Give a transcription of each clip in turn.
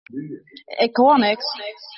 Ik hoor niks.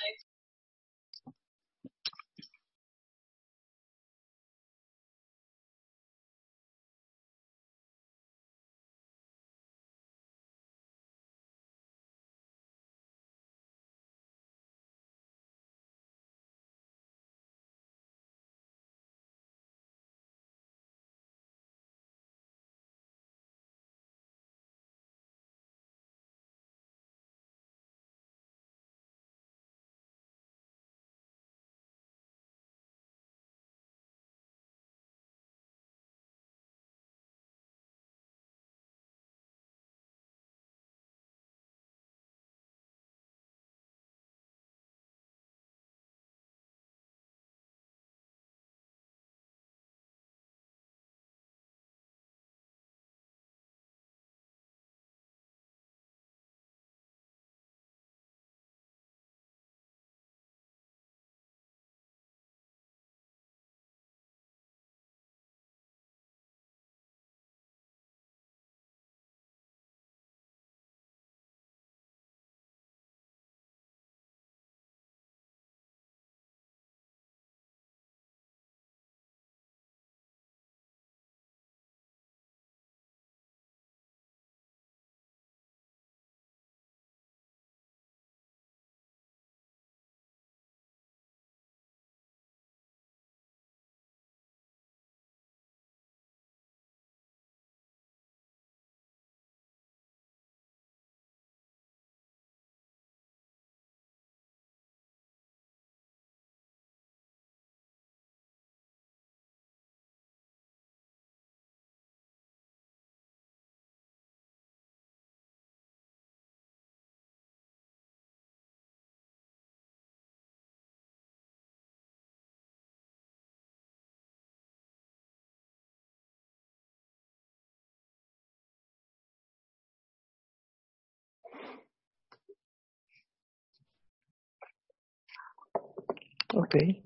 Oké.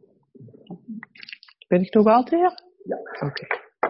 Ben ik nog wel ter? Ja. Oké.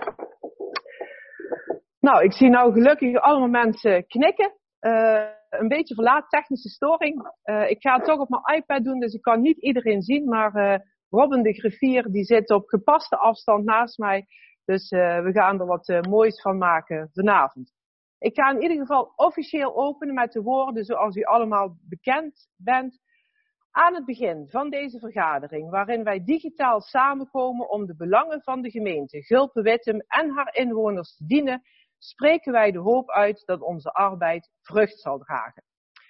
Nou, ik zie nou gelukkig allemaal mensen knikken. Een beetje verlaat technische storing. Ik ga het toch op mijn iPad doen, dus ik kan niet iedereen zien. Maar Robin de griffier die zit op gepaste afstand naast mij. Dus we gaan er wat moois van maken vanavond. Ik ga in ieder geval officieel openen met de woorden zoals u allemaal bekend bent. Aan het begin van deze vergadering, waarin wij digitaal samenkomen om de belangen van de gemeente Gulpen-Wittem en haar inwoners te dienen, spreken wij de hoop uit dat onze arbeid vrucht zal dragen.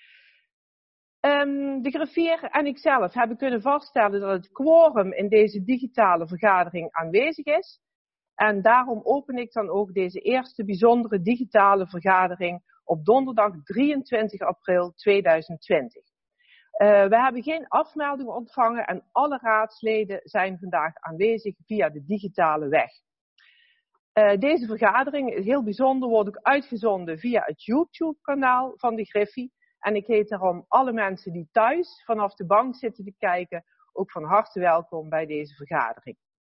De griffier en ikzelf hebben kunnen vaststellen dat het quorum in deze digitale vergadering aanwezig is. En daarom open ik dan ook deze eerste bijzondere digitale vergadering op donderdag 23 april 2020. We hebben geen afmelding ontvangen en alle raadsleden zijn vandaag aanwezig via de digitale weg. Deze vergadering is heel bijzonder, wordt ook uitgezonden via het YouTube-kanaal van de Griffie. En ik heet daarom alle mensen die thuis vanaf de bank zitten te kijken ook van harte welkom bij deze vergadering.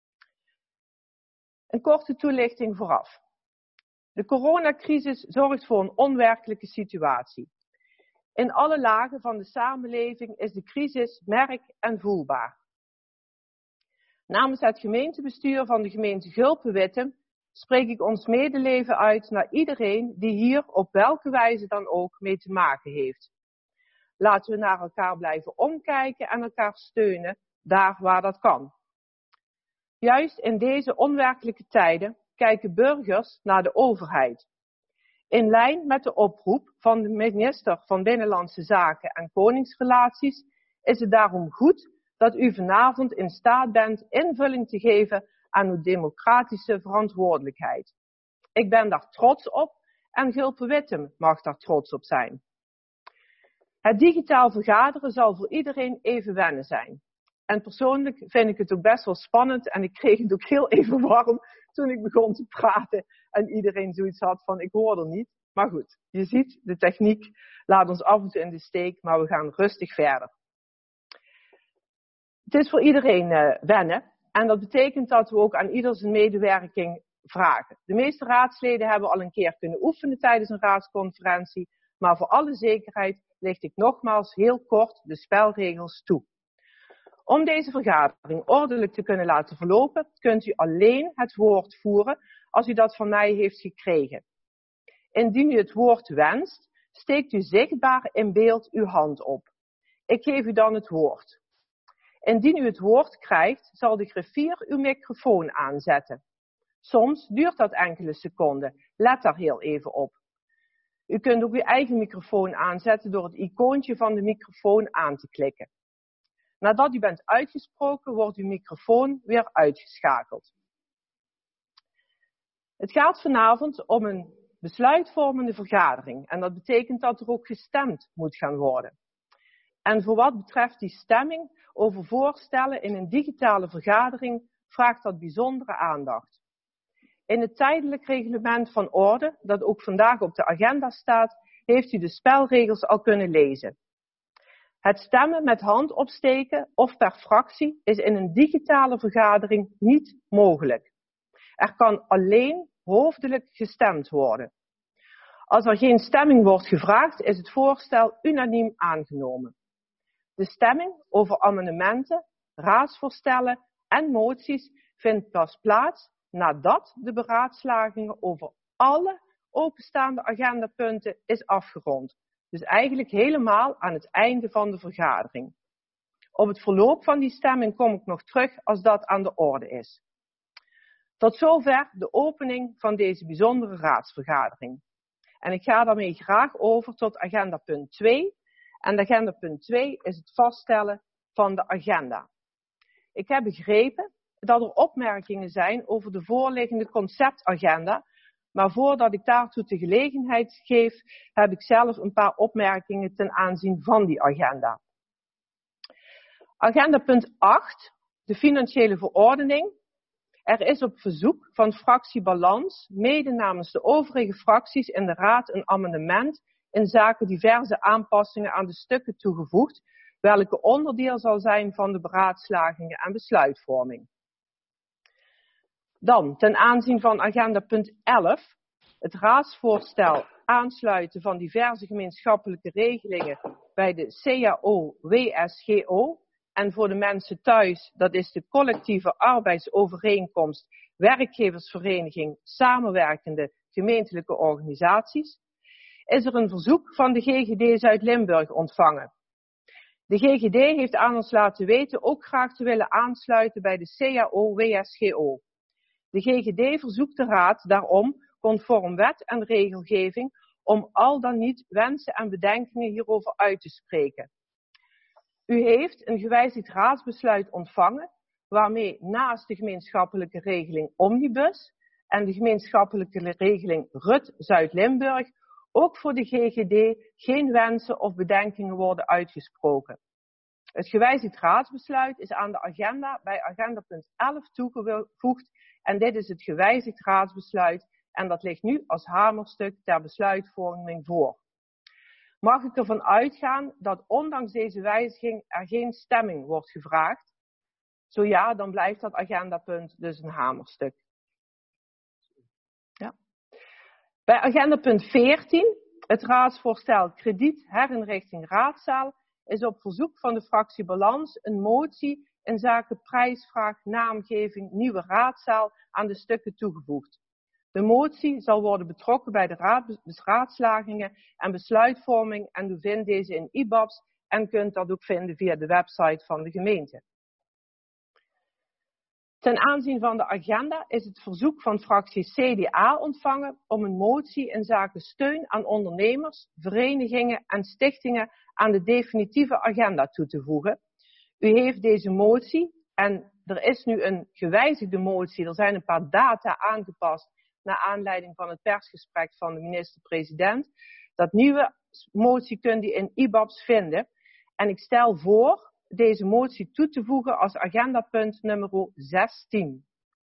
Een korte toelichting vooraf. De coronacrisis zorgt voor een onwerkelijke situatie. In alle lagen van de samenleving is de crisis merk- en voelbaar. Namens het gemeentebestuur van de gemeente Gulpen-Wittem spreek ik ons medeleven uit naar iedereen die hier op welke wijze dan ook mee te maken heeft. Laten we naar elkaar blijven omkijken en elkaar steunen, daar waar dat kan. Juist in deze onwerkelijke tijden kijken burgers naar de overheid. In lijn met de oproep van de minister van Binnenlandse Zaken en Koningsrelaties is het daarom goed dat u vanavond in staat bent invulling te geven aan uw democratische verantwoordelijkheid. Ik ben daar trots op en Gulpen-Wittem mag daar trots op zijn. Het digitaal vergaderen zal voor iedereen even wennen zijn. En persoonlijk vind ik het ook best wel spannend en ik kreeg het ook heel even warm toen ik begon te praten en iedereen zoiets had van ik hoor er niet. Maar goed, je ziet, de techniek laat ons af en toe in de steek, maar we gaan rustig verder. Het is voor iedereen wennen en dat betekent dat we ook aan ieder zijn medewerking vragen. De meeste raadsleden hebben al een keer kunnen oefenen tijdens een raadsconferentie, maar voor alle zekerheid licht ik nogmaals heel kort de spelregels toe. Om deze vergadering ordelijk te kunnen laten verlopen, kunt u alleen het woord voeren als u dat van mij heeft gekregen. Indien u het woord wenst, steekt u zichtbaar in beeld uw hand op. Ik geef u dan het woord. Indien u het woord krijgt, zal de griffier uw microfoon aanzetten. Soms duurt dat enkele seconden. Let daar heel even op. U kunt ook uw eigen microfoon aanzetten door het icoontje van de microfoon aan te klikken. Nadat u bent uitgesproken, wordt uw microfoon weer uitgeschakeld. Het gaat vanavond om een besluitvormende vergadering. En dat betekent dat er ook gestemd moet gaan worden. En voor wat betreft die stemming over voorstellen in een digitale vergadering vraagt dat bijzondere aandacht. In het tijdelijk reglement van orde, dat ook vandaag op de agenda staat, heeft u de spelregels al kunnen lezen. Het stemmen met hand opsteken of per fractie is in een digitale vergadering niet mogelijk. Er kan alleen hoofdelijk gestemd worden. Als er geen stemming wordt gevraagd, is het voorstel unaniem aangenomen. De stemming over amendementen, raadsvoorstellen en moties vindt pas plaats nadat de beraadslagingen over alle openstaande agendapunten is afgerond. Dus eigenlijk helemaal aan het einde van de vergadering. Op het verloop van die stemming kom ik nog terug als dat aan de orde is. Tot zover de opening van deze bijzondere raadsvergadering. En ik ga daarmee graag over tot agenda punt 2. En agenda punt 2 is het vaststellen van de agenda. Ik heb begrepen dat er opmerkingen zijn over de voorliggende conceptagenda. Maar voordat ik daartoe de gelegenheid geef, heb ik zelf een paar opmerkingen ten aanzien van die agenda. Agenda punt 8, de financiële verordening. Er is op verzoek van fractie Balans, mede namens de overige fracties in de Raad, een amendement in zaken diverse aanpassingen aan de stukken toegevoegd, welke onderdeel zal zijn van de beraadslagingen en besluitvorming. Dan, ten aanzien van agenda punt 11, het raadsvoorstel aansluiten van diverse gemeenschappelijke regelingen bij de CAO-WSGO. En voor de mensen thuis, dat is de collectieve arbeidsovereenkomst, werkgeversvereniging, samenwerkende gemeentelijke organisaties, is er een verzoek van de GGD Zuid-Limburg ontvangen. De GGD heeft aan ons laten weten ook graag te willen aansluiten bij de CAO-WSGO. De GGD verzoekt de Raad daarom, conform wet en regelgeving, om al dan niet wensen en bedenkingen hierover uit te spreken. U heeft een gewijzigd raadsbesluit ontvangen, waarmee naast de gemeenschappelijke regeling Omnibus en de gemeenschappelijke regeling RUT Zuid-Limburg ook voor de GGD geen wensen of bedenkingen worden uitgesproken. Het gewijzigd raadsbesluit is aan de agenda bij agenda punt 11 toegevoegd en dit is het gewijzigd raadsbesluit en dat ligt nu als hamerstuk ter besluitvorming voor. Mag ik ervan uitgaan dat ondanks deze wijziging er geen stemming wordt gevraagd? Zo ja, dan blijft dat agendapunt dus een hamerstuk. Ja. Bij agendapunt 14, het raadsvoorstel krediet herinrichting raadzaal, is op verzoek van de fractie Balans een motie in zaken prijsvraag naamgeving nieuwe raadzaal aan de stukken toegevoegd. De motie zal worden betrokken bij de raadslagingen en besluitvorming en u vindt deze in IBABS en kunt dat ook vinden via de website van de gemeente. Ten aanzien van de agenda is het verzoek van fractie CDA ontvangen om een motie in zaken steun aan ondernemers, verenigingen en stichtingen aan de definitieve agenda toe te voegen. U heeft deze motie en er is nu een gewijzigde motie, er zijn een paar data aangepast naar aanleiding van het persgesprek van de minister-president. Dat nieuwe motie kunt u in IBABS vinden. En ik stel voor deze motie toe te voegen als agendapunt nummer 16.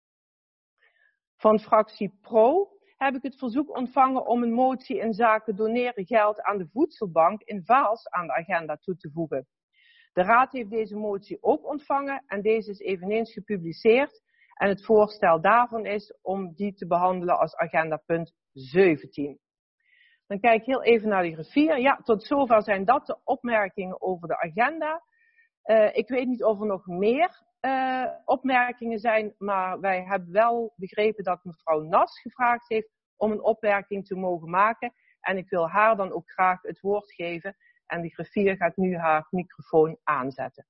Van fractie PRO heb ik het verzoek ontvangen om een motie in zaken doneren geld aan de voedselbank in Vaals aan de agenda toe te voegen. De Raad heeft deze motie ook ontvangen en deze is eveneens gepubliceerd. En het voorstel daarvan is om die te behandelen als agendapunt 17. Dan kijk ik heel even naar de griffier. Ja, tot zover zijn dat de opmerkingen over de agenda. Ik weet niet of er nog meer opmerkingen zijn, maar wij hebben wel begrepen dat mevrouw Nas gevraagd heeft om een opmerking te mogen maken. En ik wil haar dan ook graag het woord geven. En de griffier gaat nu haar microfoon aanzetten.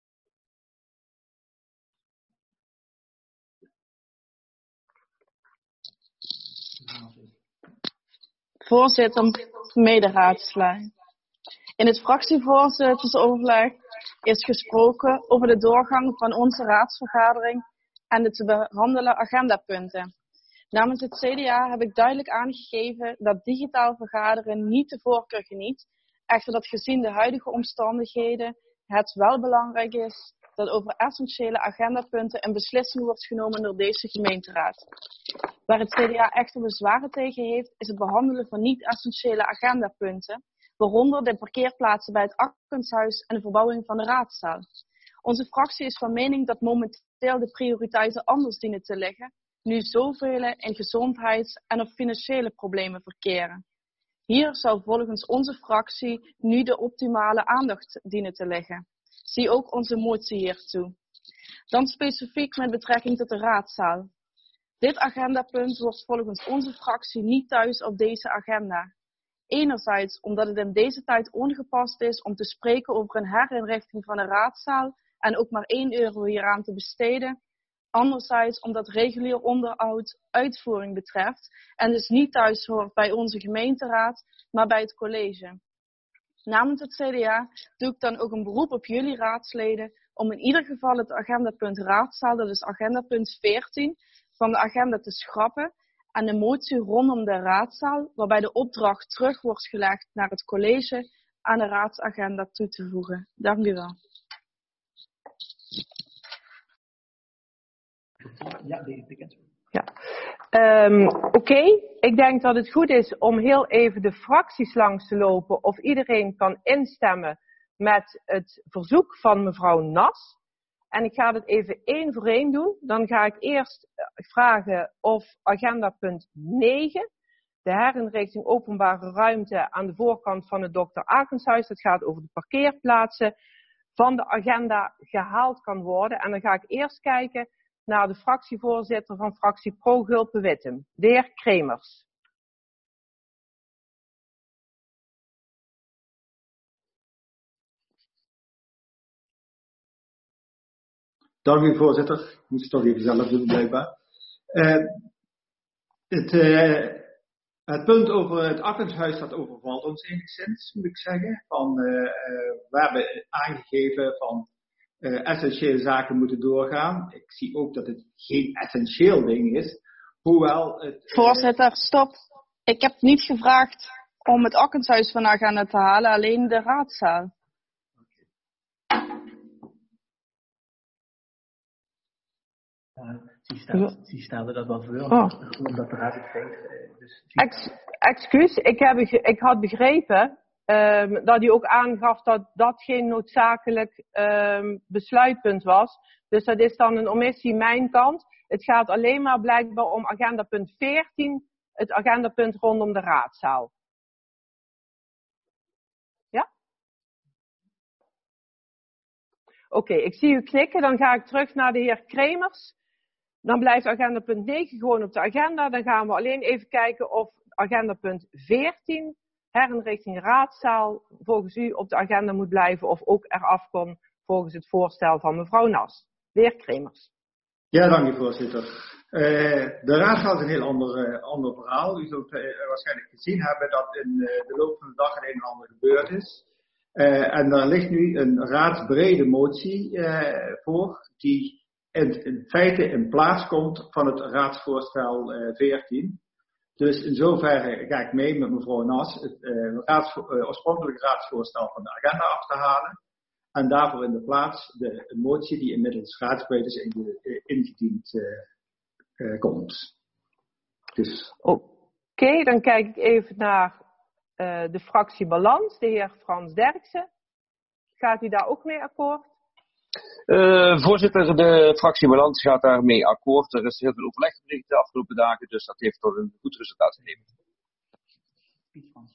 Voorzitter, mederaadsleden. In het fractievoorzittersoverleg is gesproken over de doorgang van onze raadsvergadering en de te behandelen agendapunten. Namens het CDA heb ik duidelijk aangegeven dat digitaal vergaderen niet de voorkeur geniet, echter dat gezien de huidige omstandigheden het wel belangrijk is dat over essentiële agendapunten een beslissing wordt genomen door deze gemeenteraad. Waar het CDA echter bezwaren tegen heeft, is het behandelen van niet-essentiële agendapunten, waaronder de parkeerplaatsen bij het Akkenshuis en de verbouwing van de raadzaal. Onze fractie is van mening dat momenteel de prioriteiten anders dienen te liggen, nu zoveel in gezondheids- en of financiële problemen verkeren. Hier zou volgens onze fractie nu de optimale aandacht dienen te liggen. Zie ook onze motie hiertoe. Dan specifiek met betrekking tot de raadzaal. Dit agendapunt wordt volgens onze fractie niet thuis op deze agenda. Enerzijds omdat het in deze tijd ongepast is om te spreken over een herinrichting van de raadzaal en ook maar €1 hieraan te besteden. Anderzijds omdat regulier onderhoud uitvoering betreft en dus niet thuis hoort bij onze gemeenteraad, maar bij het college. Namens het CDA doe ik dan ook een beroep op jullie raadsleden om in ieder geval het agendapunt raadzaal, dat is agendapunt 14, van de agenda te schrappen en de motie rondom de raadzaal, waarbij de opdracht terug wordt gelegd naar het college, aan de raadsagenda toe te voegen. Dank u wel. Ja. Oké, ik denk dat het goed is om heel even de fracties langs te lopen of iedereen kan instemmen met het verzoek van mevrouw Nas. En ik ga het even één voor één doen. Dan ga ik eerst vragen of agendapunt 9, de herinrichting openbare ruimte aan de voorkant van het Dr. Akenshuis, dat gaat over de parkeerplaatsen, van de agenda gehaald kan worden. En dan ga ik eerst kijken naar de fractievoorzitter van fractie Pro-Gulpen-Wittem, de heer Kremers. Dank u, voorzitter. Ik moet het toch even zelf doen, blijkbaar. Het punt over het Akkenshuis, dat overvalt ons enigszins, moet ik zeggen. We hebben aangegeven van essentiële zaken moeten doorgaan. Ik zie ook dat het geen essentieel ding is. Hoewel het... Voorzitter, stop. Ik heb niet gevraagd om het Akkenshuis van de agenda te halen, alleen de raadzaal. Die stelde dat wel voor, omdat de raad het geeft. Dus Excuus, ik had begrepen dat hij ook aangaf dat dat geen noodzakelijk besluitpunt was. Dus dat is dan een omissie mijn kant. Het gaat alleen maar blijkbaar om agendapunt 14, het agendapunt rondom de raadzaal. Ja? Oké, ik zie u knikken. Dan ga ik terug naar de heer Kremers. Dan blijft agendapunt 9 gewoon op de agenda. Dan gaan we alleen even kijken of agendapunt 14, herinrichting raadzaal, volgens u op de agenda moet blijven of ook eraf kon volgens het voorstel van mevrouw Nas. De heer Kremers. Ja, dank u, voorzitter. De raadzaal is een heel ander verhaal. U zult waarschijnlijk gezien hebben dat in de loop van de dag het een en ander gebeurd is. En daar ligt nu een raadsbrede motie voor, die in feite in plaats komt van het raadsvoorstel 14. Dus in zoverre ga ik mee met mevrouw Nas het oorspronkelijke raadsvoorstel van de agenda af te halen. En daarvoor in de plaats de motie die inmiddels raadsbreed is ingediend komt. Dus. Oké, dan kijk ik even naar de fractie Balans, de heer Frans Derksen. Gaat u daar ook mee akkoord? Voorzitter, de fractie Balans gaat daarmee akkoord. Er is heel veel overleg geweest de afgelopen dagen, dus dat heeft tot een goed resultaat geleverd. Piet Fransen.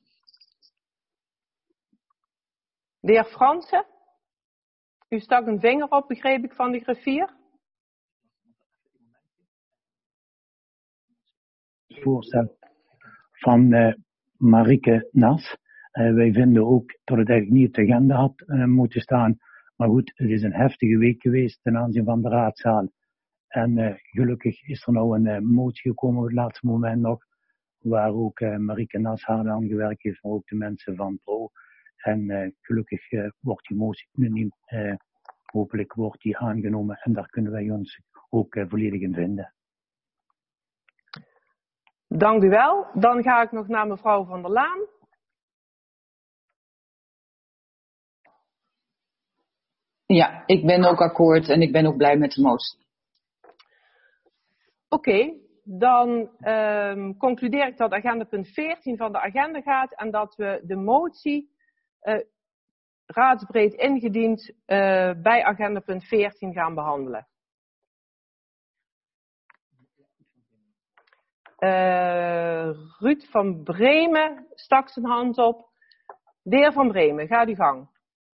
De heer Fransen, u stak een vinger op, begreep ik, van de griffier. Voorstel van Marieke Nas. Wij vinden ook dat het eigenlijk niet op de agenda had moeten staan. Maar goed, het is een heftige week geweest ten aanzien van de raadzaal. En gelukkig is er nou een motie gekomen op het laatste moment nog. Waar ook Marieke Nas haar aan gewerkt heeft, maar ook de mensen van Pro. En gelukkig wordt die motie unaniem, hopelijk wordt die aangenomen. En daar kunnen wij ons ook volledig in vinden. Dank u wel. Dan ga ik nog naar mevrouw Van der Laan. Ja, ik ben ook akkoord en ik ben ook blij met de motie. Oké, dan concludeer ik dat agenda punt 14 van de agenda gaat en dat we de motie raadsbreed ingediend bij agenda punt 14 gaan behandelen. Ruud van Bremen stak zijn hand op. De heer Van Bremen, ga uw gang.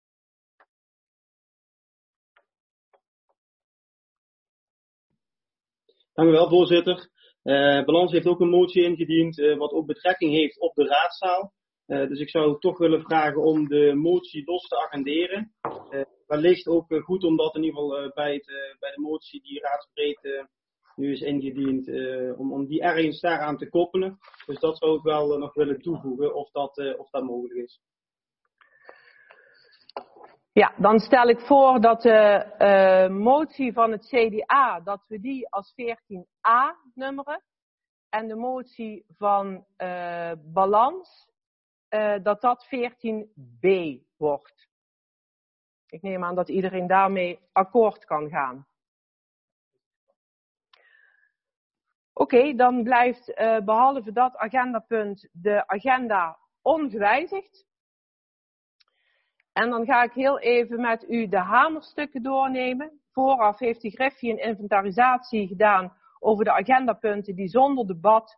Dank u wel, voorzitter. Balans heeft ook een motie ingediend wat ook betrekking heeft op de raadzaal. Dus ik zou toch willen vragen om de motie los te agenderen. Wellicht ook goed om dat in ieder geval bij de motie die raadsbreed nu is ingediend, om die ergens daaraan te koppelen. Dus dat zou ik wel nog willen toevoegen of dat mogelijk is. Ja, dan stel ik voor dat de motie van het CDA, dat we die als 14a nummeren. En de motie van Balans, dat 14b wordt. Ik neem aan dat iedereen daarmee akkoord kan gaan. Oké, dan blijft behalve dat agendapunt de agenda ongewijzigd. En dan ga ik heel even met u de hamerstukken doornemen. Vooraf heeft de griffier een inventarisatie gedaan over de agendapunten die zonder debat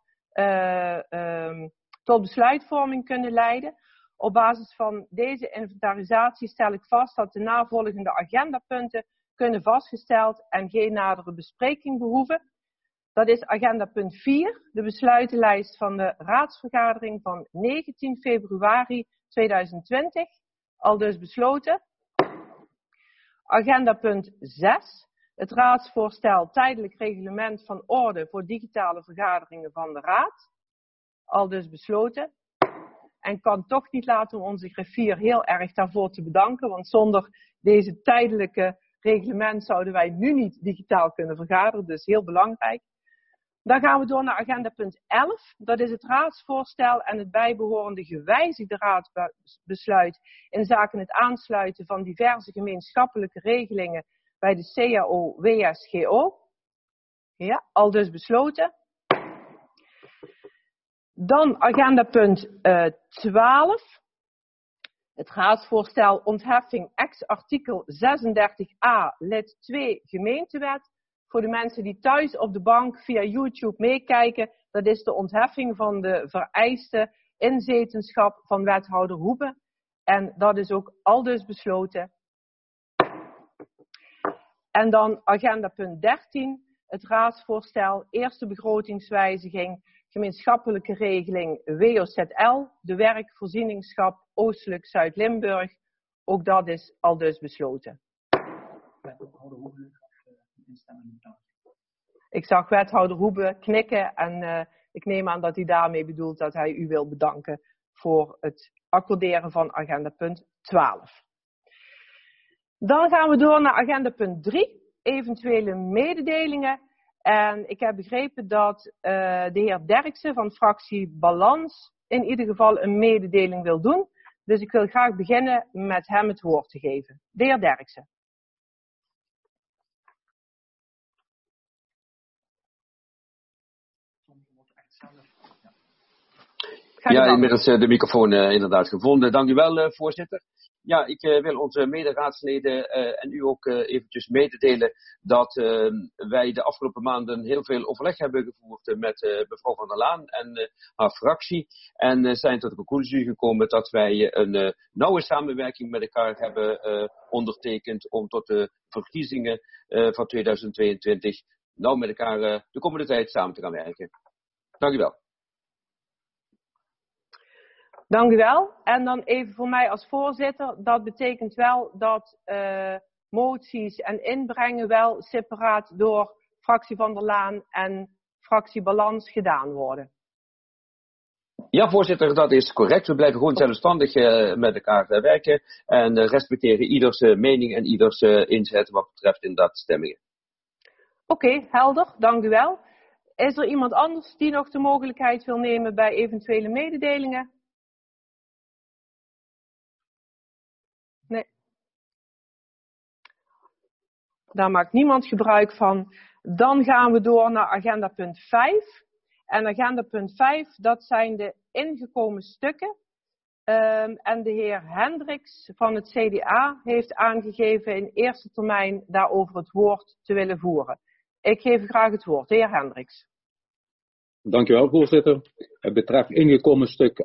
tot besluitvorming kunnen leiden. Op basis van deze inventarisatie stel ik vast dat de navolgende agendapunten kunnen vastgesteld en geen nadere bespreking behoeven. Dat is agendapunt 4, de besluitenlijst van de raadsvergadering van 19 februari 2020. Aldus besloten. Agendapunt 6, het raadsvoorstel tijdelijk reglement van orde voor digitale vergaderingen van de raad. Aldus besloten. En kan toch niet laten om onze griffier heel erg daarvoor te bedanken, want zonder deze tijdelijke reglement zouden wij nu niet digitaal kunnen vergaderen, dus heel belangrijk. Dan gaan we door naar agendapunt 11. Dat is het raadsvoorstel en het bijbehorende gewijzigde raadsbesluit in zaken het aansluiten van diverse gemeenschappelijke regelingen bij de CAO-WSGO. Ja, aldus besloten. Dan agendapunt 12. Het raadsvoorstel ontheffing ex-artikel 36a lid 2 gemeentewet. Voor de mensen die thuis op de bank via YouTube meekijken, dat is de ontheffing van de vereiste inzetenschap van wethouder Hoebe. En dat is ook aldus besloten. En dan agenda punt 13, het raadsvoorstel, eerste begrotingswijziging, gemeenschappelijke regeling WOZL, de werkvoorzieningschap Oostelijk Zuid-Limburg. Ook dat is aldus besloten. Ik zag wethouder Hoebe knikken en ik neem aan dat hij daarmee bedoelt dat hij u wil bedanken voor het accorderen van agenda punt 12. Dan gaan we door naar agenda punt 3, eventuele mededelingen. En ik heb begrepen dat de heer Derksen van fractie Balans in ieder geval een mededeling wil doen. Dus ik wil graag beginnen met hem het woord te geven. De heer Derksen. Ja, inmiddels de microfoon inderdaad gevonden. Dank u wel, voorzitter. Ja, ik wil onze mederaadsleden en u ook eventjes mededelen dat wij de afgelopen maanden heel veel overleg hebben gevoerd met mevrouw Van der Laan en haar fractie. En zijn tot de conclusie gekomen dat wij een nauwe samenwerking met elkaar hebben ondertekend om tot de verkiezingen van 2022 nou met elkaar de komende tijd samen te gaan werken. Dank u wel. Dank u wel. En dan even voor mij als voorzitter. Dat betekent wel dat moties en inbrengen wel separaat door fractie Van der Laan en fractie Balans gedaan worden. Ja, voorzitter, dat is correct. We blijven gewoon zelfstandig met elkaar werken. En respecteren ieders mening en ieders inzet wat betreft inderdaad stemmingen. Oké, helder. Dank u wel. Is er iemand anders die nog de mogelijkheid wil nemen bij eventuele mededelingen? Nee. Daar maakt niemand gebruik van. Dan gaan we door naar agenda punt 5. En agenda punt 5, dat zijn de ingekomen stukken. En de heer Hendricks van het CDA heeft aangegeven in eerste termijn daarover het woord te willen voeren. Ik geef graag het woord. De heer Hendricks. Dank u wel, voorzitter. Het betreft ingekomen stuk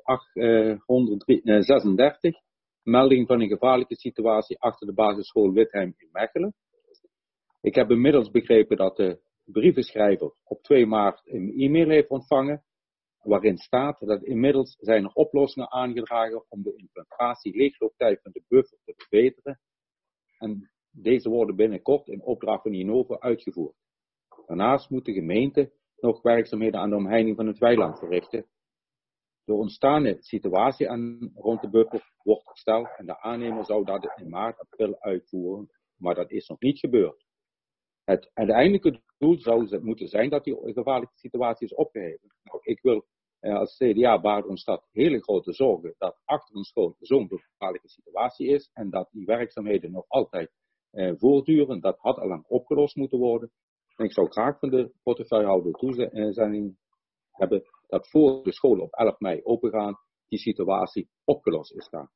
836, melding van een gevaarlijke situatie achter de basisschool Witheim in Mechelen. Ik heb inmiddels begrepen dat de brievenschrijver op 2 maart een e-mail heeft ontvangen, waarin staat dat inmiddels zijn er oplossingen aangedragen om de infiltratie-leeglooptijd van de buffer te verbeteren. En deze worden binnenkort in opdracht van Innova uitgevoerd. Daarnaast moet de gemeente nog werkzaamheden aan de omheining van het weiland verrichten. De ontstaande situatie rond de buffer wordt hersteld en de aannemer zou dat in maart, april uitvoeren, maar dat is nog niet gebeurd. Het uiteindelijke doel zou moeten zijn dat die gevaarlijke situatie is opgeheven. Nou, ik wil als CDA baart ons dat hele grote zorgen dat achter een school zo'n gevaarlijke situatie is en dat die werkzaamheden nog altijd voortduren. Dat had al lang opgelost moeten worden. En ik zou graag van de portefeuillehouder toezending hebben dat voor de scholen op 11 mei opengaan, die situatie opgelost is daar.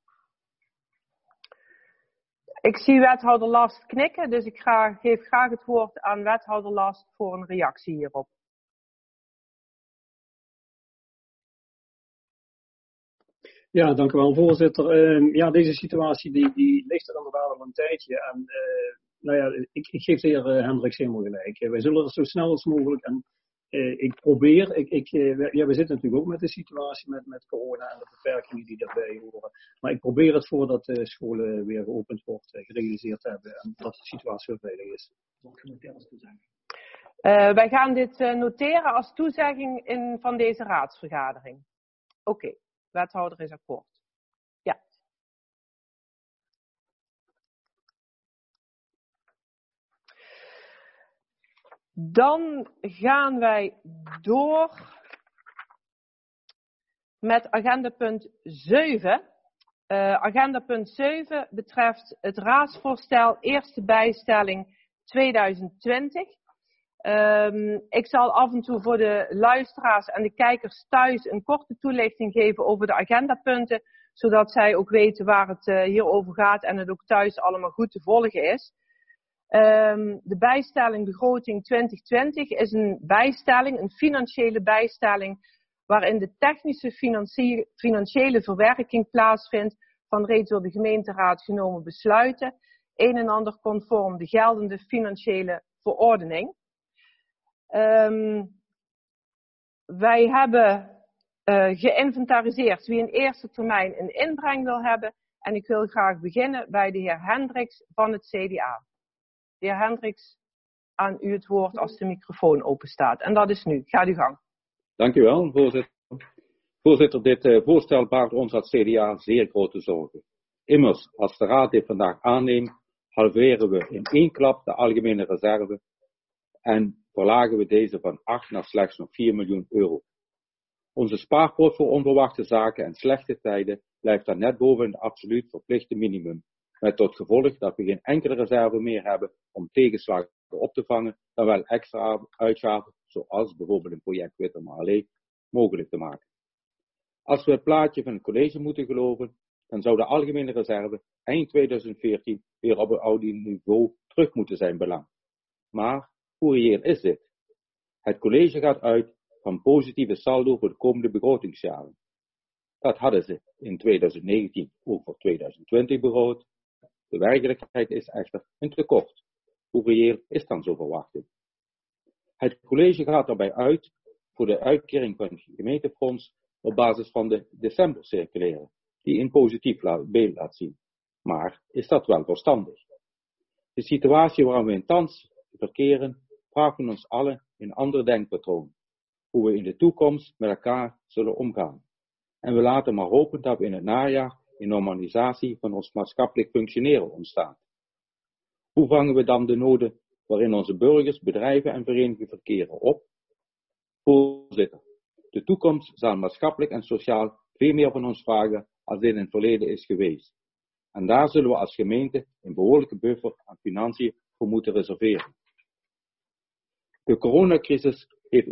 Ik zie wethouder Last knikken, dus ik geef graag het woord aan wethouder Last voor een reactie hierop. Ja, dank u wel, voorzitter. Ja, deze situatie die ligt er inderdaad al een tijdje. En nou ja, ik geef de heer Hendricks helemaal gelijk. Wij zullen er zo snel als mogelijk. En ik probeer, we zitten natuurlijk ook met de situatie met corona en de beperkingen die daarbij horen. Maar ik probeer het voordat de scholen weer geopend wordt gerealiseerd te hebben en dat de situatie weer veilig is. Wij gaan dit noteren als toezegging van deze raadsvergadering. Oké, wethouder is akkoord. Ja. Dan gaan wij door met agenda punt 7. Agenda punt 7 betreft het raadsvoorstel eerste bijstelling 2020. Ik zal af en toe voor de luisteraars en de kijkers thuis een korte toelichting geven over de agendapunten, zodat zij ook weten waar het hier over gaat en het ook thuis allemaal goed te volgen is. De bijstelling begroting 2020 is een bijstelling, een financiële bijstelling, waarin de technische financiële verwerking plaatsvindt van reeds door de gemeenteraad genomen besluiten, een en ander conform de geldende financiële verordening. Wij hebben geïnventariseerd wie in eerste termijn een inbreng wil hebben. En ik wil graag beginnen bij de heer Hendricks van het CDA. De heer Hendricks, aan u het woord als de microfoon open staat. En dat is nu. Ga uw gang. Dank u wel, voorzitter. Voorzitter, dit voorstel baart ons als CDA zeer grote zorgen. Immers, als de raad dit vandaag aanneemt, halveren we in 1 klap de algemene reserve en verlagen we deze van 8 naar slechts nog 4 miljoen euro. Onze spaarpot voor onverwachte zaken en slechte tijden blijft dan net boven het absoluut verplichte minimum. Met tot gevolg dat we geen enkele reserve meer hebben om tegenslagen op te vangen, dan wel extra uitgaven, zoals bijvoorbeeld een project Wittemer Allee, mogelijk te maken. Als we het plaatje van het college moeten geloven, dan zou de algemene reserve eind 2014 weer op het oude niveau terug moeten zijn beland. Maar hoe reëel is dit? Het college gaat uit van positieve saldo voor de komende begrotingsjaren. Dat hadden ze in 2019 ook voor 2020 begroot. De werkelijkheid is echter een tekort. Hoe reëel is dan zo'n verwachting? Het college gaat daarbij uit voor de uitkering van het gemeentefonds op basis van de decembercirculaire, die een positief beeld laat zien. Maar is dat wel verstandig? De situatie waarin we thans verkeren, vraagt van ons allen een ander denkpatroon. Hoe we in de toekomst met elkaar zullen omgaan. En we laten maar hopen dat we in het najaar een normalisatie van ons maatschappelijk functioneren ontstaat. Hoe vangen we dan de noden waarin onze burgers, bedrijven en verenigingen verkeren op? Voorzitter, de toekomst zal maatschappelijk en sociaal veel meer van ons vragen als dit in het verleden is geweest. En daar zullen we als gemeente een behoorlijke buffer aan financiën voor moeten reserveren. De coronacrisis heeft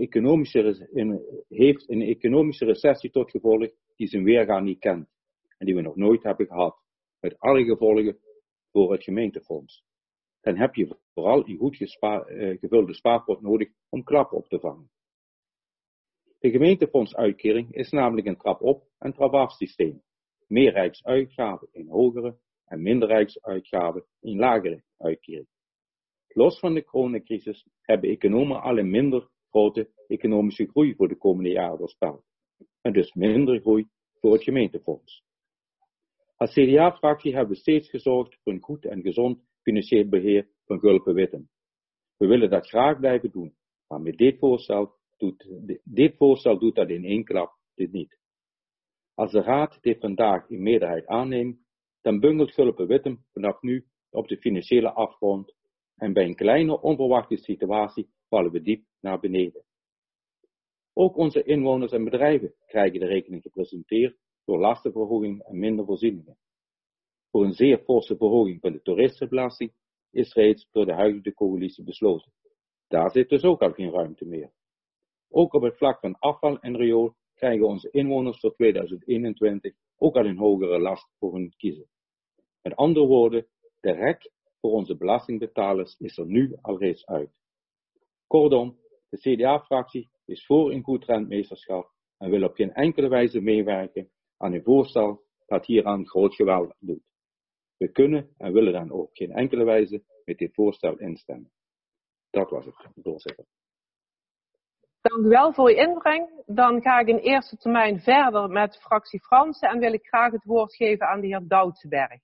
een economische recessie tot gevolg die zijn weerga niet kent en die we nog nooit hebben gehad, met alle gevolgen voor het gemeentefonds. Dan heb je vooral een goed gevulde spaarpot nodig om klappen op te vangen. De gemeentefondsuitkering is namelijk een trap op en trap af systeem. Meer rijksuitgaven in hogere en minder rijksuitgaven in lagere uitkering. Los van de coronacrisis hebben economen al een minder grote economische groei voor de komende jaren voorspeld. En dus minder groei voor het gemeentefonds. Als CDA-fractie hebben we steeds gezorgd voor een goed en gezond financieel beheer van Gulpen-Wittem. We willen dat graag blijven doen, maar met dit voorstel doet dat in één klap dit niet. Als de Raad dit vandaag in meerderheid aanneemt, dan bungelt Gulpen-Wittem vanaf nu op de financiële afgrond en bij een kleine onverwachte situatie vallen we diep naar beneden. Ook onze inwoners en bedrijven krijgen de rekening gepresenteerd door lastenverhoging en minder voorzieningen. Voor een zeer forse verhoging van de toeristenbelasting is reeds door de huidige coalitie besloten. Daar zit dus ook al geen ruimte meer. Ook op het vlak van afval en riool krijgen onze inwoners voor 2021 ook al een hogere last voor hun kiezen. Met andere woorden, de rek voor onze belastingbetalers is er nu al reeds uit. Kortom, de CDA-fractie is voor een goed rentmeesterschap en wil op geen enkele wijze meewerken aan een voorstel dat hieraan groot geweld doet. We kunnen en willen dan ook op geen enkele wijze met dit voorstel instemmen. Dat was het, voorzitter. Dank u wel voor uw inbreng. Dan ga ik in eerste termijn verder met fractie Fransen en wil ik graag het woord geven aan de heer Doutsenberg.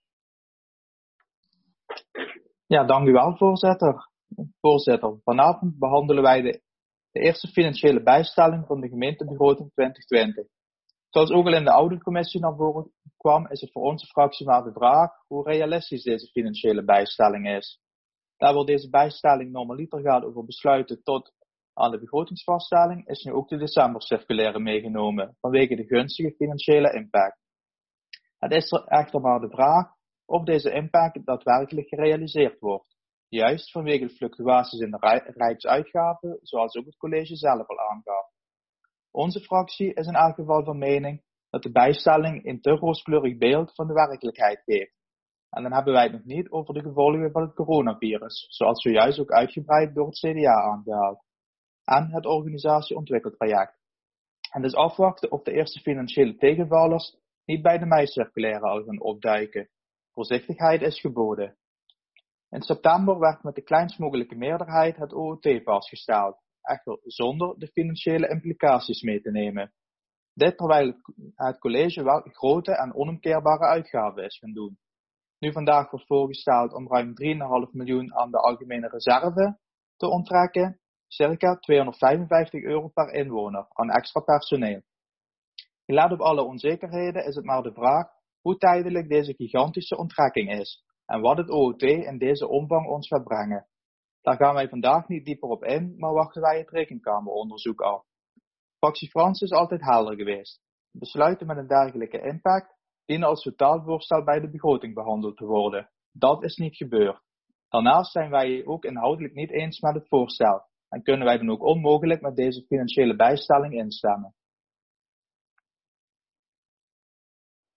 Ja, dank u wel, voorzitter. Voorzitter, vanavond behandelen wij de eerste financiële bijstelling van de gemeentebegroting 2020. Zoals ook al in de auditcommissie naar voren kwam, is het voor onze fractie maar de vraag hoe realistisch deze financiële bijstelling is. Daar waar deze bijstelling normaliter gaat over besluiten tot aan de begrotingsvaststelling, is nu ook de decembercirculaire meegenomen, vanwege de gunstige financiële impact. Het is echter maar de vraag of deze impact daadwerkelijk gerealiseerd wordt, juist vanwege de fluctuaties in de rijksuitgaven, zoals ook het college zelf al aangaf. Onze fractie is in elk geval van mening dat de bijstelling een te rooskleurig beeld van de werkelijkheid geeft. En dan hebben wij het nog niet over de gevolgen van het coronavirus, zoals zojuist ook uitgebreid door het CDA aangehaald. En het organisatieontwikkeltraject. En dus afwachten of de eerste financiële tegenvallers niet bij de mei-circulaire al gaan opduiken. Voorzichtigheid is geboden. In september werd met de kleinst mogelijke meerderheid het OOT vastgesteld, echter zonder de financiële implicaties mee te nemen. Dit terwijl het college wel grote en onomkeerbare uitgaven is gaan doen. Nu vandaag wordt voorgesteld om ruim 3,5 miljoen aan de algemene reserve te onttrekken, circa €255 per inwoner aan extra personeel. Gelet op alle onzekerheden is het maar de vraag hoe tijdelijk deze gigantische onttrekking is en wat het OOT in deze omvang ons gaat brengen. Daar gaan wij vandaag niet dieper op in, maar wachten wij het rekenkameronderzoek af. Fractie Frans is altijd helder geweest. Besluiten met een dergelijke impact dienen als totaalvoorstel bij de begroting behandeld te worden. Dat is niet gebeurd. Daarnaast zijn wij ook inhoudelijk niet eens met het voorstel en kunnen wij dan ook onmogelijk met deze financiële bijstelling instemmen.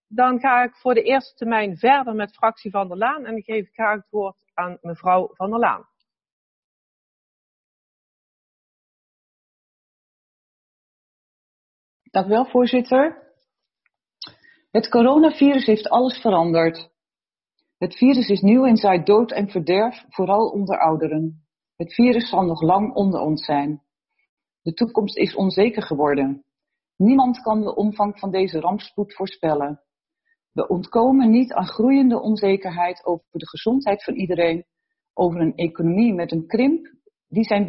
Dan ga ik voor de eerste termijn verder met fractie Van der Laan en ik geef graag het woord aan mevrouw Van der Laan. Dank u wel, voorzitter. Het coronavirus heeft alles veranderd. Het virus is nieuw en zaait dood en verderf, vooral onder ouderen. Het virus zal nog lang onder ons zijn. De toekomst is onzeker geworden. Niemand kan de omvang van deze rampspoed voorspellen. We ontkomen niet aan groeiende onzekerheid over de gezondheid van iedereen, over een economie met een krimp die zijn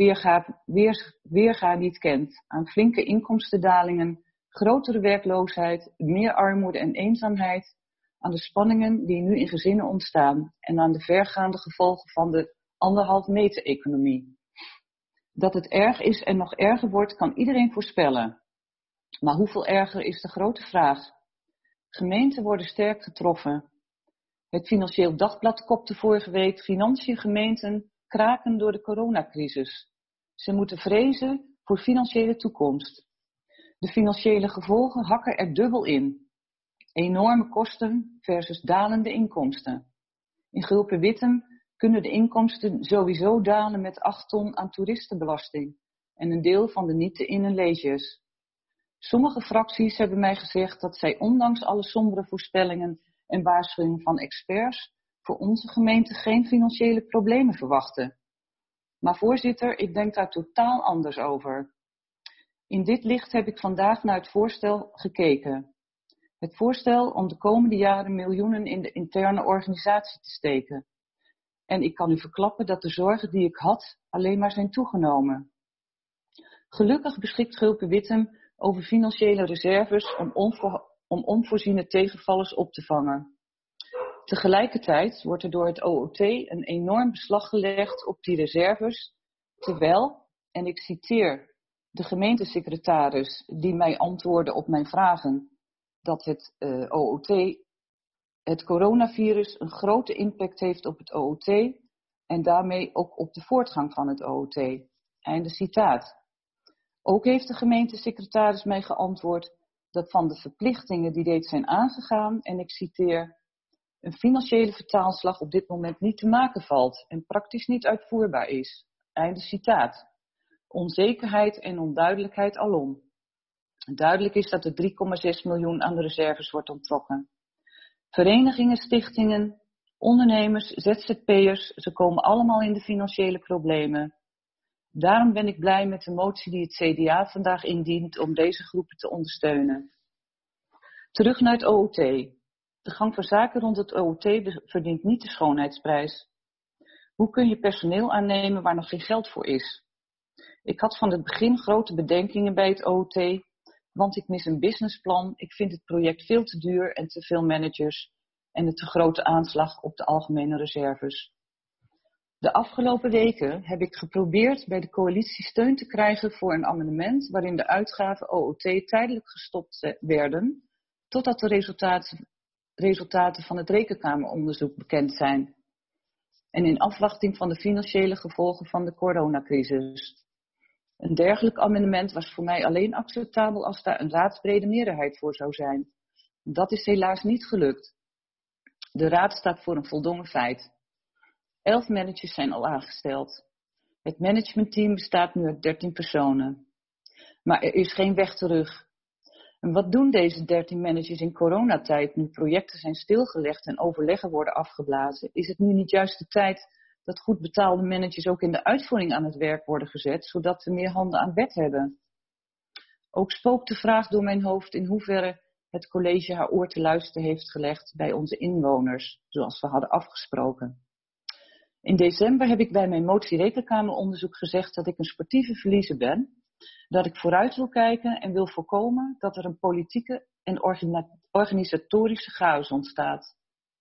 weerga niet kent, aan flinke inkomstendalingen, grotere werkloosheid, meer armoede en eenzaamheid, aan de spanningen die nu in gezinnen ontstaan en aan de vergaande gevolgen van de 1,5 meter economie. Dat het erg is en nog erger wordt, kan iedereen voorspellen. Maar hoeveel erger is de grote vraag? Gemeenten worden sterk getroffen. Het Financieel Dagblad kopte vorige week: financiën gemeenten kraken door de coronacrisis. Ze moeten vrezen voor financiële toekomst. De financiële gevolgen hakken er dubbel in. Enorme kosten versus dalende inkomsten. In Gulpen-Wittem kunnen de inkomsten sowieso dalen met 8 ton aan toeristenbelasting en een deel van de niet te innen leges. Sommige fracties hebben mij gezegd dat zij ondanks alle sombere voorspellingen en waarschuwingen van experts voor onze gemeente geen financiële problemen verwachten. Maar voorzitter, ik denk daar totaal anders over. In dit licht heb ik vandaag naar het voorstel gekeken. Het voorstel om de komende jaren miljoenen in de interne organisatie te steken. En ik kan u verklappen dat de zorgen die ik had alleen maar zijn toegenomen. Gelukkig beschikt Gulpen-Wittem over financiële reserves om onvoorziene tegenvallers op te vangen. Tegelijkertijd wordt er door het OOT een enorm beslag gelegd op die reserves, terwijl, en ik citeer de gemeentesecretaris die mij antwoordde op mijn vragen, dat het OOT, het coronavirus, een grote impact heeft op het OOT en daarmee ook op de voortgang van het OOT. Einde citaat. Ook heeft de gemeentesecretaris mij geantwoord dat van de verplichtingen die reeds zijn aangegaan, en ik citeer, een financiële vertaalslag op dit moment niet te maken valt en praktisch niet uitvoerbaar is. Einde citaat. Onzekerheid en onduidelijkheid alom. Duidelijk is dat er 3,6 miljoen aan de reserves wordt onttrokken. Verenigingen, stichtingen, ondernemers, ZZP'ers, ze komen allemaal in de financiële problemen. Daarom ben ik blij met de motie die het CDA vandaag indient om deze groepen te ondersteunen. Terug naar het OOT. De gang van zaken rond het OOT verdient niet de schoonheidsprijs. Hoe kun je personeel aannemen waar nog geen geld voor is? Ik had van het begin grote bedenkingen bij het OOT, want ik mis een businessplan, ik vind het project veel te duur en te veel managers en een te grote aanslag op de algemene reserves. De afgelopen weken heb ik geprobeerd bij de coalitie steun te krijgen voor een amendement waarin de uitgaven OOT tijdelijk gestopt werden, totdat de resultaten van het rekenkameronderzoek bekend zijn. En in afwachting van de financiële gevolgen van de coronacrisis. Een dergelijk amendement was voor mij alleen acceptabel als daar een raadsbrede meerderheid voor zou zijn. Dat is helaas niet gelukt. De raad staat voor een voldongen feit. 11 managers zijn al aangesteld. Het managementteam bestaat nu uit 13 personen. Maar er is geen weg terug. En wat doen deze 13 managers in coronatijd nu projecten zijn stilgelegd en overleggen worden afgeblazen? Is het nu niet juist de tijd dat goed betaalde managers ook in de uitvoering aan het werk worden gezet, zodat we meer handen aan wet hebben? Ook spookt de vraag door mijn hoofd in hoeverre het college haar oor te luisteren heeft gelegd bij onze inwoners, zoals we hadden afgesproken. In december heb ik bij mijn motie rekenkameronderzoek gezegd dat ik een sportieve verliezer ben, dat ik vooruit wil kijken en wil voorkomen dat er een politieke en organisatorische chaos ontstaat.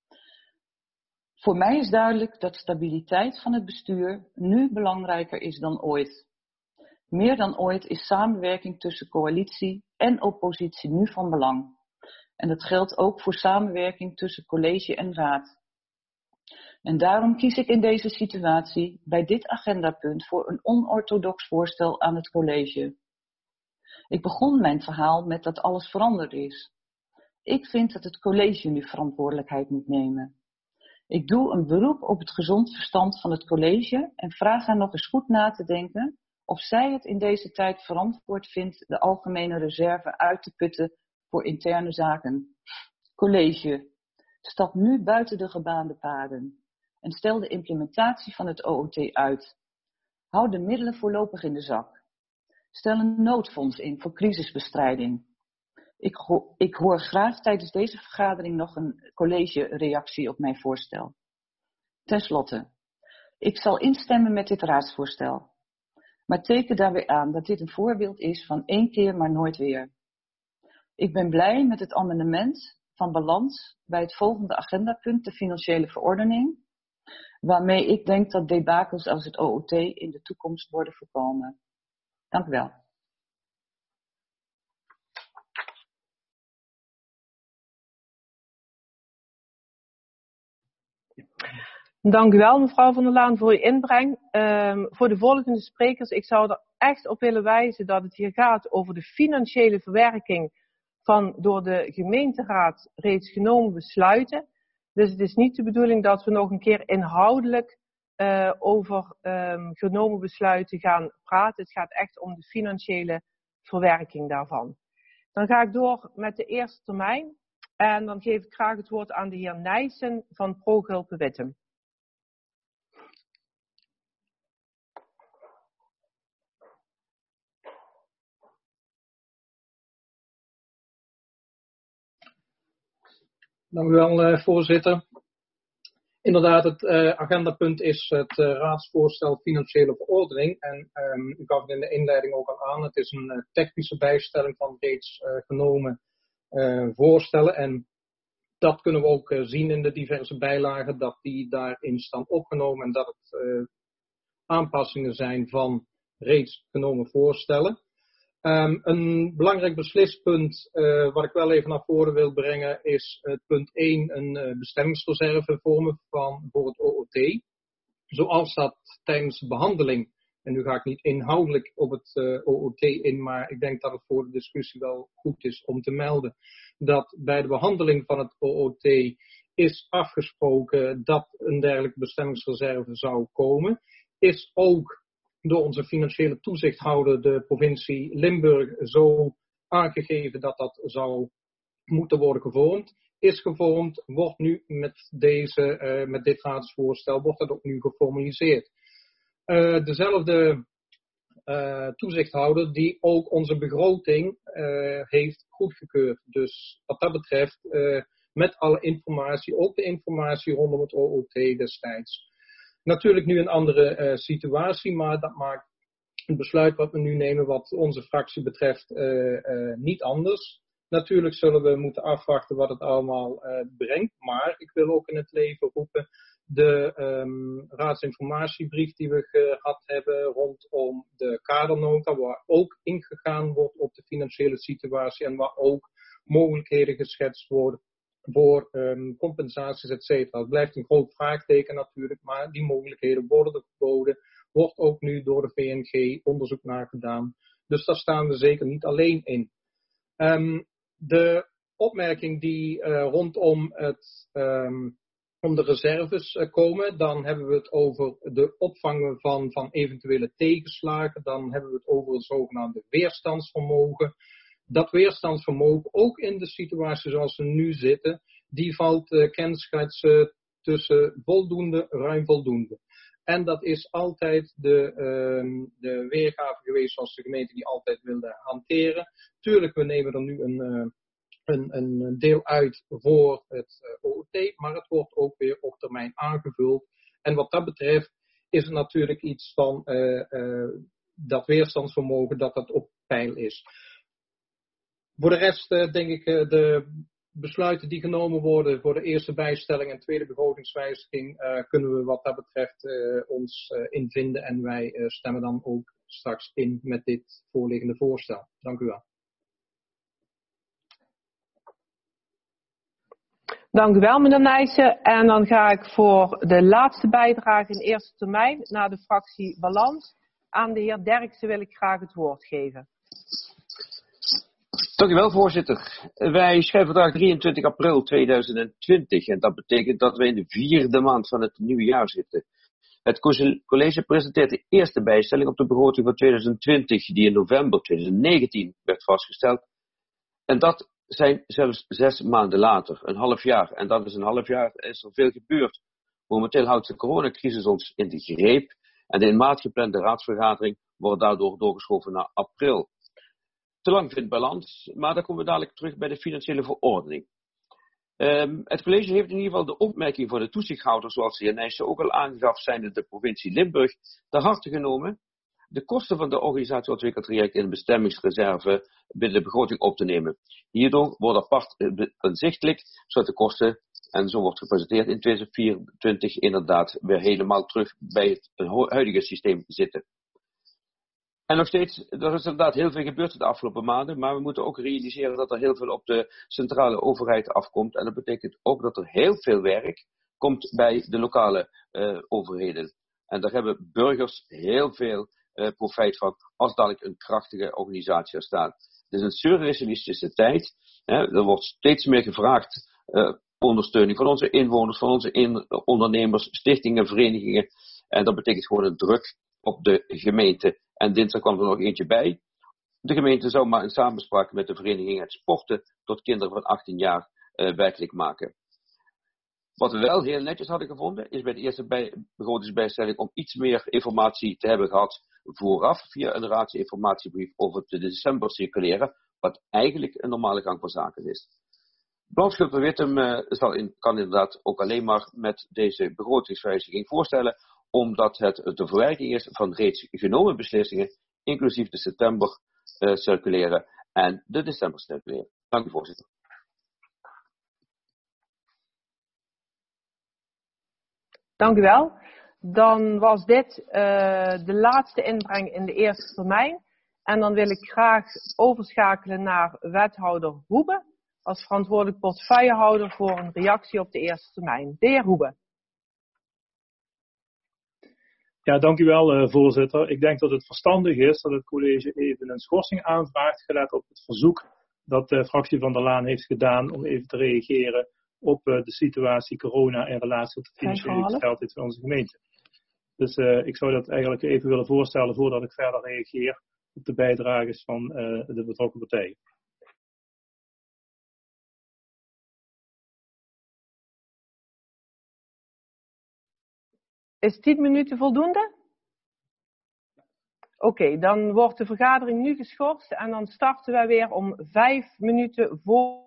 Voor mij is duidelijk dat stabiliteit van het bestuur nu belangrijker is dan ooit. Meer dan ooit is samenwerking tussen coalitie en oppositie nu van belang. En dat geldt ook voor samenwerking tussen college en raad. En daarom kies ik in deze situatie bij dit agendapunt voor een onorthodox voorstel aan het college. Ik begon mijn verhaal met dat alles veranderd is. Ik vind dat het college nu verantwoordelijkheid moet nemen. Ik doe een beroep op het gezond verstand van het college en vraag haar nog eens goed na te denken of zij het in deze tijd verantwoord vindt de algemene reserve uit te putten voor interne zaken. College, stap nu buiten de gebaande paden en stel de implementatie van het OOT uit. Hou de middelen voorlopig in de zak. Stel een noodfonds in voor crisisbestrijding. Ik hoor graag tijdens deze vergadering nog een college-reactie op mijn voorstel. Ten slotte, ik zal instemmen met dit raadsvoorstel, maar teken daarbij aan dat dit een voorbeeld is van 1 keer maar nooit weer. Ik ben blij met het amendement van balans bij het volgende agendapunt, de financiële verordening, waarmee ik denk dat debakels als het OOT in de toekomst worden voorkomen. Dank u wel. Dank u wel, mevrouw Van der Laan, voor uw inbreng. Voor de volgende sprekers, ik zou er echt op willen wijzen dat het hier gaat over de financiële verwerking van door de gemeenteraad reeds genomen besluiten. Dus het is niet de bedoeling dat we nog een keer inhoudelijk over genomen besluiten gaan praten. Het gaat echt om de financiële verwerking daarvan. Dan ga ik door met de eerste termijn. En dan geef ik graag het woord aan de heer Nijssen van ProGulpen-Wittem. Dank u wel, voorzitter. Inderdaad, het agendapunt is het raadsvoorstel financiële verordening. En u gaf het in de inleiding ook al aan. Het is een technische bijstelling van reeds genomen voorstellen. En dat kunnen we ook zien in de diverse bijlagen, dat die daarin staan opgenomen. En dat het aanpassingen zijn van reeds genomen voorstellen. Een belangrijk beslispunt wat ik wel even naar voren wil brengen is punt 1, een bestemmingsreserve vormen voor het OOT. Zoals dat tijdens de behandeling, en nu ga ik niet inhoudelijk op het OOT in, maar ik denk dat het voor de discussie wel goed is om te melden, dat bij de behandeling van het OOT is afgesproken dat een dergelijke bestemmingsreserve zou komen, is ook door onze financiële toezichthouder, de provincie Limburg, zo aangegeven dat dat zou moeten worden gevormd. Is gevormd, wordt nu met dit raadsvoorstel, wordt dat ook nu geformaliseerd. Dezelfde toezichthouder die ook onze begroting heeft goedgekeurd. Dus wat dat betreft, met alle informatie, ook de informatie rondom het OOT destijds. Natuurlijk nu een andere situatie, maar dat maakt het besluit wat we nu nemen, wat onze fractie betreft, niet anders. Natuurlijk zullen we moeten afwachten wat het allemaal brengt, maar ik wil ook in het leven roepen de raadsinformatiebrief die we gehad hebben rondom de kadernota, waar ook ingegaan wordt op de financiële situatie en waar ook mogelijkheden geschetst worden voor compensaties, etc. Het blijft een groot vraagteken natuurlijk, maar die mogelijkheden worden er geboden. Wordt ook nu door de VNG onderzoek naar gedaan. Dus daar staan we zeker niet alleen in. De opmerking die rondom om de reserves komen, dan hebben we het over de opvangen van eventuele tegenslagen. Dan hebben we het over het zogenaamde weerstandsvermogen. Dat weerstandsvermogen, ook in de situatie zoals we nu zitten, die valt kenschetsen tussen voldoende, ruim voldoende. En dat is altijd de weergave geweest zoals de gemeente die altijd wilde hanteren. Tuurlijk, we nemen er nu een deel uit voor het OOT, maar het wordt ook weer op termijn aangevuld. En wat dat betreft is het natuurlijk iets van dat weerstandsvermogen dat op peil is. Voor de rest denk ik de besluiten die genomen worden voor de eerste bijstelling en tweede begrotingswijziging kunnen we wat dat betreft ons invinden en wij stemmen dan ook straks in met dit voorliggende voorstel. Dank u wel. Dank u wel, meneer Nijssen. En dan ga ik voor de laatste bijdrage in eerste termijn naar de fractie Balans. Aan de heer Derksen wil ik graag het woord geven. Dank u wel, voorzitter. Wij schrijven vandaag 23 april 2020 en dat betekent dat we in de 4e maand van het nieuwe jaar zitten. Het college presenteert de eerste bijstelling op de begroting van 2020, die in november 2019 werd vastgesteld. En dat zijn zelfs 6 maanden later, een half jaar. En dat is een half jaar, is er veel gebeurd. Momenteel houdt de coronacrisis ons in de greep en de in maart geplande raadsvergadering wordt daardoor doorgeschoven naar april. Te lang vindt balans, maar dan komen we dadelijk terug bij de financiële verordening. Het college heeft in ieder geval de opmerking van de toezichthouder, zoals de heer Nijssen ook al aangaf, zijnde de provincie Limburg, ter harte genomen. De kosten van de organisatieontwikkeltraject in de bestemmingsreserve binnen de begroting op te nemen. Hierdoor wordt apart inzichtelijk, zodat de kosten, en zo wordt gepresenteerd in 2024, inderdaad weer helemaal terug bij het huidige systeem zitten. En nog steeds, er is inderdaad heel veel gebeurd de afgelopen maanden, maar we moeten ook realiseren dat er heel veel op de centrale overheid afkomt. En dat betekent ook dat er heel veel werk komt bij de lokale overheden. En daar hebben burgers heel veel profijt van, als dadelijk een krachtige organisatie er staat. Het is een surrealistische tijd. Er wordt steeds meer gevraagd ondersteuning van onze inwoners, van onze ondernemers, stichtingen, verenigingen. En dat betekent gewoon een druk op de gemeente. En dinsdag kwam er nog eentje bij. De gemeente zou maar in samenspraak met de vereniging het sporten tot kinderen van 18 jaar werkelijk maken. Wat we wel heel netjes hadden gevonden, is bij de eerste begrotingsbijstelling om iets meer informatie te hebben gehad vooraf via een raadsinformatiebrief over de december circuleren, wat eigenlijk een normale gang van zaken is. Blauw-Schulte-Wittem kan inderdaad ook alleen maar met deze begrotingswijziging voorstellen, omdat het de verwerking is van reeds genomen beslissingen, inclusief de september circuleren en de december circuleren. Dank u, voorzitter. Dank u wel. Dan was dit de laatste inbreng in de eerste termijn. En dan wil ik graag overschakelen naar wethouder Hoebe als verantwoordelijk portefeuillehouder voor een reactie op de eerste termijn. De heer Hoebe. Ja, dank u wel, voorzitter. Ik denk dat het verstandig is dat het college even een schorsing aanvraagt, gelet op het verzoek dat de fractie van der Laan heeft gedaan om even te reageren op de situatie corona in relatie tot de financiële gesteldheid van onze gemeente. Dus ik zou dat eigenlijk even willen voorstellen voordat ik verder reageer op de bijdrages van de betrokken partijen. Is 10 minuten voldoende? Oké, dan wordt de vergadering nu geschorst en dan starten wij weer om 5 minuten voor.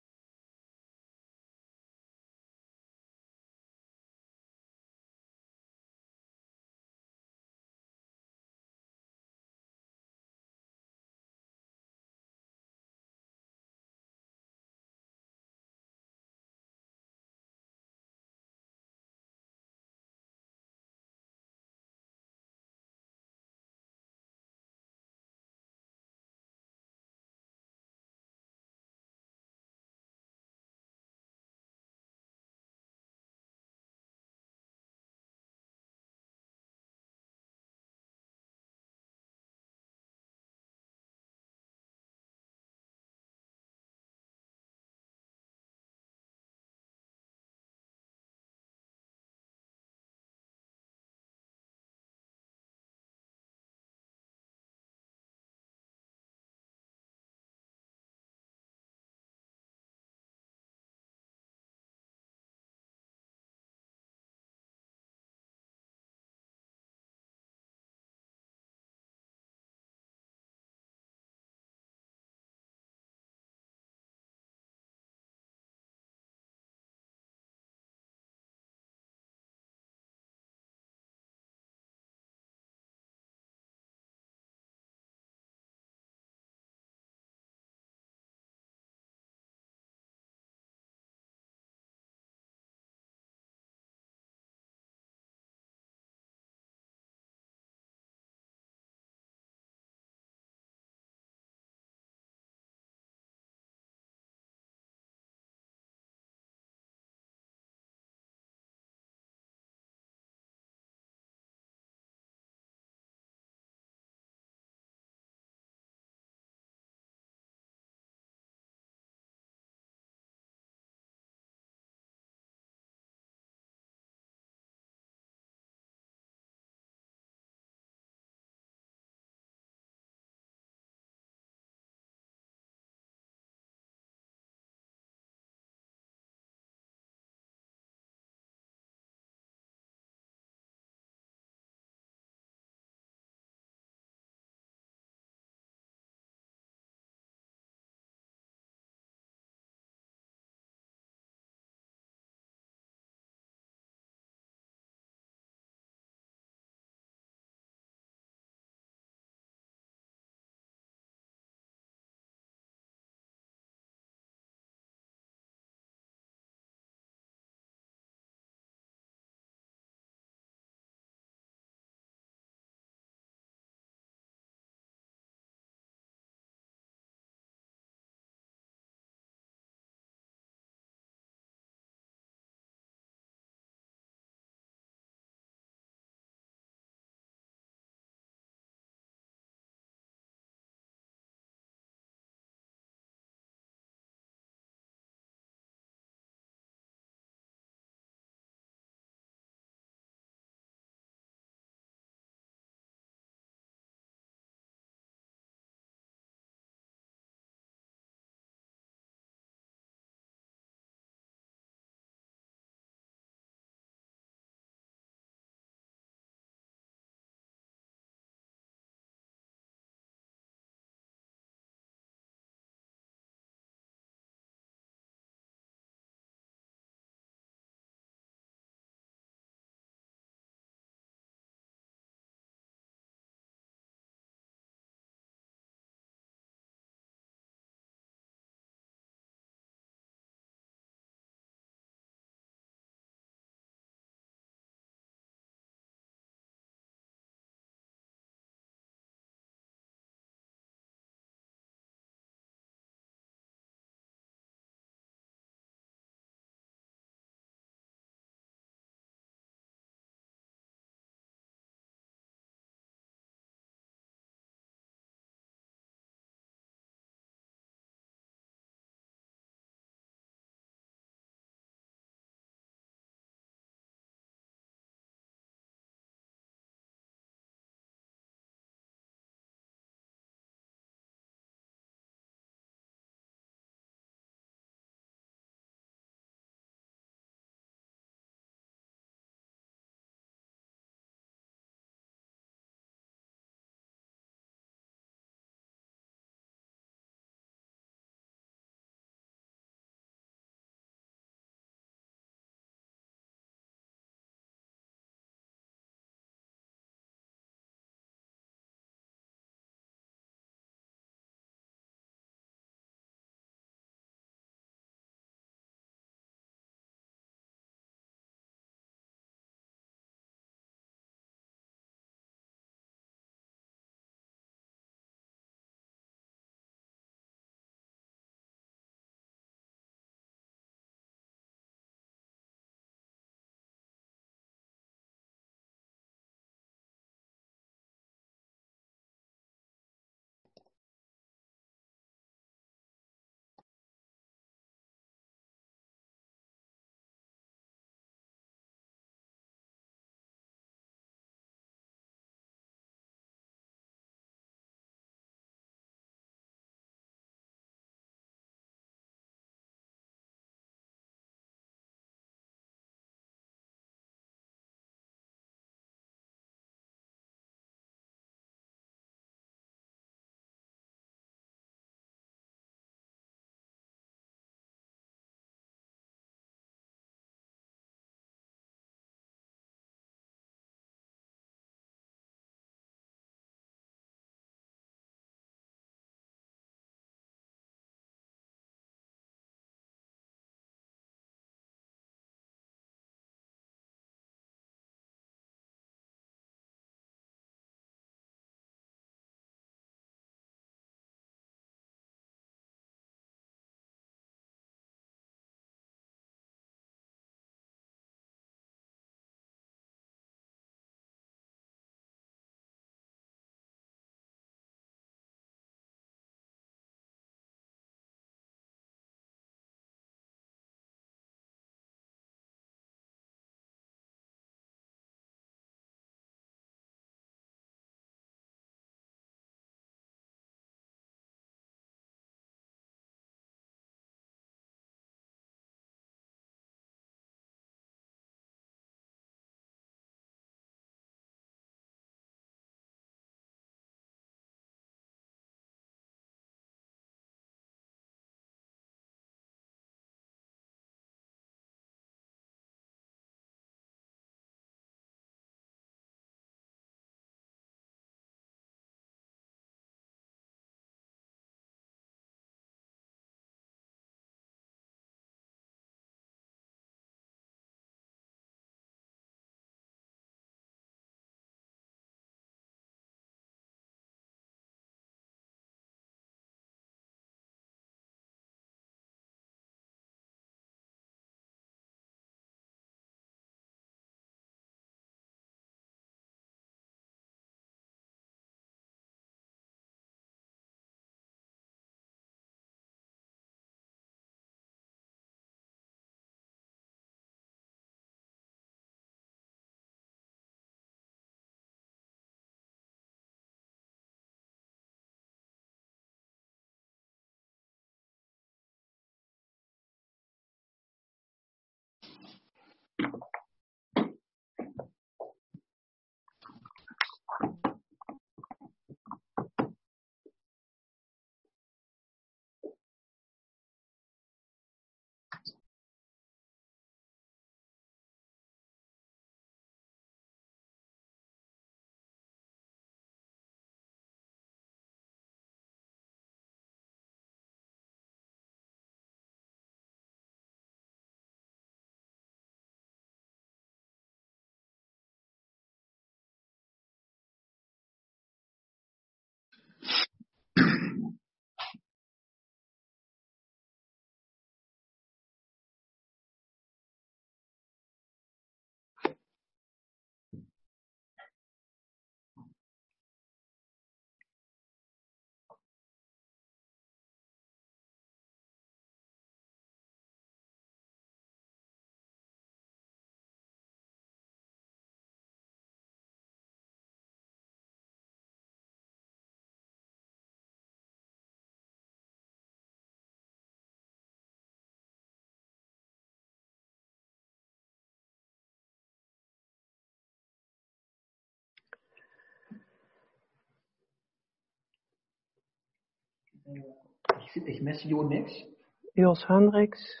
Ich mis Jo niks. Jos Hendricks.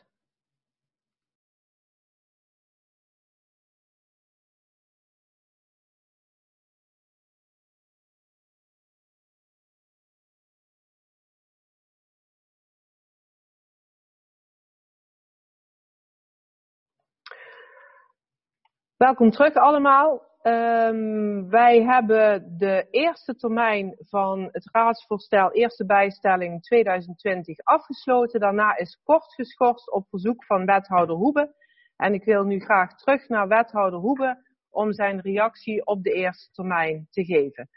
Welkom terug allemaal. Wij hebben de eerste termijn van het raadsvoorstel eerste bijstelling 2020 afgesloten. Daarna is kort geschorst op verzoek van wethouder Hoebe. En ik wil nu graag terug naar wethouder Hoebe om zijn reactie op de eerste termijn te geven.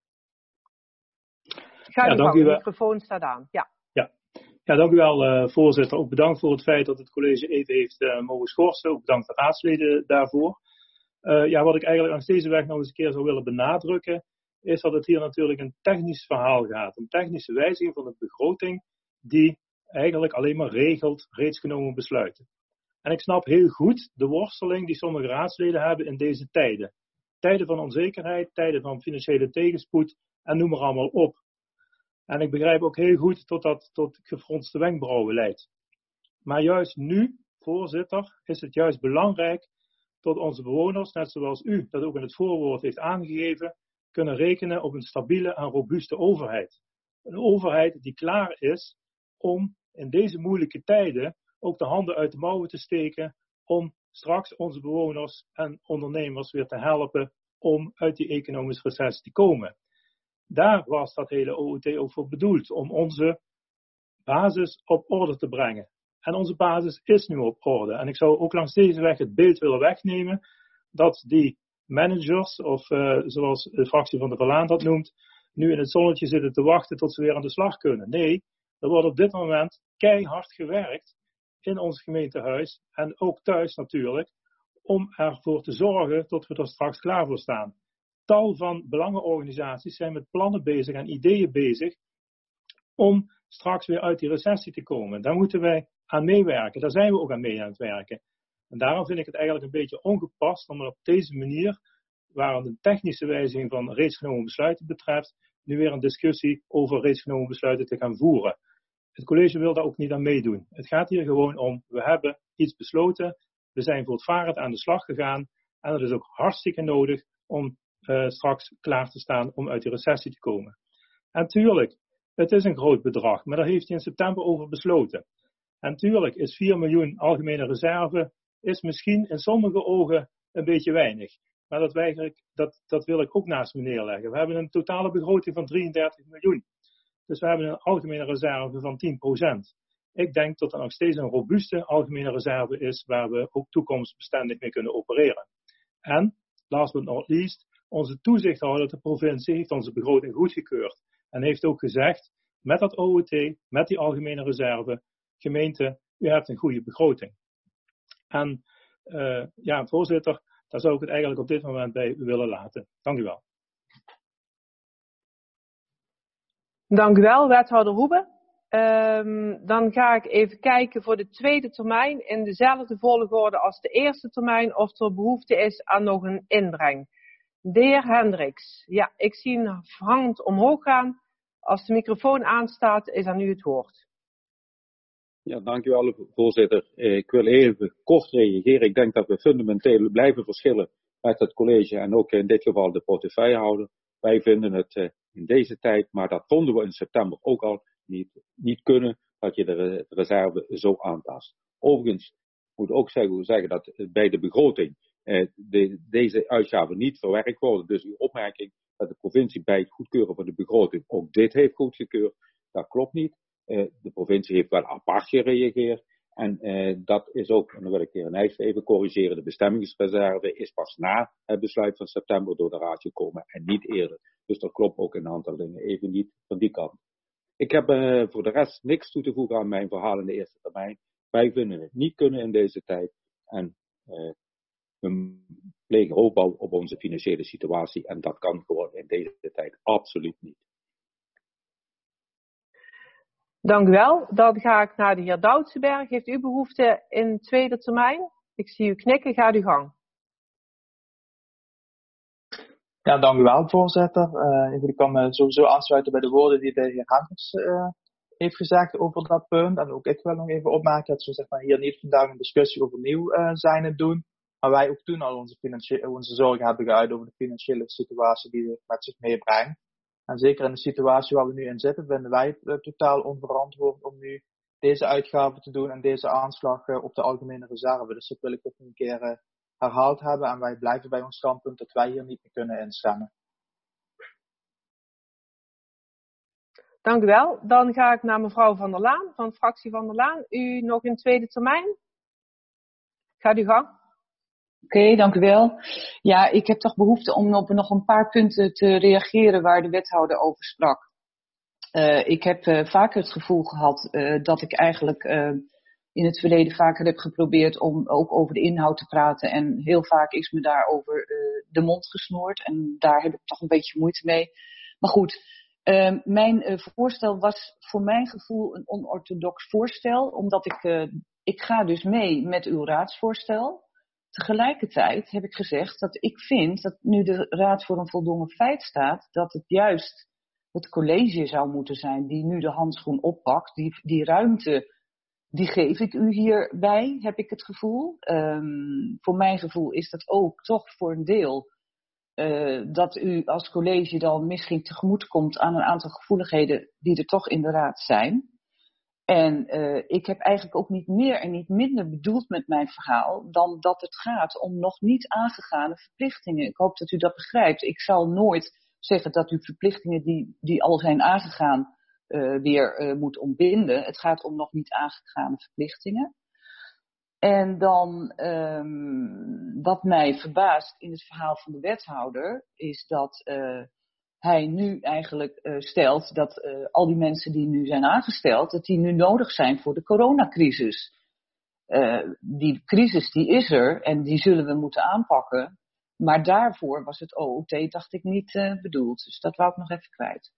Ga u gang, de microfoon staat aan. Ja, dank u wel, voorzitter. Ook bedankt voor het feit dat het college even heeft mogen schorsen. Ook bedankt de raadsleden daarvoor. Wat ik eigenlijk langs deze weg nog eens een keer zou willen benadrukken, is dat het hier natuurlijk een technisch verhaal gaat. Een technische wijziging van de begroting die eigenlijk alleen maar regelt reeds genomen besluiten. En ik snap heel goed de worsteling die sommige raadsleden hebben in deze tijden. Tijden van onzekerheid, tijden van financiële tegenspoed en noem maar allemaal op. En ik begrijp ook heel goed tot gefronste wenkbrauwen leidt. Maar juist nu, voorzitter, is het juist belangrijk dat onze bewoners, net zoals u dat ook in het voorwoord heeft aangegeven, kunnen rekenen op een stabiele en robuuste overheid. Een overheid die klaar is om in deze moeilijke tijden ook de handen uit de mouwen te steken om straks onze bewoners en ondernemers weer te helpen om uit die economische recessie te komen. Daar was dat hele OOT ook voor bedoeld, om onze basis op orde te brengen. En onze basis is nu op orde. En ik zou ook langs deze weg het beeld willen wegnemen dat die managers, of zoals de fractie van de Verlaan dat noemt, nu in het zonnetje zitten te wachten tot ze weer aan de slag kunnen. Nee, er wordt op dit moment keihard gewerkt in ons gemeentehuis en ook thuis natuurlijk, om ervoor te zorgen dat we er straks klaar voor staan. Tal van belangenorganisaties zijn met plannen bezig en ideeën bezig om straks weer uit die recessie te komen. Daar moeten wij aan meewerken. Daar zijn we ook aan het werken. En daarom vind ik het eigenlijk een beetje ongepast om op deze manier, waar een technische wijziging van reeds genomen besluiten betreft, nu weer een discussie over reeds genomen besluiten te gaan voeren. Het college wil daar ook niet aan meedoen. Het gaat hier gewoon om, we hebben iets besloten, we zijn voortvarend aan de slag gegaan en het is ook hartstikke nodig om straks klaar te staan om uit die recessie te komen. En tuurlijk, het is een groot bedrag, maar daar heeft hij in september over besloten. En tuurlijk is 4 miljoen algemene reserve is misschien in sommige ogen een beetje weinig. Maar dat wil ik ook naast me neerleggen. We hebben een totale begroting van 33 miljoen. Dus we hebben een algemene reserve van 10%. Ik denk dat er nog steeds een robuuste algemene reserve is waar we ook toekomstbestendig mee kunnen opereren. En, last but not least, onze toezichthouder, de provincie, heeft onze begroting goedgekeurd. En heeft ook gezegd, met dat OOT, met die algemene reserve, gemeente, u hebt een goede begroting. En voorzitter, daar zou ik het eigenlijk op dit moment bij u willen laten. Dank u wel. Dank u wel, wethouder Hoebe. Dan ga ik even kijken voor de tweede termijn in dezelfde volgorde als de eerste termijn of er behoefte is aan nog een inbreng. De heer Hendricks, ja, ik zie een hand omhoog gaan. Als de microfoon aanstaat, is aan u het woord. Ja, dank u wel, voorzitter. Ik wil even kort reageren. Ik denk dat we fundamenteel blijven verschillen met het college en ook in dit geval de portefeuillehouder. Wij vinden het in deze tijd, maar dat vonden we in september ook al, niet kunnen dat je de reserve zo aantast. Overigens moet ook zeggen dat bij de begroting deze uitgaven niet verwerkt worden. Dus uw opmerking dat de provincie bij het goedkeuren van de begroting ook dit heeft goedgekeurd, dat klopt niet. De provincie heeft wel apart gereageerd. En dat is ook, en dan wil ik de heer Nijs even corrigeren, de bestemmingsreserve is pas na het besluit van september door de raad gekomen en niet eerder. Dus dat klopt ook een aantal dingen even niet van die kant. Ik heb voor de rest niks toe te voegen aan mijn verhaal in de eerste termijn. Wij vinden het niet kunnen in deze tijd. En we plegen opbouw op onze financiële situatie. En dat kan gewoon in deze tijd absoluut niet. Dank u wel. Dan ga ik naar de heer Doutsenberg. Heeft u behoefte in tweede termijn? Ik zie u knikken. Gaat uw gang. Ja, dank u wel, voorzitter. Ik kan me sowieso aansluiten bij de woorden die de heer Hendricks heeft gezegd over dat punt. En ook ik wil nog even opmerken dat we zeg maar, hier niet vandaag een discussie overnieuw zijn het doen. Maar wij ook toen al onze zorgen hebben geuit over de financiële situatie die het met zich meebrengt. En zeker in de situatie waar we nu in zitten, vinden wij het totaal onverantwoord om nu deze uitgaven te doen en deze aanslag op de algemene reserve. Dus dat wil ik ook een keer herhaald hebben. En wij blijven bij ons standpunt dat wij hier niet meer kunnen instemmen. Dank u wel. Dan ga ik naar mevrouw Van der Laan, van fractie Van der Laan. U nog in tweede termijn? Gaat u gang. Oké, dank u wel. Ja, ik heb toch behoefte om op nog een paar punten te reageren waar de wethouder over sprak. Ik heb vaker het gevoel gehad dat ik eigenlijk in het verleden vaker heb geprobeerd om ook over de inhoud te praten. En heel vaak is me daarover de mond gesnoerd. En daar heb ik toch een beetje moeite mee. Maar goed, mijn voorstel was voor mijn gevoel een onorthodox voorstel. Omdat ik ga dus mee met uw raadsvoorstel. Tegelijkertijd heb ik gezegd dat ik vind dat nu de Raad voor een voldongen feit staat, dat het juist het college zou moeten zijn die nu de handschoen oppakt. Die ruimte, die geef ik u hierbij, heb ik het gevoel. Voor mijn gevoel is dat ook toch voor een deel dat u als college dan misschien tegemoet komt aan een aantal gevoeligheden die er toch in de Raad zijn. En ik heb eigenlijk ook niet meer en niet minder bedoeld met mijn verhaal dan dat het gaat om nog niet aangegane verplichtingen. Ik hoop dat u dat begrijpt. Ik zal nooit zeggen dat u verplichtingen die al zijn aangegaan weer moet ontbinden. Het gaat om nog niet aangegane verplichtingen. En dan wat mij verbaast in het verhaal van de wethouder is dat hij nu eigenlijk stelt dat al die mensen die nu zijn aangesteld, dat die nu nodig zijn voor de coronacrisis. Die crisis die is er en die zullen we moeten aanpakken. Maar daarvoor was het OOT, dacht ik, niet bedoeld. Dus dat wou ik nog even kwijt.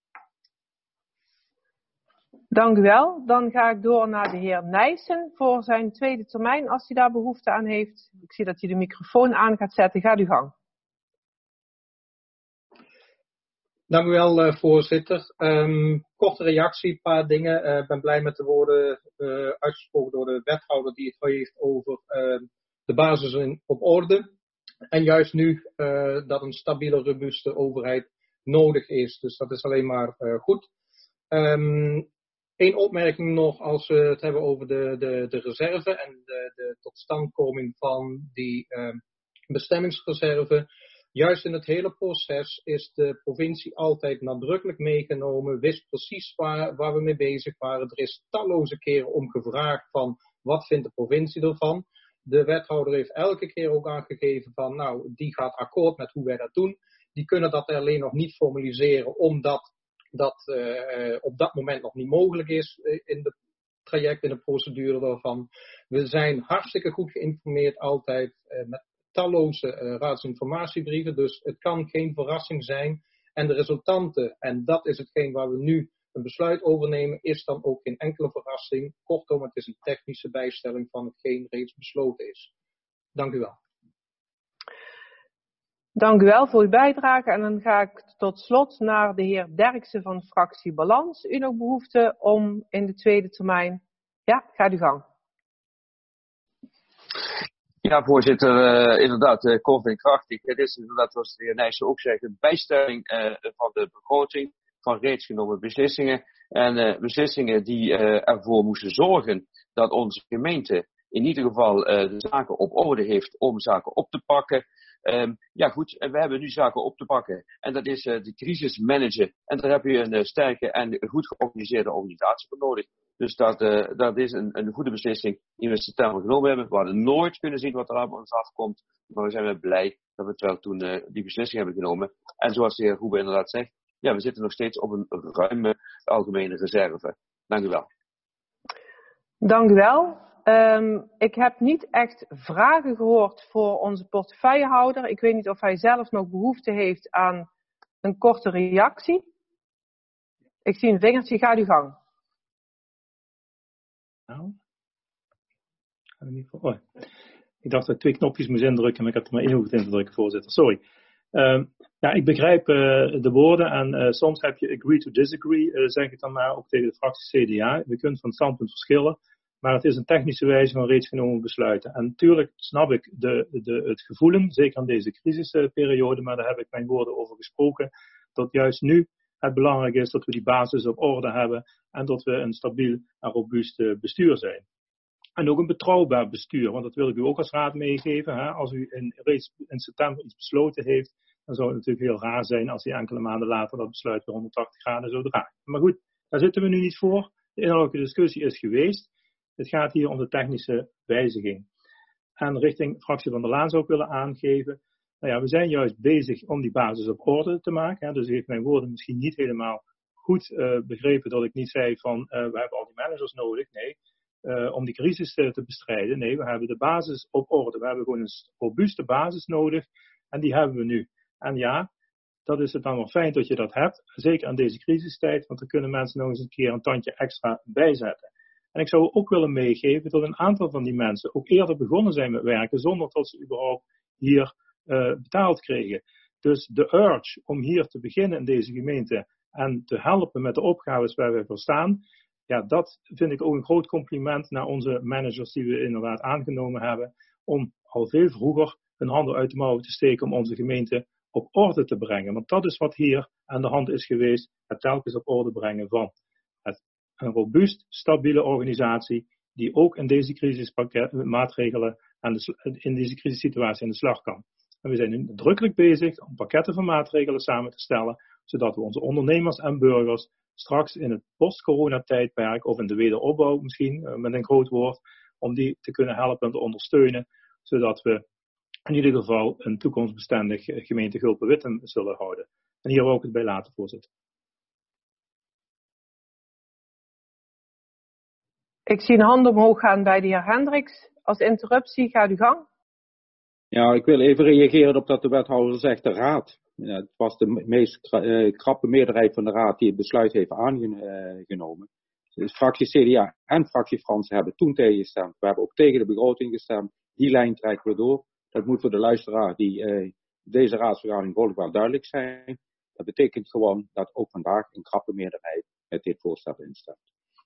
Dank u wel. Dan ga ik door naar de heer Nijssen voor zijn tweede termijn, als hij daar behoefte aan heeft. Ik zie dat hij de microfoon aan gaat zetten. Gaat u gang. Dank u wel, voorzitter. Korte reactie, een paar dingen. Ik ben blij met de woorden uitgesproken door de wethouder die het heeft over de basis op orde. En juist nu dat een stabiele, robuuste overheid nodig is. Dus dat is alleen maar goed. Eén opmerking nog als we het hebben over de reserve en de totstandkoming van die bestemmingsreserve. Juist in het hele proces is de provincie altijd nadrukkelijk meegenomen, wist precies waar we mee bezig waren. Er is talloze keren om gevraagd van wat vindt de provincie ervan. De wethouder heeft elke keer ook aangegeven van nou, die gaat akkoord met hoe wij dat doen. Die kunnen dat alleen nog niet formaliseren omdat dat op dat moment nog niet mogelijk is in het traject, in de procedure daarvan. We zijn hartstikke goed geïnformeerd altijd met talloze raadsinformatiebrieven, dus het kan geen verrassing zijn. En de resultanten, en dat is hetgeen waar we nu een besluit over nemen, is dan ook geen enkele verrassing. Kortom, het is een technische bijstelling van hetgeen reeds besloten is. Dank u wel. Dank u wel voor uw bijdrage. En dan ga ik tot slot naar de heer Derksen van fractie Balans. U nog behoefte om in de tweede termijn? Ja, gaat u gang. Ja, voorzitter, inderdaad, kort en krachtig. Het is inderdaad, zoals de heer Nijssen ook zegt, een bijstelling van de begroting van reeds genomen beslissingen. En beslissingen die ervoor moesten zorgen dat onze gemeente in ieder geval de zaken op orde heeft om zaken op te pakken. Ja goed, en we hebben nu zaken op te pakken. En dat is de crisis managen. En daar heb je een sterke en goed georganiseerde organisatie voor nodig. Dus dat is een goede beslissing die we in september genomen hebben. We hadden nooit kunnen zien wat er aan ons afkomt. Maar we zijn blij dat we wel toen die beslissing hebben genomen. En zoals de heer Hoebe inderdaad zegt, ja, we zitten nog steeds op een ruime algemene reserve. Dank u wel. Dank u wel. Ik heb niet echt vragen gehoord voor onze portefeuillehouder. Ik weet niet of hij zelf nog behoefte heeft aan een korte reactie. Ik zie een vingertje, gaat u gang. Nou, ik dacht dat ik 2 knopjes moest indrukken, maar ik heb er maar 1 hoeven in te drukken, voorzitter. Sorry. Ja, ik begrijp de woorden en soms heb je agree to disagree, zeg ik dan maar, ook tegen de fractie CDA. We kunnen van standpunt verschillen, maar het is een technische wijze van reeds genomen besluiten. En natuurlijk snap ik het gevoelen, zeker in deze crisisperiode, maar daar heb ik mijn woorden over gesproken, dat juist nu het belangrijk is dat we die basis op orde hebben en dat we een stabiel en robuust bestuur zijn. En ook een betrouwbaar bestuur, want dat wil ik u ook als raad meegeven. Hè? Als u reeds in september iets besloten heeft, dan zou het natuurlijk heel raar zijn als u enkele maanden later dat besluit weer 180 graden zou draaien. Maar goed, daar zitten we nu niet voor. De inhoudelijke discussie is geweest. Het gaat hier om de technische wijziging. En richting fractie van der Laan zou ik willen aangeven. Nou ja, we zijn juist bezig om die basis op orde te maken. Hè? Dus u heeft mijn woorden misschien niet helemaal goed begrepen dat ik niet zei van we hebben al die managers nodig. Nee. Om die crisis te bestrijden. Nee, we hebben de basis op orde. We hebben gewoon een robuuste basis nodig. En die hebben we nu. En ja, dat is het dan wel fijn dat je dat hebt. Zeker in deze crisistijd. Want dan kunnen mensen nog eens een keer een tandje extra bijzetten. En ik zou ook willen meegeven dat een aantal van die mensen ook eerder begonnen zijn met werken. Zonder dat ze überhaupt hier betaald kregen. Dus de urge om hier te beginnen in deze gemeente. En te helpen met de opgaves waar we voor staan. Ja, dat vind ik ook een groot compliment naar onze managers die we inderdaad aangenomen hebben. Om al veel vroeger hun handen uit de mouwen te steken om onze gemeente op orde te brengen. Want dat is wat hier aan de hand is geweest. Het telkens op orde brengen van een robuust, stabiele organisatie. Die ook in deze crisismaatregelen in deze crisissituatie aan de slag kan. En we zijn nu nadrukkelijk bezig om pakketten van maatregelen samen te stellen. Zodat we onze ondernemers en burgers straks in het post-corona-tijdperk of in de wederopbouw misschien, met een groot woord, om die te kunnen helpen en te ondersteunen, zodat we in ieder geval een toekomstbestendig gemeente Gulpen-Wittem zullen houden. En hier wil ik het bij laten, voorzitter. Ik zie een hand omhoog gaan bij de heer Hendricks. Als interruptie, gaat uw gang. Ja, ik wil even reageren op dat de wethouder zegt de raad. Ja, het was de meest krappe meerderheid van de raad die het besluit heeft aangenomen. Dus fractie CDA en fractie Frans hebben toen tegengestemd. We hebben ook tegen de begroting gestemd. Die lijn trekken we door. Dat moet voor de luisteraar die deze raadsvergadering volgt wel duidelijk zijn. Dat betekent gewoon dat ook vandaag een krappe meerderheid met dit voorstel instemt.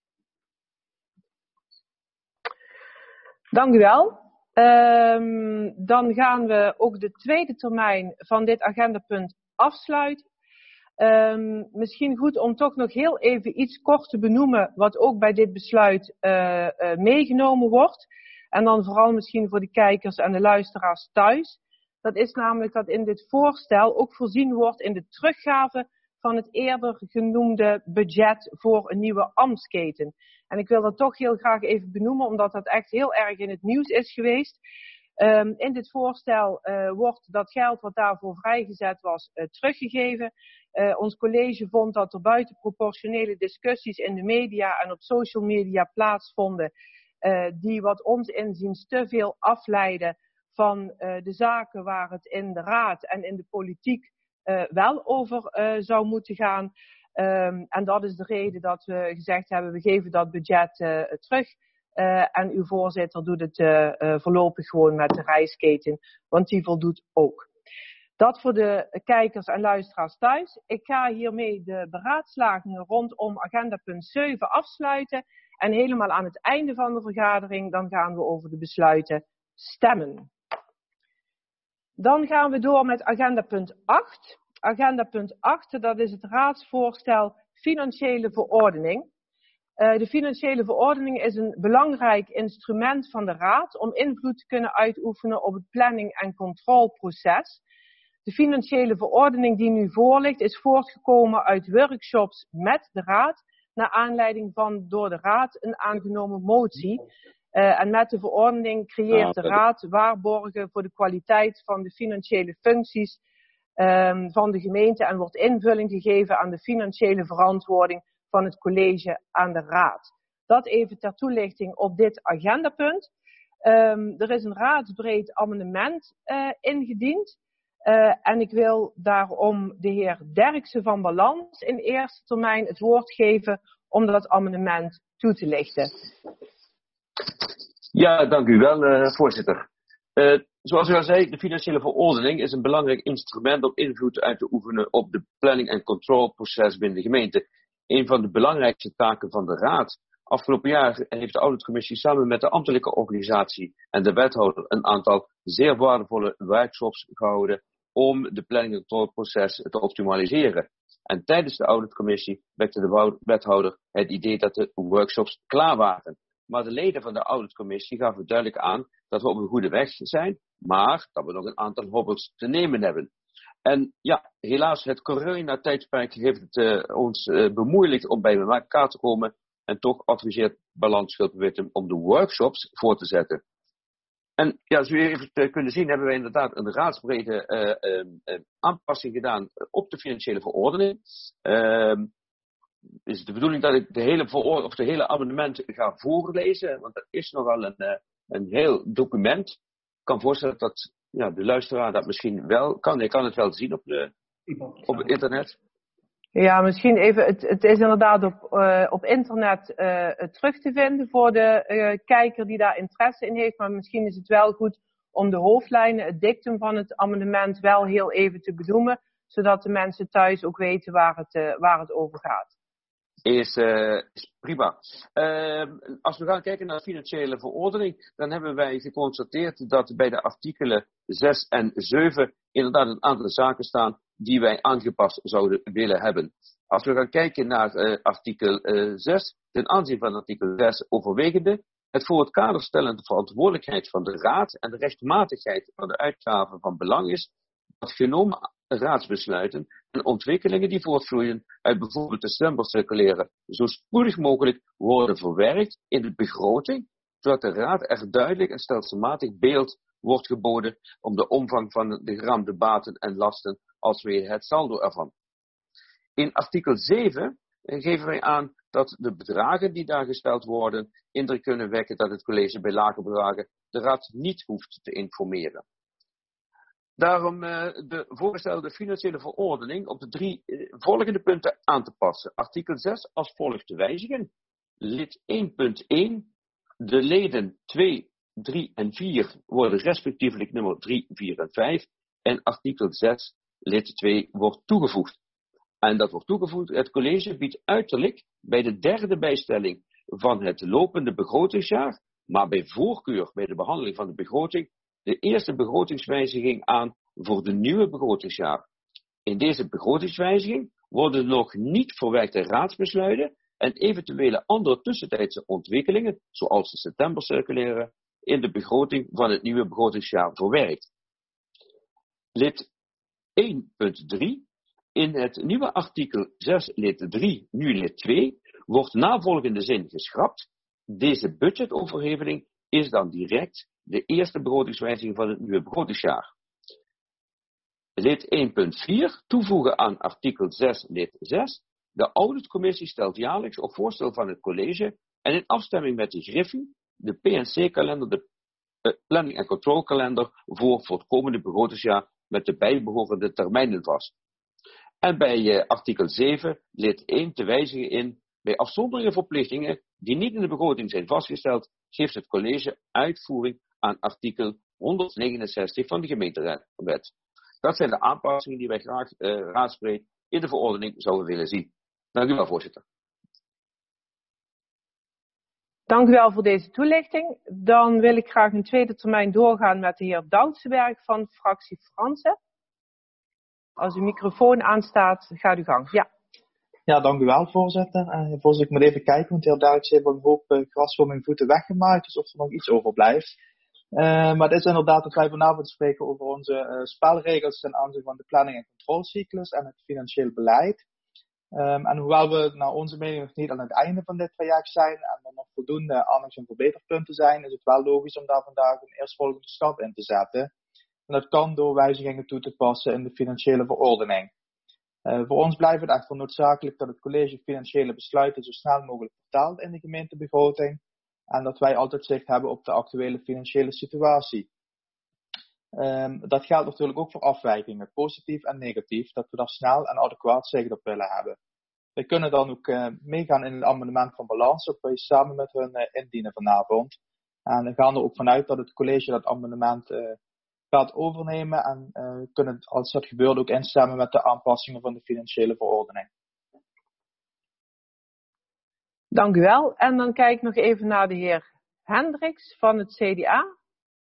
Dank u wel. Dan gaan we ook de tweede termijn van dit agendapunt afsluiten. Misschien goed om toch nog heel even iets kort te benoemen wat ook bij dit besluit meegenomen wordt. En dan vooral misschien voor de kijkers en de luisteraars thuis. Dat is namelijk dat in dit voorstel ook voorzien wordt in de teruggave van het eerder genoemde budget voor een nieuwe ambtsketen. En ik wil dat toch heel graag even benoemen, omdat dat echt heel erg in het nieuws is geweest. In dit voorstel wordt dat geld wat daarvoor vrijgezet was teruggegeven. Ons college vond dat er buitenproportionele discussies in de media en op social media plaatsvonden. Die wat ons inziens te veel afleiden van de zaken waar het in de raad en in de politiek wel over zou moeten gaan. En dat is de reden dat we gezegd hebben, we geven dat budget terug. En uw voorzitter doet het voorlopig gewoon met de reisketen, want die voldoet ook. Dat voor de kijkers en luisteraars thuis. Ik ga hiermee de beraadslagingen rondom agendapunt 7 afsluiten. En helemaal aan het einde van de vergadering, dan gaan we over de besluiten stemmen. Dan gaan we door met agendapunt 8. Agendapunt 8, dat is het raadsvoorstel financiële verordening. De financiële verordening is een belangrijk instrument van de raad om invloed te kunnen uitoefenen op het planning- en controleproces. De financiële verordening die nu voorligt is voortgekomen uit workshops met de raad, naar aanleiding van door de raad een aangenomen motie. En met de verordening creëert de raad waarborgen voor de kwaliteit van de financiële functies van de gemeente en wordt invulling gegeven aan de financiële verantwoording van het college aan de raad. Dat even ter toelichting op dit agendapunt. Er is een raadsbreed amendement ingediend. En ik wil daarom de heer Derksen van Balans in eerste termijn het woord geven om dat amendement toe te lichten. Ja, dank u wel, voorzitter. Zoals u al zei, de financiële verordening is een belangrijk instrument om invloed uit te oefenen op de planning- en controleproces binnen de gemeente. Een van de belangrijkste taken van de Raad. Afgelopen jaar heeft de auditcommissie samen met de ambtelijke organisatie en de wethouder een aantal zeer waardevolle workshops gehouden om de planning- en controleproces te optimaliseren. En tijdens de auditcommissie wekte de wethouder het idee dat de workshops klaar waren. Maar de leden van de auditcommissie gaven duidelijk aan dat we op een goede weg zijn, maar dat we nog een aantal hobbels te nemen hebben. En ja, helaas, het coronatijdperk heeft het ons bemoeilijkt om bij elkaar te komen. En toch adviseert Balans Schulp-Wittem om de workshops voor te zetten. En ja, zoals u even kunnen zien, hebben wij inderdaad een raadsbrede aanpassing gedaan op de financiële verordening. Is het de bedoeling dat ik de hele amendement ga voorlezen? Want dat is nogal een heel document. Ik kan voorstellen dat de luisteraar dat misschien wel kan. Je kan het wel zien op het internet. Ja, misschien even, het is inderdaad op internet terug te vinden voor de kijker die daar interesse in heeft. Maar misschien is het wel goed om de hoofdlijnen, het dictum van het amendement wel heel even te benoemen. Zodat de mensen thuis ook weten waar het over gaat. Is prima. Als we gaan kijken naar de financiële verordening, dan hebben wij geconstateerd dat bij de artikelen 6 en 7 inderdaad een aantal zaken staan die wij aangepast zouden willen hebben. Als we gaan kijken naar artikel 6, ten aanzien van artikel 6 overwegende, het voor het kader stellende verantwoordelijkheid van de Raad en de rechtmatigheid van de uitgaven van belang is dat genomen raadsbesluiten en ontwikkelingen die voortvloeien uit bijvoorbeeld de stembilcirculeren zo spoedig mogelijk worden verwerkt in de begroting, zodat de Raad er duidelijk en stelselmatig beeld wordt geboden om de omvang van de geraamde baten en lasten alsmede het saldo ervan. In artikel 7 geven wij aan dat de bedragen die daar gesteld worden indruk kunnen wekken dat het college bij lage bedragen de Raad niet hoeft te informeren. Daarom de voorgestelde financiële verordening op de 3 volgende punten aan te passen. Artikel 6 als volgt te wijzigen. Lid 1.1. De leden 2, 3 en 4 worden respectievelijk nummer 3, 4 en 5. En artikel 6, lid 2, wordt toegevoegd. En dat wordt toegevoegd. Het college biedt uiterlijk bij de derde bijstelling van het lopende begrotingsjaar, maar bij voorkeur bij de behandeling van de begroting, de eerste begrotingswijziging aan voor de nieuwe begrotingsjaar. In deze begrotingswijziging worden nog niet verwerkte raadsbesluiten en eventuele andere tussentijdse ontwikkelingen, zoals de septembercirculeren, in de begroting van het nieuwe begrotingsjaar verwerkt. Lid 1.3. In het nieuwe artikel 6 lid 3, nu lid 2, wordt navolgende zin geschrapt. Deze budgetoverheveling is dan direct de eerste begrotingswijziging van het nieuwe begrotingsjaar. Lid 1.4, toevoegen aan artikel 6 lid 6. De auditcommissie stelt jaarlijks op voorstel van het college en in afstemming met de Griffie de PNC-kalender, de planning- en controlkalender voor het komende begrotingsjaar met de bijbehorende termijnen vast. En bij artikel 7 lid 1 te wijzigen in bij afzonderlijke verplichtingen die niet in de begroting zijn vastgesteld, geeft het college uitvoering aan artikel 169 van de gemeentewet. Dat zijn de aanpassingen die wij graag raadsbreed in de verordening zouden willen zien. Dank u wel, voorzitter. Dank u wel voor deze toelichting. Dan wil ik graag een tweede termijn doorgaan met de heer Doutsenberg van fractie Fransen. Als uw microfoon aanstaat, gaat u gang. Ja. Ja, dank u wel, voorzitter. Voorzitter, ik moet even kijken, want heel duidelijk heeft een hoop gras voor mijn voeten weggemaakt, dus of er nog iets overblijft. Maar het is inderdaad dat wij vanavond spreken over onze spelregels ten aanzien van de planning- en controlecyclus en het financieel beleid. En hoewel we naar onze mening nog niet aan het einde van dit traject zijn en er nog voldoende aandacht- en verbeterpunten zijn, is het wel logisch om daar vandaag een eerstvolgende stap in te zetten. En dat kan door wijzigingen toe te passen in de financiële verordening. Voor ons blijft het echter noodzakelijk dat het college financiële besluiten zo snel mogelijk vertaalt in de gemeentebegroting en dat wij altijd zicht hebben op de actuele financiële situatie. Dat geldt natuurlijk ook voor afwijkingen, positief en negatief, dat we daar snel en adequaat zicht op willen hebben. We kunnen dan ook meegaan in het amendement van balans, dat wij samen met hun indienen vanavond. En we gaan er ook vanuit dat het college dat amendement gaat overnemen en kunnen, als dat gebeurt, ook instemmen met de aanpassingen van de financiële verordening. Dank u wel. En dan kijk ik nog even naar de heer Hendricks van het CDA.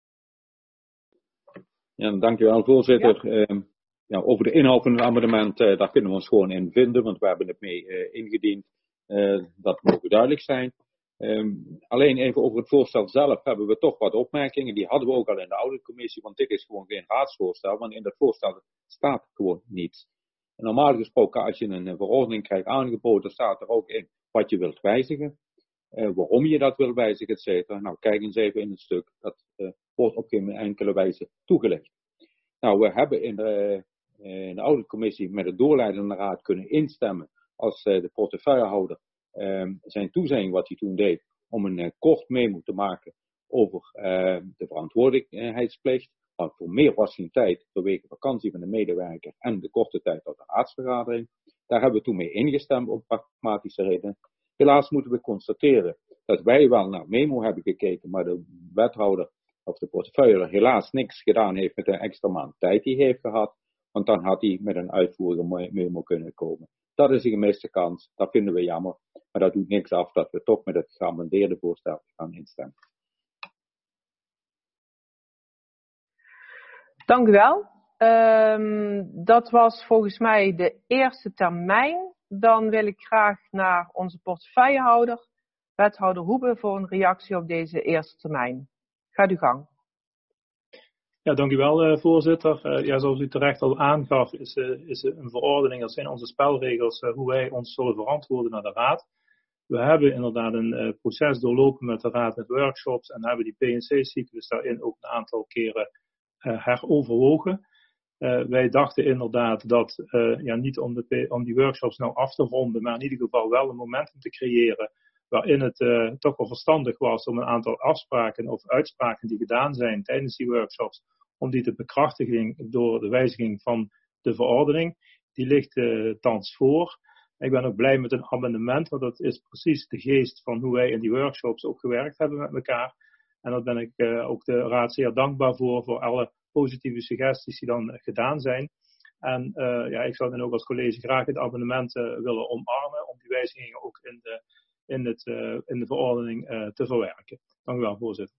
Ja, dank u wel, voorzitter. Ja. Over de inhoud van het amendement, daar kunnen we ons gewoon in vinden, want we hebben het mee ingediend. Dat moet duidelijk zijn. Alleen even over het voorstel zelf hebben we toch wat opmerkingen. Die hadden we ook al in de auditcommissie, want dit is gewoon geen raadsvoorstel, want in dat voorstel staat gewoon niets. En normaal gesproken, als je een verordening krijgt aangeboden, staat er ook in wat je wilt wijzigen, waarom je dat wilt wijzigen, et cetera. Nou, kijk eens even in het stuk, dat wordt op geen enkele wijze toegelicht. Nou, we hebben in de auditcommissie met de doorleidende raad kunnen instemmen als de portefeuillehouder zijn toezegging wat hij toen deed om een kort memo te maken over de verantwoordelijkheidsplicht. Want voor meer was geen tijd vanwege vakantie van de medewerker en de korte tijd tot de raadsvergadering. Daar hebben we toen mee ingestemd om pragmatische redenen. Helaas moeten we constateren dat wij wel naar memo hebben gekeken, maar de wethouder of de portefeuille helaas niks gedaan heeft met de extra maand tijd die hij heeft gehad. Want dan had hij met een uitvoerige memo kunnen komen. Dat is een gemiste kans, dat vinden we jammer. Maar dat doet niks af dat we toch met het geamendeerde voorstel gaan instemmen. Dank u wel. Dat was volgens mij de eerste termijn. Dan wil ik graag naar onze portefeuillehouder, wethouder Hoebe, voor een reactie op deze eerste termijn. Gaat uw gang. Ja, dank u wel, voorzitter. Ja, zoals u terecht al aangaf, is een verordening, dat zijn onze spelregels, hoe wij ons zullen verantwoorden naar de raad. We hebben inderdaad een proces doorlopen met de raad met workshops en hebben die PNC-cyclus daarin ook een aantal keren heroverwogen. Wij dachten inderdaad dat, niet om die workshops nou af te ronden, maar in ieder geval wel een momentum te creëren waarin het toch wel verstandig was om een aantal afspraken of uitspraken die gedaan zijn tijdens die workshops, om die te bekrachtigen door de wijziging van de verordening. Die ligt thans voor. Ik ben ook blij met een amendement, want dat is precies de geest van hoe wij in die workshops ook gewerkt hebben met elkaar. En daar ben ik ook de raad zeer dankbaar voor alle positieve suggesties die dan gedaan zijn. En ik zou dan ook als college graag het amendement willen omarmen om die wijzigingen ook in de verordening te verwerken. Dank u wel, voorzitter.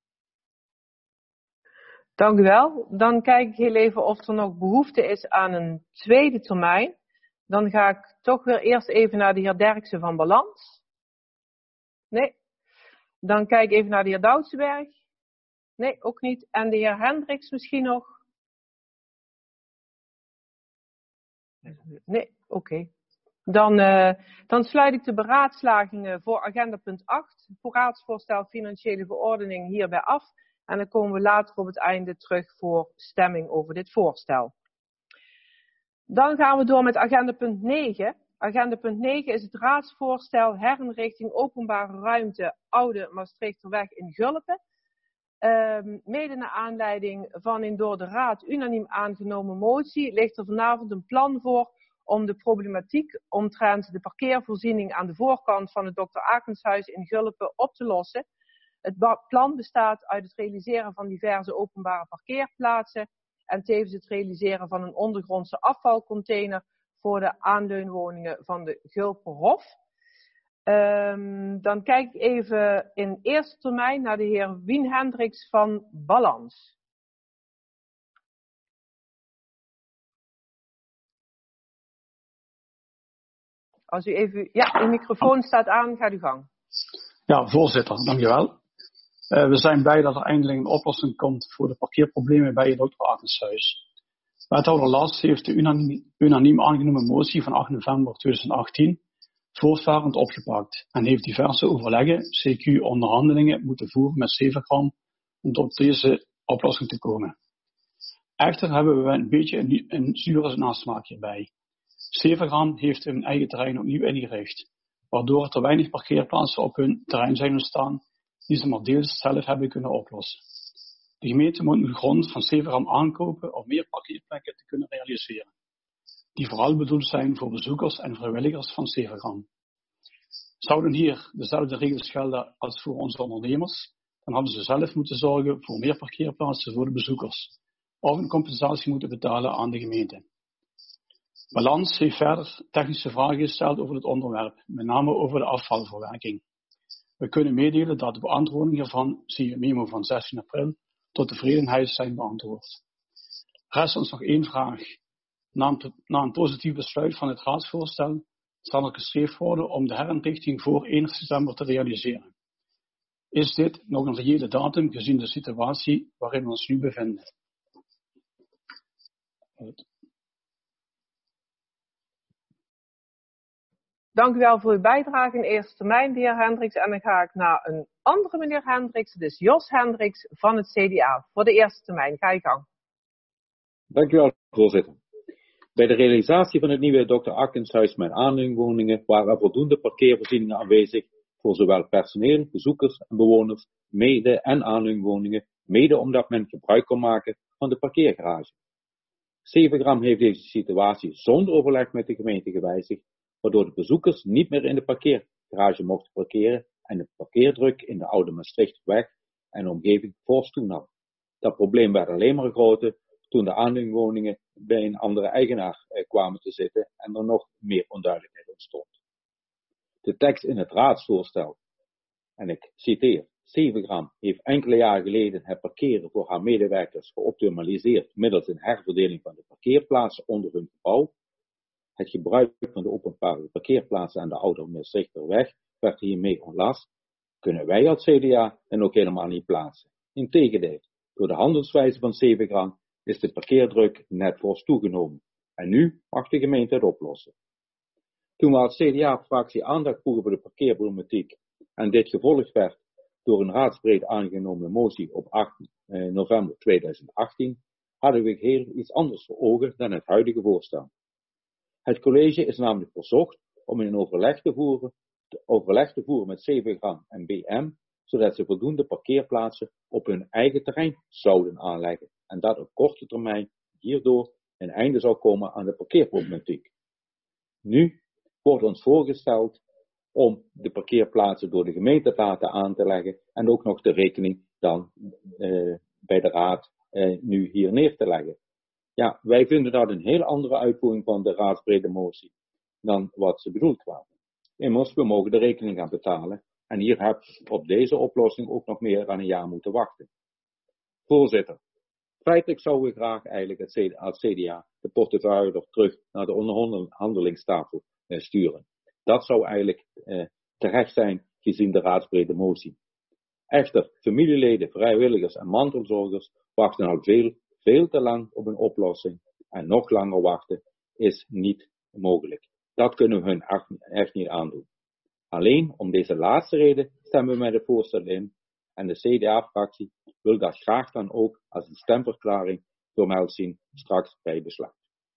Dank u wel. Dan kijk ik heel even of er nog behoefte is aan een tweede termijn. Dan ga ik toch weer eerst even naar de heer Derksen van Balans. Nee. Dan kijk ik even naar de heer Doutsenberg. Nee, ook niet. En de heer Hendricks misschien nog? Nee, oké. Dan sluit ik de beraadslagingen voor agenda punt 8, voor raadsvoorstel financiële verordening, hierbij af. En dan komen we later op het einde terug voor stemming over dit voorstel. Dan gaan we door met agenda punt 9. Agenda punt 9 is het raadsvoorstel herinrichting openbare ruimte Oude Maastrichterweg in Gulpen. Mede naar aanleiding van een door de raad unaniem aangenomen motie ligt er vanavond een plan voor om de problematiek omtrent de parkeervoorziening aan de voorkant van het Dr. Akenshuis in Gulpen op te lossen. Het plan bestaat uit het realiseren van diverse openbare parkeerplaatsen en tevens het realiseren van een ondergrondse afvalcontainer voor de aanleunwoningen van de Gulpenhof. Dan kijk ik even in eerste termijn naar de heer Wien Hendricks van Balans. Als u even, uw microfoon staat aan, gaat uw gang. Ja, voorzitter, dankjewel. We zijn blij dat er eindelijk een oplossing komt voor de parkeerproblemen bij het Dr. Akenshuis. Wethouder Las heeft de unaniem aangenomen motie van 8 november 2018 voortvarend opgepakt en heeft diverse overleggen, CQ-onderhandelingen moeten voeren met Severgram om tot deze oplossing te komen. Echter hebben we een beetje een zure nasmaak hierbij. Severgram heeft hun eigen terrein opnieuw ingericht, waardoor er te weinig parkeerplaatsen op hun terrein zijn ontstaan die ze maar deels zelf hebben kunnen oplossen. De gemeente moet nu grond van Severgram aankopen om meer parkeerplekken te kunnen realiseren, die vooral bedoeld zijn voor bezoekers en vrijwilligers van Severgram. Zouden hier dezelfde regels gelden als voor onze ondernemers, dan hadden ze zelf moeten zorgen voor meer parkeerplaatsen voor de bezoekers. of een compensatie moeten betalen aan de gemeente. Balans heeft verder technische vragen gesteld over het onderwerp, met name over de afvalverwerking. We kunnen meedelen dat de beantwoording hiervan, zie je memo van 16 april, tot tevredenheid zijn beantwoord. Rest ons nog één vraag. Na een positief besluit van het raadsvoorstel zal er gestreefd worden om de herinrichting voor 1 december te realiseren. Is dit nog een reële datum gezien de situatie waarin we ons nu bevinden? Dank u wel voor uw bijdrage in eerste termijn, de heer Hendricks. En dan ga ik naar een andere meneer Hendricks, dus Jos Hendricks van het CDA. Voor de eerste termijn, ga je gang. Dank u wel, voorzitter. Bij de realisatie van het nieuwe Dr. Akkenshuis met aanhangwoningen waren er voldoende parkeervoorzieningen aanwezig voor zowel personeel, bezoekers en bewoners, mede- en aanhangwoningen, mede omdat men gebruik kon maken van de parkeergarage. Zevengram heeft deze situatie zonder overleg met de gemeente gewijzigd, waardoor de bezoekers niet meer in de parkeergarage mochten parkeren en de parkeerdruk in de Oude Maastrichtweg en de omgeving fors toenam. Dat probleem werd alleen maar groter toen de aanhangwoningen bij een andere eigenaar kwamen te zitten en er nog meer onduidelijkheid ontstond. De tekst in het raadsvoorstel, en ik citeer, Zevengram heeft enkele jaren geleden het parkeren voor haar medewerkers geoptimaliseerd middels een herverdeling van de parkeerplaatsen onder hun gebouw. Het gebruik van de openbare parkeerplaatsen aan de Oude Maastrichterweg werd hiermee ontlast. Kunnen wij als CDA dan ook helemaal niet plaatsen. Integendeel, door de handelswijze van Zevengram is de parkeerdruk net fors toegenomen. En nu mag de gemeente het oplossen. Toen we als CDA-fractie aandacht vroegen voor de parkeerproblematiek en dit gevolgd werd door een raadsbreed aangenomen motie op 8 november 2018, hadden we heel iets anders voor ogen dan het huidige voorstel. Het college is namelijk verzocht om een overleg te voeren met Zevengram en BM, zodat ze voldoende parkeerplaatsen op hun eigen terrein zouden aanleggen en dat op korte termijn hierdoor een einde zou komen aan de parkeerproblematiek. Nu wordt ons voorgesteld om de parkeerplaatsen door de gemeenteraad aan te leggen en ook nog de rekening dan bij de raad nu hier neer te leggen. Ja, wij vinden dat een heel andere uitvoering van de raadsbrede motie dan wat ze bedoeld waren. Immers, we mogen de rekening gaan betalen en hier heb je op deze oplossing ook nog meer dan een jaar moeten wachten. Voorzitter, feitelijk zouden we graag eigenlijk als CDA de portefeuille terug naar de onderhandelingstafel sturen. Dat zou eigenlijk terecht zijn gezien de raadsbrede motie. Echter, familieleden, vrijwilligers en mantelzorgers wachten al veel te lang op een oplossing en nog langer wachten is niet mogelijk. Dat kunnen we hun echt niet aandoen. Alleen om deze laatste reden stemmen we met het voorstel in en de CDA-fractie wil dat graag dan ook als een stemverklaring vermeld zien straks bij besluit.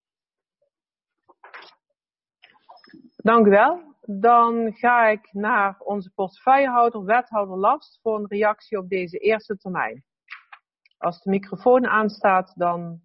Dank u wel. Dan ga ik naar onze portefeuillehouder, wethouder Last, voor een reactie op deze eerste termijn. Als de microfoon aanstaat, dan...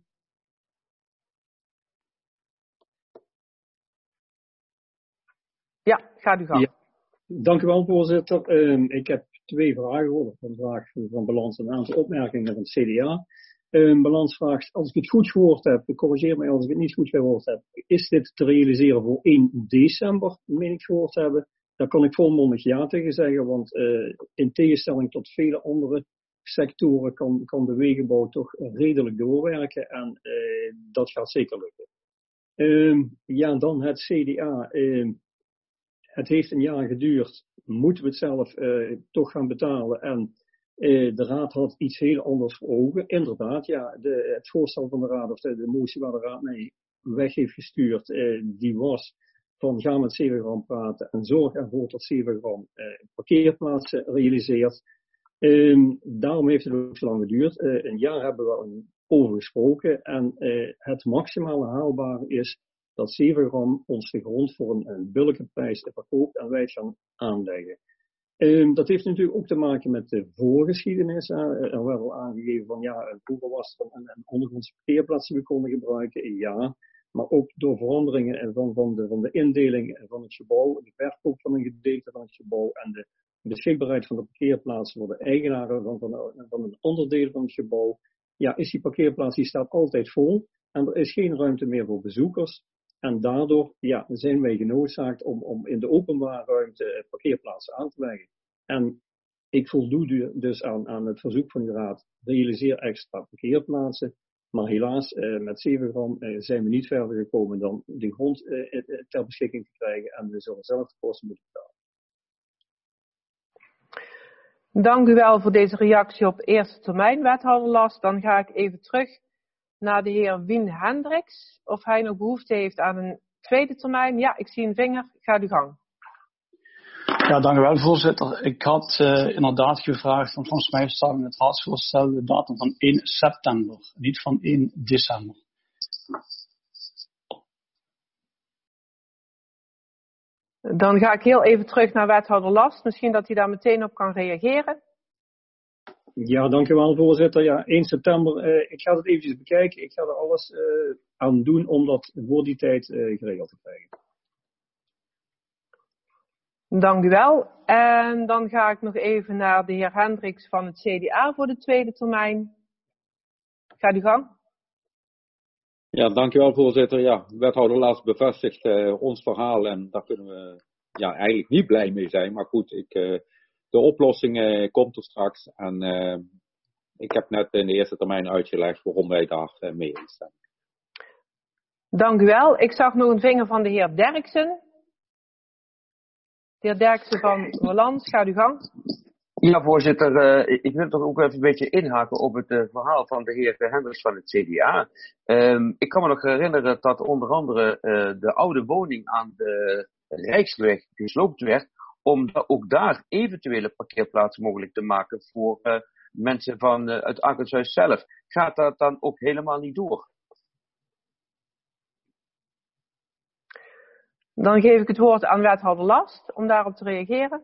Ja, gaat u gang. Ja, dank u wel, voorzitter. Ik heb 2 vragen gehoord. Een vraag van Balans en een aantal opmerkingen van het CDA. Balans vraagt, als ik het goed gehoord heb, corrigeer mij als ik het niet goed gehoord heb, is dit te realiseren voor 1 december, meen ik gehoord te hebben? Daar kan ik volmondig ja tegen zeggen, want in tegenstelling tot vele andere sectoren kan de wegenbouw toch redelijk doorwerken en dat gaat zeker lukken. Ja, dan het CDA. Het heeft een jaar geduurd, moeten we het zelf toch gaan betalen en de raad had iets heel anders voor ogen. Inderdaad, ja, het voorstel van de raad, of de motie waar de raad mee weg heeft gestuurd, die was van ga met Zevengram praten en zorg ervoor dat Zevengram parkeerplaatsen realiseert. Daarom heeft het ook zo lang geduurd. Een jaar hebben we over gesproken en het maximale haalbare is dat Zevengram ons de grond voor een billijke prijs verkoopt en wij het gaan aanleggen. Dat heeft natuurlijk ook te maken met de voorgeschiedenis. Er werd al aangegeven van ja, vroeger was er een ondergrondse parkeerplaatsen we konden gebruiken. Ja, maar ook door veranderingen van de indeling van het gebouw, de verkoop van een gedeelte van het gebouw en de beschikbaarheid van de parkeerplaatsen voor de eigenaren van een onderdeel van het gebouw, ja, is die parkeerplaats, die staat altijd vol. En er is geen ruimte meer voor bezoekers. En daardoor ja, zijn wij genoodzaakt om in de openbare ruimte parkeerplaatsen aan te leggen. En ik voldoe dus aan het verzoek van de Raad, realiseer extra parkeerplaatsen. Maar helaas, met 7 gram zijn we niet verder gekomen dan de grond ter beschikking te krijgen. En we zullen zelf de kosten moeten betalen. Dank u wel voor deze reactie op eerste termijn, wethouder Last. Dan ga ik even terug naar de heer Wien Hendricks. Of hij nog behoefte heeft aan een tweede termijn. Ja, ik zie een vinger. Ga uw gang. Ja, dank u wel, voorzitter. Ik had inderdaad gevraagd, want volgens mij staat in het raadsvoorstel de datum van 1 september, niet van 1 december. Dan ga ik heel even terug naar wethouder Last. Misschien dat hij daar meteen op kan reageren. Ja, dank u wel, voorzitter. Ja, 1 september, ik ga het eventjes bekijken. Ik ga er alles aan doen om dat voor die tijd geregeld te krijgen. Dank u wel. En dan ga ik nog even naar de heer Hendricks van het CDA voor de tweede termijn. Ga uw gang. Ja, dankjewel voorzitter. Ja, wethouder Last bevestigt ons verhaal en daar kunnen we ja, eigenlijk niet blij mee zijn. Maar goed, de oplossing komt er straks en ik heb net in de eerste termijn uitgelegd waarom wij daar mee instemmen. Dank u wel. Ik zag nog een vinger van de heer Derksen. De heer Derksen van Roland, ga uw gang. Ja, voorzitter, ik wil toch ook even een beetje inhaken op het verhaal van de heer Hendricks van het CDA. Ik kan me nog herinneren dat onder andere de oude woning aan de Rijksweg gesloopt werd, om ook daar eventuele parkeerplaatsen mogelijk te maken voor mensen van het Akkershuis zelf. Gaat dat dan ook helemaal niet door? Dan geef ik het woord aan wethouder Last om daarop te reageren.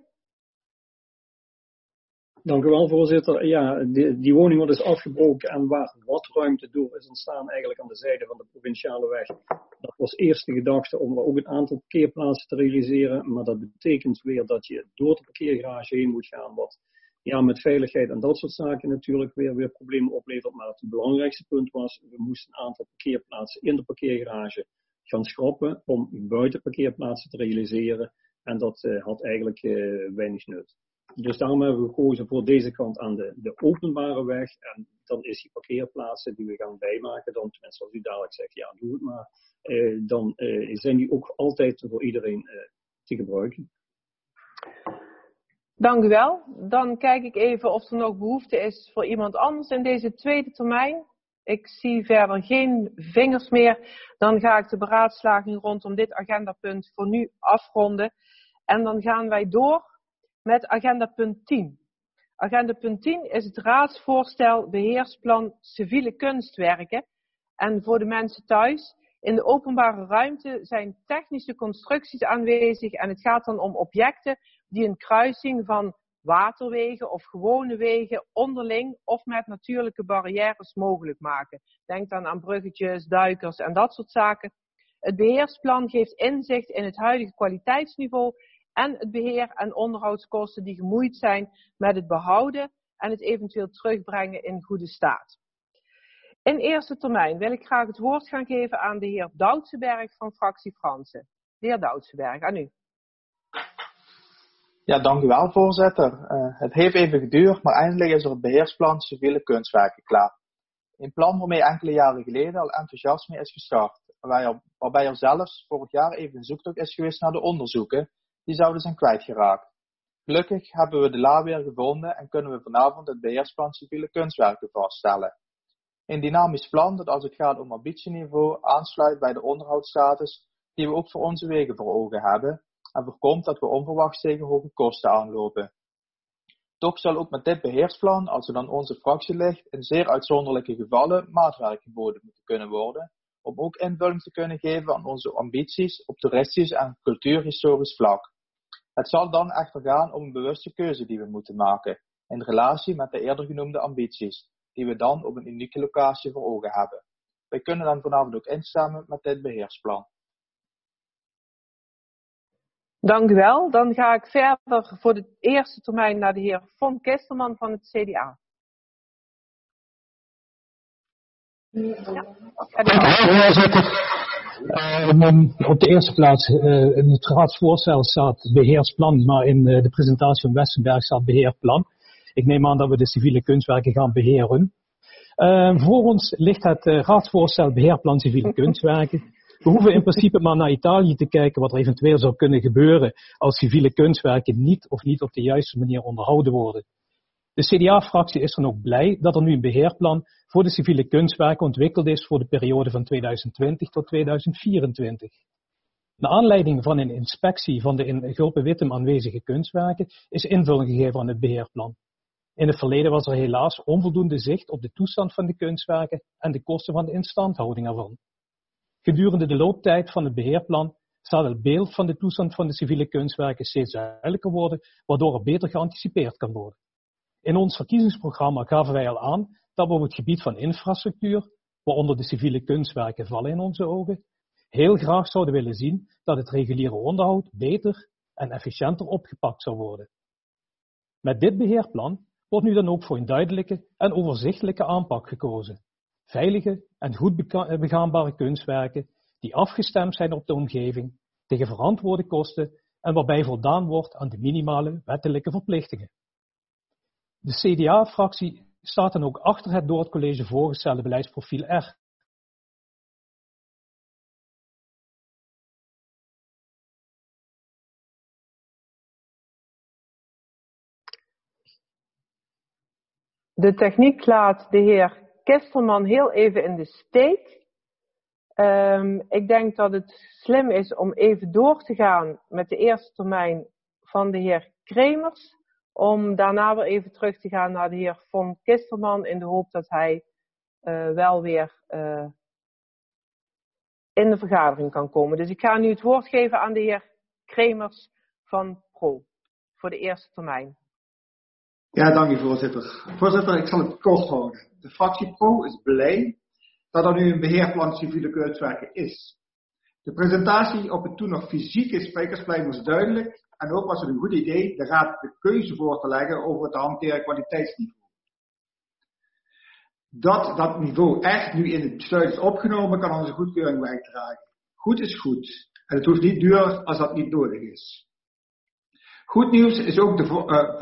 Dank u wel, voorzitter. Ja, die woning wordt dus afgebroken en waar wat ruimte door is ontstaan eigenlijk aan de zijde van de provinciale weg. Dat was eerst de gedachte om er ook een aantal parkeerplaatsen te realiseren, maar dat betekent weer dat je door de parkeergarage heen moet gaan, wat ja, met veiligheid en dat soort zaken natuurlijk weer problemen oplevert. Maar het belangrijkste punt was, we moesten een aantal parkeerplaatsen in de parkeergarage gaan schrappen om buitenparkeerplaatsen te realiseren en dat had eigenlijk weinig nut. Dus daarom hebben we gekozen voor deze kant aan de openbare weg. En dan is die parkeerplaatsen die we gaan bijmaken, dan tenminste als u dadelijk zegt, ja doe het maar. Dan zijn die ook altijd voor iedereen te gebruiken. Dank u wel. Dan kijk ik even of er nog behoefte is voor iemand anders in deze tweede termijn. Ik zie verder geen vingers meer. Dan ga ik de beraadslaging rondom dit agendapunt voor nu afronden. En dan gaan wij door met agenda punt 10. Agenda punt 10 is het raadsvoorstel beheersplan civiele kunstwerken. En voor de mensen thuis, in de openbare ruimte zijn technische constructies aanwezig. En het gaat dan om objecten die een kruising van waterwegen of gewone wegen onderling of met natuurlijke barrières mogelijk maken. Denk dan aan bruggetjes, duikers en dat soort zaken. Het beheersplan geeft inzicht in het huidige kwaliteitsniveau en het beheer en onderhoudskosten die gemoeid zijn met het behouden en het eventueel terugbrengen in goede staat. In eerste termijn wil ik graag het woord gaan geven aan de heer Doutsenberg van fractie Fransen. De heer Doutsenberg, aan u. Ja, dank u wel, voorzitter. Het heeft even geduurd, maar eindelijk is er het beheersplan civiele kunstwerken klaar. Een plan waarmee enkele jaren geleden al enthousiasme is gestart, waarbij er zelfs vorig jaar even een zoektocht is geweest naar de onderzoeken die zouden zijn kwijtgeraakt. Gelukkig hebben we de la weer gevonden en kunnen we vanavond het beheersplan civiele kunstwerken vaststellen. Een dynamisch plan dat als het gaat om ambitieniveau aansluit bij de onderhoudsstatus die we ook voor onze wegen voor ogen hebben en voorkomt dat we onverwachts tegen hoge kosten aanlopen. Toch zal ook met dit beheersplan, als het aan onze fractie ligt, in zeer uitzonderlijke gevallen maatwerk geboden moeten kunnen worden, om ook invulling te kunnen geven aan onze ambities op toeristisch en cultuurhistorisch vlak. Het zal dan echter gaan om een bewuste keuze die we moeten maken, in relatie met de eerder genoemde ambities, die we dan op een unieke locatie voor ogen hebben. Wij kunnen dan vanavond ook instemmen met dit beheersplan. Dank u wel. Dan ga ik verder voor de eerste termijn naar de heer Von Kisterman van het CDA. Voorzitter. Op de eerste plaats in het raadsvoorstel staat beheersplan, maar in de presentatie van Westenberg staat beheerplan. Ik neem aan dat we de civiele kunstwerken gaan beheren. Voor ons ligt het raadsvoorstel beheerplan civiele kunstwerken. We hoeven in principe maar naar Italië te kijken wat er eventueel zou kunnen gebeuren als civiele kunstwerken niet op de juiste manier onderhouden worden. De CDA-fractie is dan ook blij dat er nu een beheerplan voor de civiele kunstwerken ontwikkeld is voor de periode van 2020 tot 2024. Naar aanleiding van een inspectie van de in Gulpen-Wittem aanwezige kunstwerken is invulling gegeven aan het beheerplan. In het verleden was er helaas onvoldoende zicht op de toestand van de kunstwerken en de kosten van de instandhouding ervan. Gedurende de looptijd van het beheerplan zal het beeld van de toestand van de civiele kunstwerken steeds duidelijker worden, waardoor er beter geanticipeerd kan worden. In ons verkiezingsprogramma gaven wij al aan dat we op het gebied van infrastructuur, waaronder de civiele kunstwerken vallen in onze ogen, heel graag zouden willen zien dat het reguliere onderhoud beter en efficiënter opgepakt zou worden. Met dit beheerplan wordt nu dan ook voor een duidelijke en overzichtelijke aanpak gekozen. Veilige en goed begaanbare kunstwerken die afgestemd zijn op de omgeving, tegen verantwoorde kosten en waarbij voldaan wordt aan de minimale wettelijke verplichtingen. De CDA-fractie staat dan ook achter het door het college voorgestelde beleidsprofiel R. De techniek laat de heer Kistelman heel even in de steek. Ik denk dat het slim is om even door te gaan met de eerste termijn van de heer Kremers. Om daarna weer even terug te gaan naar de heer Von Kistelman in de hoop dat hij wel weer in de vergadering kan komen. Dus ik ga nu het woord geven aan de heer Kremers van PRO voor de eerste termijn. Ja, dank u voorzitter. Voorzitter, ik zal het kort houden. De fractie PRO is blij dat er nu een beheerplan civiele kunstwerken is. De presentatie op het toen nog fysieke sprekersplein was duidelijk en ook was het een goed idee de raad de keuze voor te leggen over het te hanteren kwaliteitsniveau. Dat niveau echt nu in het besluit is opgenomen, kan onze goedkeuring bijdragen. Goed is goed en het hoeft niet duurder als dat niet nodig is. Goed nieuws is ook het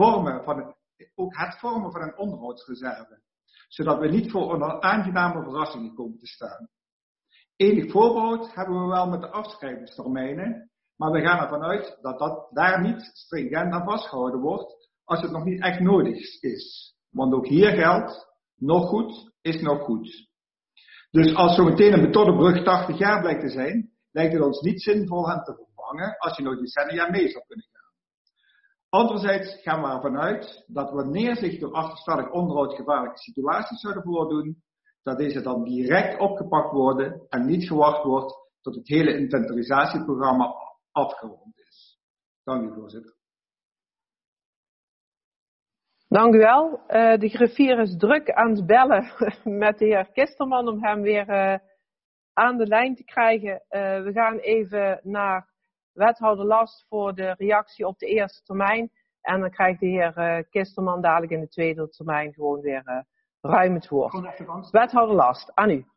vormen van een onderhoudsreserve, zodat we niet voor onaangename verrassingen komen te staan. Enig voorbehoud hebben we wel met de afschrijvingstermijnen, maar we gaan ervan uit dat daar niet stringent aan vastgehouden wordt als het nog niet echt nodig is. Want ook hier geldt, nog goed is nog goed. Dus als zometeen een betonnen brug 80 jaar blijkt te zijn, lijkt het ons niet zinvol hen te vervangen als je nog decennia mee zou kunnen gaan. Anderzijds gaan we ervan uit dat wanneer zich door achterstallig onderhoud gevaarlijke situaties zouden voordoen, dat deze dan direct opgepakt worden en niet gewacht wordt tot het hele inventarisatieprogramma afgerond is. Dank u, voorzitter. Dank u wel. De griffier is druk aan het bellen met de heer Kistelman om hem weer aan de lijn te krijgen. We gaan even naar wethouder Last voor de reactie op de eerste termijn. En dan krijgt de heer Kistelman dadelijk in de tweede termijn gewoon weer ruim het woord. Wethouder Last, aan u.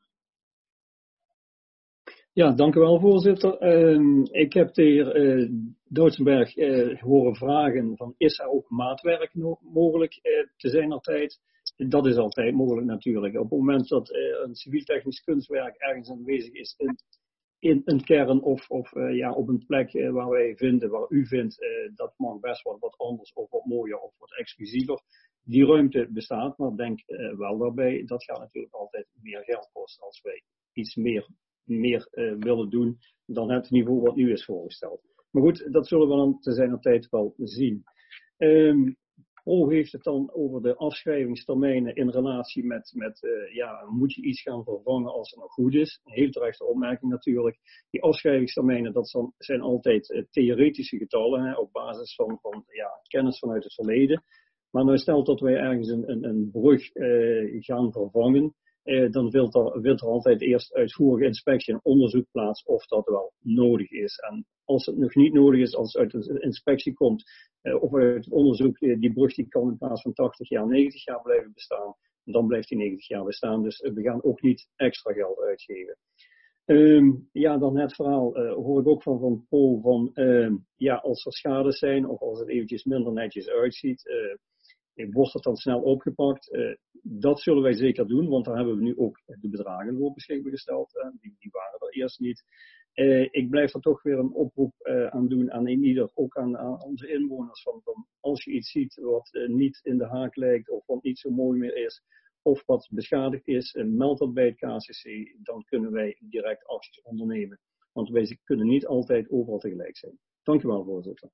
Ja, dank u wel, voorzitter. Ik heb de heer Doutsenberg horen vragen van, is er ook maatwerk mogelijk te zijn altijd? Dat is altijd mogelijk natuurlijk. Op het moment dat een civiel-technisch kunstwerk ergens aanwezig is in een kern of op een plek waar wij vinden, waar u vindt, dat mag best wat anders of wat mooier of wat exclusiever. Die ruimte bestaat, maar denk wel daarbij, dat gaat natuurlijk altijd meer geld kosten als wij iets meer willen doen dan het niveau wat nu is voorgesteld. Maar goed, dat zullen we dan te zijner tijd wel zien. PRO heeft het dan over de afschrijvingstermijnen in relatie met moet je iets gaan vervangen als het nog goed is? Een heel terechte opmerking natuurlijk. Die afschrijvingstermijnen, dat zijn altijd theoretische getallen, op basis van kennis vanuit het verleden. Maar nou stelt dat wij ergens een brug gaan vervangen, dan vindt er altijd eerst uitvoerige inspectie en onderzoek plaats of dat wel nodig is. En als het nog niet nodig is, als het uit de inspectie komt of uit het onderzoek, die brug die kan in plaats van 80 jaar 90 jaar blijven bestaan, dan blijft die 90 jaar bestaan. Dus we gaan ook niet extra geld uitgeven. Dan net verhaal hoor ik ook van Paul van als er schades zijn of als het eventjes minder netjes uitziet, wordt het dan snel opgepakt. Dat zullen wij zeker doen, want daar hebben we nu ook de bedragen voor beschikbaar gesteld. Die waren er eerst niet. Ik blijf er toch weer een oproep aan doen aan ieder, ook aan onze inwoners. Van als je iets ziet wat niet in de haak lijkt of wat niet zo mooi meer is, of wat beschadigd is, meld dat bij het KCC. Dan kunnen wij direct acties ondernemen. Want wij kunnen niet altijd overal tegelijk zijn. Dank u wel, voorzitter.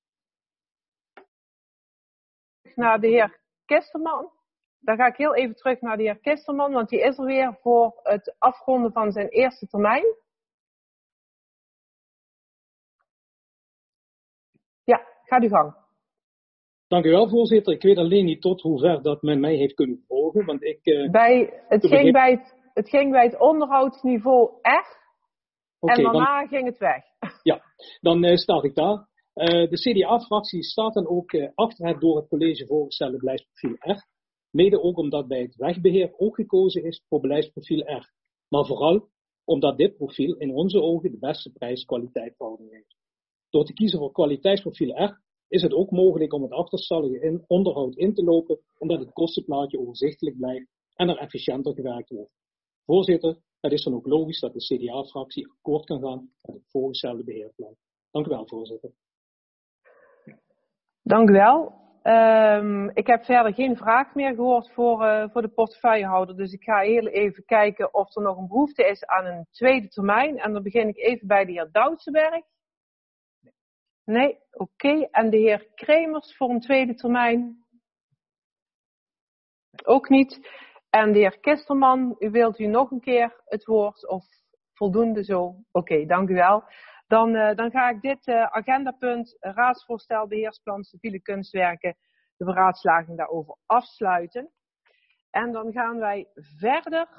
Naar de heer Kisterman. Dan ga ik heel even terug naar de heer Kisterman, want die is er weer voor het afronden van zijn eerste termijn. Ja, gaat uw gang. Dank u wel, voorzitter. Ik weet alleen niet tot hoe ver dat men mij heeft kunnen volgen. Want het ging bij het onderhoudsniveau R. En daarna ging het weg. Ja, dan start ik daar. De CDA-fractie staat dan ook achter het door het college voorgestelde beleidsprofiel R. Mede ook omdat bij het wegbeheer ook gekozen is voor beleidsprofiel R. Maar vooral omdat dit profiel in onze ogen de beste prijs-kwaliteit verhouding heeft. Door te kiezen voor kwaliteitsprofiel R is het ook mogelijk om het achterstallige onderhoud in te lopen, omdat het kostenplaatje overzichtelijk blijft en er efficiënter gewerkt wordt. Voorzitter, het is dan ook logisch dat de CDA-fractie akkoord kan gaan met het voorgestelde beheerplan. Dank u wel, voorzitter. Dank u wel. Ik heb verder geen vraag meer gehoord voor de portefeuillehouder, dus ik ga heel even kijken of er nog een behoefte is aan een tweede termijn. En dan begin ik even bij de heer Doutsenberg. Nee, oké. En de heer Kremers voor een tweede termijn? Ook niet. En de heer Kisterman, wilt u nog een keer het woord of voldoende zo? Oké, dank u wel. Dan ga ik dit agendapunt, raadsvoorstel beheersplan civiele kunstwerken, de beraadslaging daarover afsluiten. En dan gaan wij verder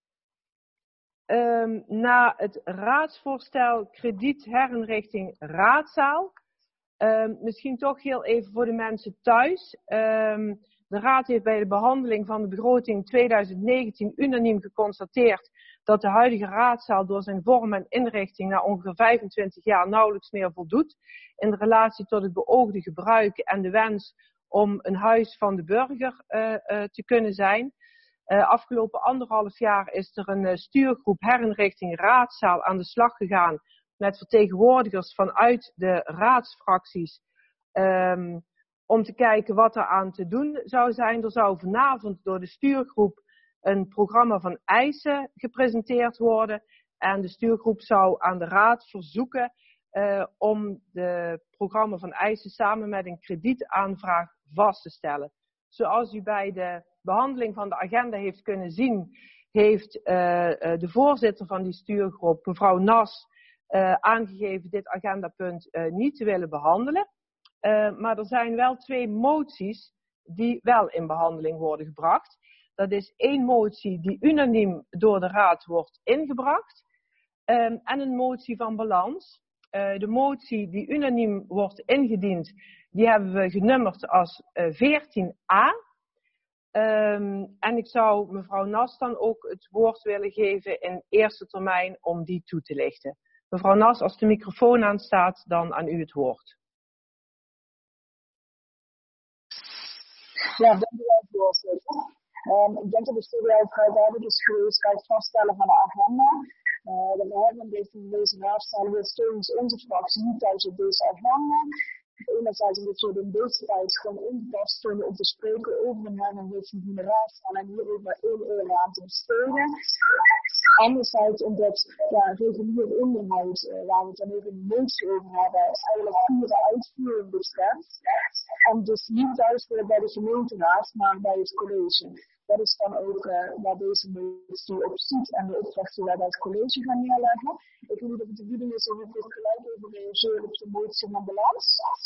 naar het raadsvoorstel kredietherinrichting raadzaal. Misschien toch heel even voor de mensen thuis. De Raad heeft bij de behandeling van de begroting 2019 unaniem geconstateerd dat de huidige raadzaal door zijn vorm en inrichting na ongeveer 25 jaar nauwelijks meer voldoet in relatie tot het beoogde gebruik en de wens om een huis van de burger te kunnen zijn. Afgelopen 1,5 jaar is er een stuurgroep herinrichting raadzaal aan de slag gegaan met vertegenwoordigers vanuit de raadsfracties om te kijken wat er aan te doen zou zijn. Er zou vanavond door de stuurgroep een programma van eisen gepresenteerd worden. En de stuurgroep zou aan de raad verzoeken om de programma van eisen samen met een kredietaanvraag vast te stellen. Zoals u bij de behandeling van de agenda heeft kunnen zien, heeft de voorzitter van die stuurgroep, mevrouw Nas, aangegeven dit agendapunt niet te willen behandelen. Maar er zijn wel 2 moties die wel in behandeling worden gebracht. Dat is 1 motie die unaniem door de raad wordt ingebracht en een motie van balans. De motie die unaniem wordt ingediend, die hebben we genummerd als 14a. En ik zou mevrouw Nas dan ook het woord willen geven in eerste termijn om die toe te lichten. Mevrouw Nas, als de microfoon aanstaat, dan aan u het woord. Ja, dank u wel, voorzitter. Ik denk dat de studie vrij duidelijk is geweest bij het vaststellen van de agenda. We hebben deze raadzaal weer steeds onze fractie niet thuis op deze agenda. Enerzijds omdat we in deze tijd gewoon ongepast stonden om te spreken over een herinrichting van de raadzaal en hier ook maar 1 euro aan te besteden. Anderzijds omdat regulier onderhoud, waar we het dan even een motie over hebben, eigenlijk pure uitvoering betreft. En dus niet thuis weer bij de gemeenteraad, maar bij het college. Dat is dan ook waar deze motie op ziet en de opdracht die wij bij het college gaan neerleggen. Ik weet niet of het de bedoeling is om ik gelijk even reageren op de motie van balans.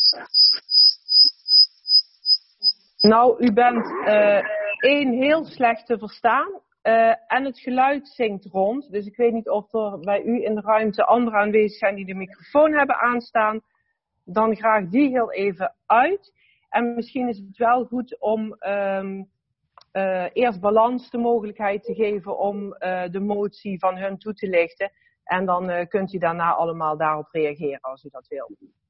Nou, u bent heel slecht te verstaan en het geluid zingt rond. Dus ik weet niet of er bij u in de ruimte anderen aanwezig zijn die de microfoon hebben aanstaan. Dan graag die heel even uit. En misschien is het wel goed om eerst Balans de mogelijkheid te geven om de motie van hun toe te lichten. En dan kunt u daarna allemaal daarop reageren als u dat wil.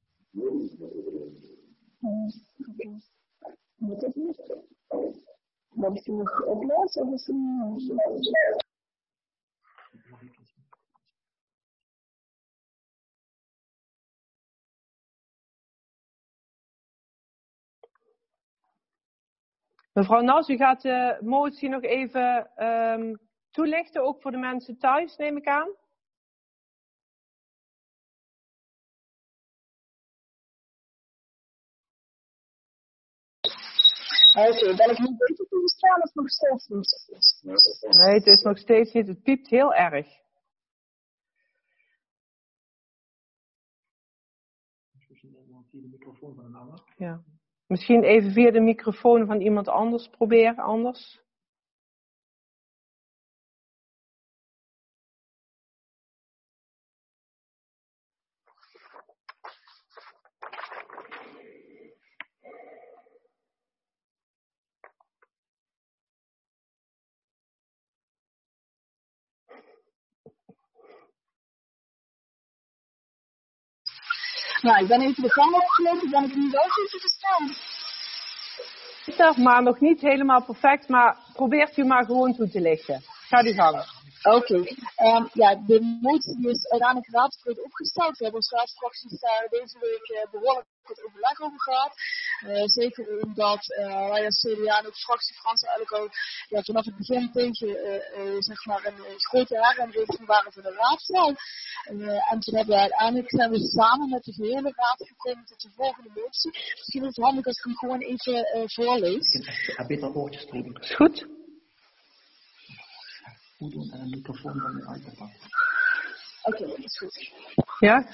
Wat is nog oplossen? Of is het... Mevrouw Nas, u gaat de motie nog even toelichten, ook voor de mensen thuis, neem ik aan. Oké, ben ik nu beter toegestaan of nog steeds niet? Nee, het is nog steeds niet. Het piept heel erg. Ja. Misschien even via de microfoon van iemand anders proberen, anders. Nou, ik ben even de gang opgelopen, ben ik nu wel goed te verstaan. Maar nog niet helemaal perfect, maar probeert u maar gewoon toe te lichten. Ga die gang. Oké. Ja, de motie is uiteindelijk raadsbreed opgesteld. We hebben als raadsfracties daar deze week behoorlijk goed overleg over gehad. Zeker omdat wij als CDA en ook fractie Frans eigenlijk al vanaf het begin tegen zeg maar een grote herinrichting waren van de raadzaal. En toen hebben we uiteindelijk zijn we samen met de gehele raad gekomen tot de volgende motie. Misschien is het handig als ik hem gewoon even voorlees. Is goed. Doen en een microfoon dan weer uit te pakken. Oké, dat is goed. Ja?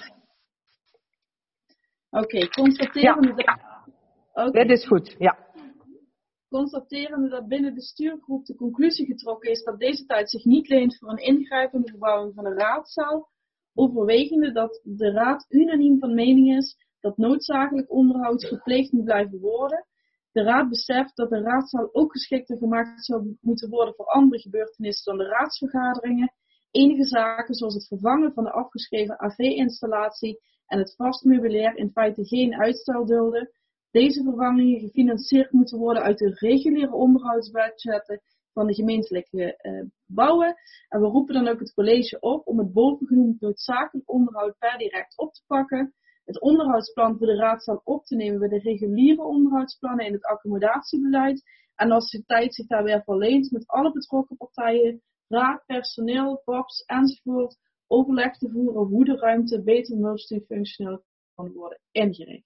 Oké, constaterende dat... Dit is goed, ja. Constaterende dat binnen de stuurgroep de conclusie getrokken is dat deze tijd zich niet leent voor een ingrijpende verbouwing van de raadzaal, overwegende dat de raad unaniem van mening is dat noodzakelijk onderhoud gepleegd moet blijven worden. De raad beseft dat de raadzaal ook geschikter gemaakt zou moeten worden voor andere gebeurtenissen dan de raadsvergaderingen. Enige zaken zoals het vervangen van de afgeschreven AV-installatie en het vast meubilair in feite geen uitstel dulden. Deze vervangingen gefinancierd moeten worden uit de reguliere onderhoudsbudgetten van de gemeentelijke gebouwen. En we roepen dan ook het college op om het bovengenoemd noodzakelijk onderhoud per direct op te pakken. Het onderhoudsplan voor de raadzaal op te nemen bij de reguliere onderhoudsplannen in het accommodatiebeleid. En als de tijd zich daar weer voor leent met alle betrokken partijen, raad, personeel, POPs enzovoort, overleg te voeren hoe de ruimte beter multifunctioneel kan worden ingericht.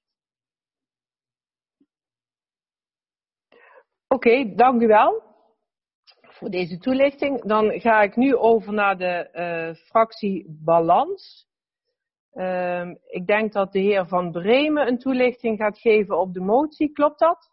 Oké, dank u wel voor deze toelichting. Dan ga ik nu over naar de fractie Balans. Ik denk dat de heer Van Bremen een toelichting gaat geven op de motie. Klopt dat?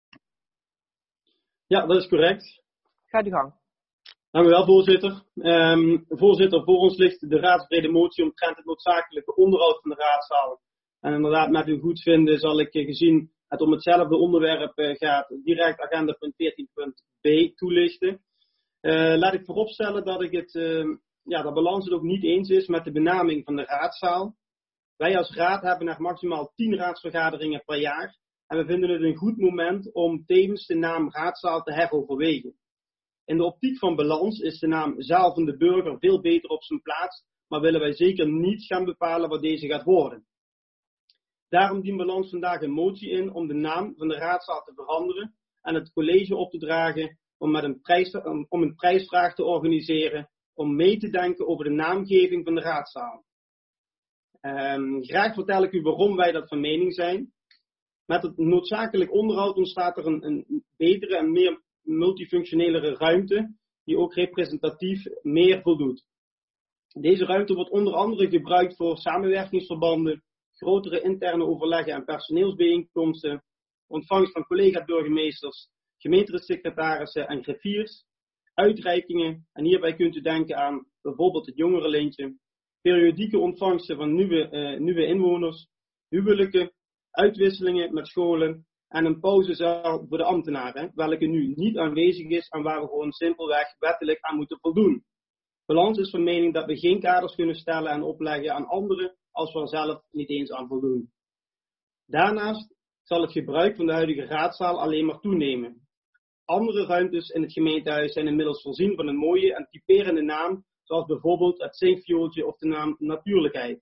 Ja, dat is correct. Ga de gang. Dank u wel, voorzitter. Voorzitter, voor ons ligt de raadsbrede motie omtrent het noodzakelijke onderhoud van de raadzaal. En inderdaad, met uw goedvinden zal ik, gezien het om hetzelfde onderwerp gaat, direct agenda punt 14.b toelichten. Laat ik vooropstellen dat ik dat Balans het ook niet eens is met de benaming van de raadzaal. Wij als raad hebben nog maximaal 10 raadsvergaderingen per jaar. En we vinden het een goed moment om tevens de naam raadzaal te heroverwegen. In de optiek van Balans is de naam Zaal van de Burger veel beter op zijn plaats, maar willen wij zeker niet gaan bepalen wat deze gaat worden. Daarom dient Balans vandaag een motie in om de naam van de raadzaal te veranderen en het college op te dragen om een prijsvraag te organiseren om mee te denken over de naamgeving van de raadzaal. Graag vertel ik u waarom wij dat van mening zijn. Met het noodzakelijk onderhoud ontstaat er een betere en meer multifunctionelere ruimte die ook representatief meer voldoet. Deze ruimte wordt onder andere gebruikt voor samenwerkingsverbanden, grotere interne overleggen en personeelsbijeenkomsten, ontvangst van collega-burgemeesters, gemeentesecretarissen en griffiers, uitreikingen, en hierbij kunt u denken aan bijvoorbeeld het jongerenlintje, periodieke ontvangsten van nieuwe inwoners, huwelijken, uitwisselingen met scholen en een pauzezaal voor de ambtenaren, welke nu niet aanwezig is en waar we gewoon simpelweg wettelijk aan moeten voldoen. Balans is van mening dat we geen kaders kunnen stellen en opleggen aan anderen als we er zelf niet eens aan voldoen. Daarnaast zal het gebruik van de huidige raadzaal alleen maar toenemen. Andere ruimtes in het gemeentehuis zijn inmiddels voorzien van een mooie en typerende naam, zoals bijvoorbeeld het zinkviooltje of de naam Natuurlijkheid.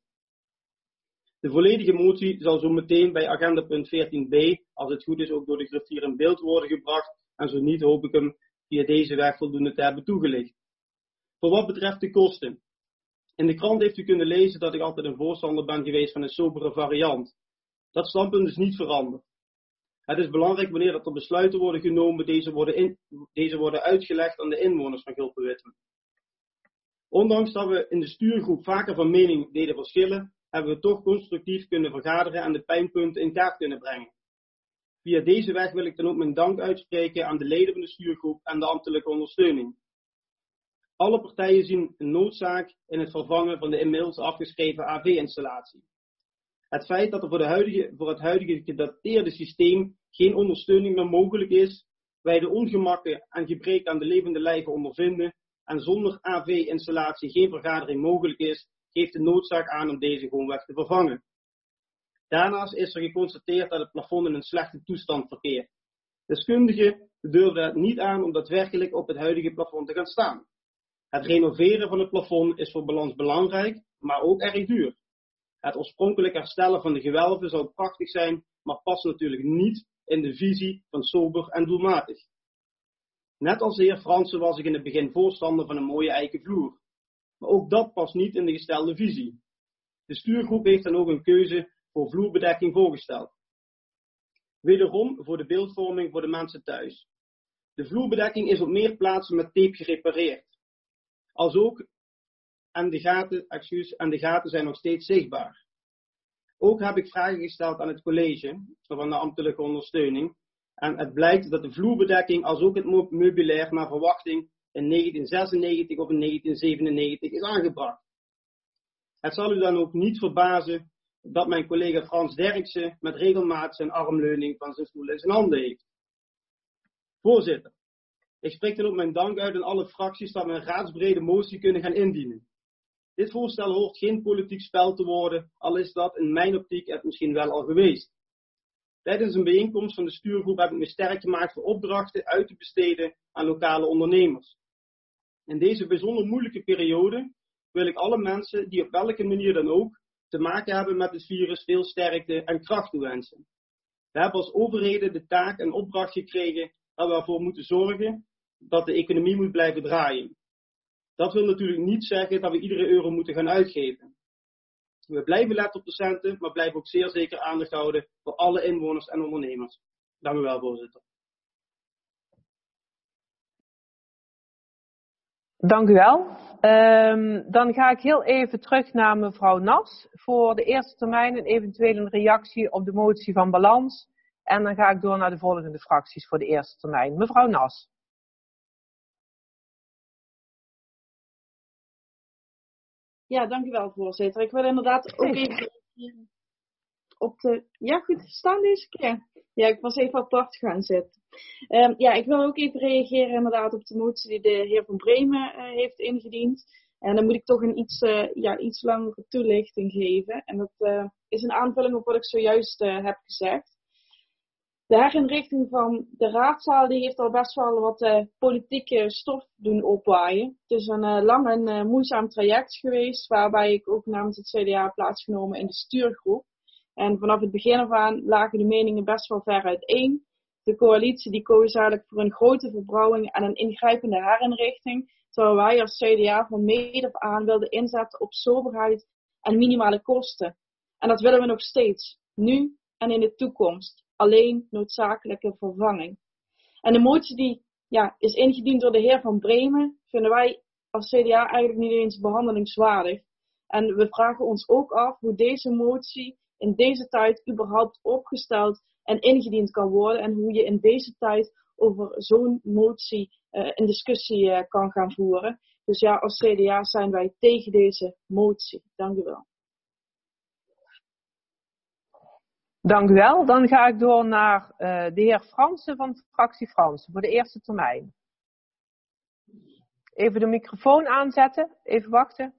De volledige motie zal zo meteen bij agenda punt 14b, als het goed is, ook door de griffier in beeld worden gebracht, en zo niet hoop ik hem via deze weg voldoende te hebben toegelicht. Voor wat betreft de kosten. In de krant heeft u kunnen lezen dat ik altijd een voorstander ben geweest van een sobere variant. Dat standpunt is niet veranderd. Het is belangrijk wanneer er besluiten worden genomen, deze worden uitgelegd aan de inwoners van Gulpen-Wittem. Ondanks dat we in de stuurgroep vaker van mening deden verschillen, hebben we toch constructief kunnen vergaderen en de pijnpunten in kaart kunnen brengen. Via deze weg wil ik dan ook mijn dank uitspreken aan de leden van de stuurgroep en de ambtelijke ondersteuning. Alle partijen zien een noodzaak in het vervangen van de inmiddels afgeschreven AV-installatie. Het feit dat er voor het huidige gedateerde systeem geen ondersteuning meer mogelijk is, wij de ongemakken en gebreken aan de levende lijven ondervinden en zonder AV-installatie geen vergadering mogelijk is, geeft de noodzaak aan om deze gewoonweg te vervangen. Daarnaast is er geconstateerd dat het plafond in een slechte toestand verkeert. Deskundigen durfden het niet aan om daadwerkelijk op het huidige plafond te gaan staan. Het renoveren van het plafond is voor Balans belangrijk, maar ook erg duur. Het oorspronkelijk herstellen van de gewelven zou prachtig zijn, maar past natuurlijk niet in de visie van sober en doelmatig. Net als de heer Fransen was ik in het begin voorstander van een mooie eiken vloer. Maar ook dat past niet in de gestelde visie. De stuurgroep heeft dan ook een keuze voor vloerbedekking voorgesteld. Wederom voor de beeldvorming voor de mensen thuis. De vloerbedekking is op meer plaatsen met tape gerepareerd. En de gaten zijn nog steeds zichtbaar. Ook heb ik vragen gesteld aan het college van de ambtelijke ondersteuning. En het blijkt dat de vloerbedekking als ook het meubilair naar verwachting in 1996 of in 1997 is aangebracht. Het zal u dan ook niet verbazen dat mijn collega Frans Derksen met regelmaat zijn armleuning van zijn stoel in zijn handen heeft. Voorzitter, ik spreek dan ook mijn dank uit aan alle fracties dat we een raadsbrede motie kunnen gaan indienen. Dit voorstel hoort geen politiek spel te worden, al is dat in mijn optiek het misschien wel al geweest. Tijdens een bijeenkomst van de stuurgroep heb ik me sterk gemaakt voor opdrachten uit te besteden aan lokale ondernemers. In deze bijzonder moeilijke periode wil ik alle mensen die op welke manier dan ook te maken hebben met het virus veel sterkte en kracht toewensen. We hebben als overheden de taak en opdracht gekregen dat we ervoor moeten zorgen dat de economie moet blijven draaien. Dat wil natuurlijk niet zeggen dat we iedere euro moeten gaan uitgeven. We blijven letten op de centen, maar blijven ook zeer zeker aandacht houden voor alle inwoners en ondernemers. Dank u wel, voorzitter. Dank u wel. Dan ga ik heel even terug naar mevrouw Nas voor de eerste termijn en eventueel een reactie op de motie van Balans. En dan ga ik door naar de volgende fracties voor de eerste termijn. Mevrouw Nas. Ja, dank u wel, voorzitter. Ik wil inderdaad ook even op de... Ja, goed, staan deze keer. Ja, ik was even apart gaan zitten. Ik wil ook even reageren inderdaad op de motie die de heer Van Bremen heeft ingediend. En dan moet ik toch een iets langere toelichting geven. En dat is een aanvulling op wat ik zojuist heb gezegd. De herinrichting van de raadzaal die heeft al best wel wat politieke stof doen opwaaien. Het is een lang en moeizaam traject geweest, waarbij ik ook namens het CDA heb plaatsgenomen in de stuurgroep. En vanaf het begin af aan lagen de meningen best wel ver uiteen. De coalitie die koos eigenlijk voor een grote verbouwing en een ingrijpende herinrichting, terwijl wij als CDA van mede af aan wilden inzetten op soberheid en minimale kosten. En dat willen we nog steeds, nu en in de toekomst. Alleen noodzakelijke vervanging. En de motie die is ingediend door de heer Van Bremen, vinden wij als CDA eigenlijk niet eens behandelingswaardig. En we vragen ons ook af hoe deze motie in deze tijd überhaupt opgesteld en ingediend kan worden. En hoe je in deze tijd over zo'n motie een discussie kan gaan voeren. Dus ja, als CDA zijn wij tegen deze motie. Dank u wel. Dank u wel. Dan ga ik door naar de heer Fransen van de fractie Fransen voor de eerste termijn. Even de microfoon aanzetten. Even wachten.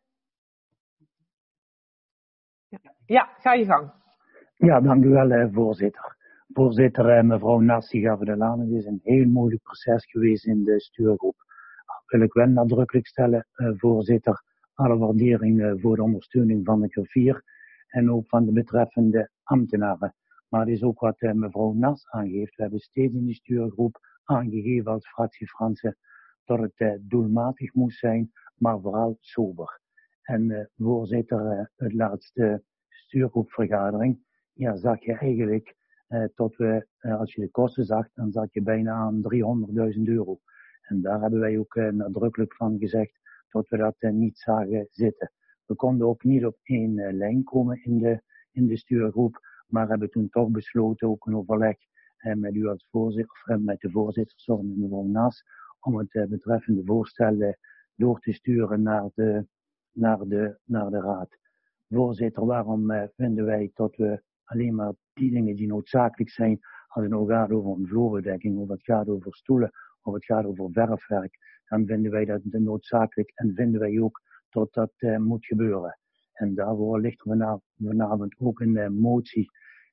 Ja, ga je gang. Ja, dank u wel, voorzitter. Voorzitter, mevrouw Nassi gaf de Laan. Het is een heel moeilijk proces geweest in de stuurgroep. Wil ik wel nadrukkelijk stellen, voorzitter, alle waardering voor de ondersteuning van de griffier en ook van de betreffende ambtenaren. Maar het is ook wat mevrouw Nas aangeeft. We hebben steeds in die stuurgroep aangegeven als fractie Fransen dat het doelmatig moest zijn, maar vooral sober. En voorzitter, het laatste stuurgroepvergadering, ja, zag je eigenlijk tot we, als je de kosten zag, dan zat je bijna aan €300.000. En daar hebben wij ook nadrukkelijk van gezegd dat we dat niet zagen zitten. We konden ook niet op één lijn komen in de stuurgroep, maar hebben toen toch besloten, ook een overleg met u als voorzitter, of met de voorzitter, sorry, mevrouw Nas, om het betreffende voorstel door te sturen naar de raad. Voorzitter, waarom vinden wij dat we alleen maar die dingen die noodzakelijk zijn, als het nou gaat over een vloerbedekking, of het gaat over stoelen, of het gaat over verfwerk, dan vinden wij dat noodzakelijk en vinden wij ook dat dat moet gebeuren. En daarvoor ligt er vanavond ook een motie,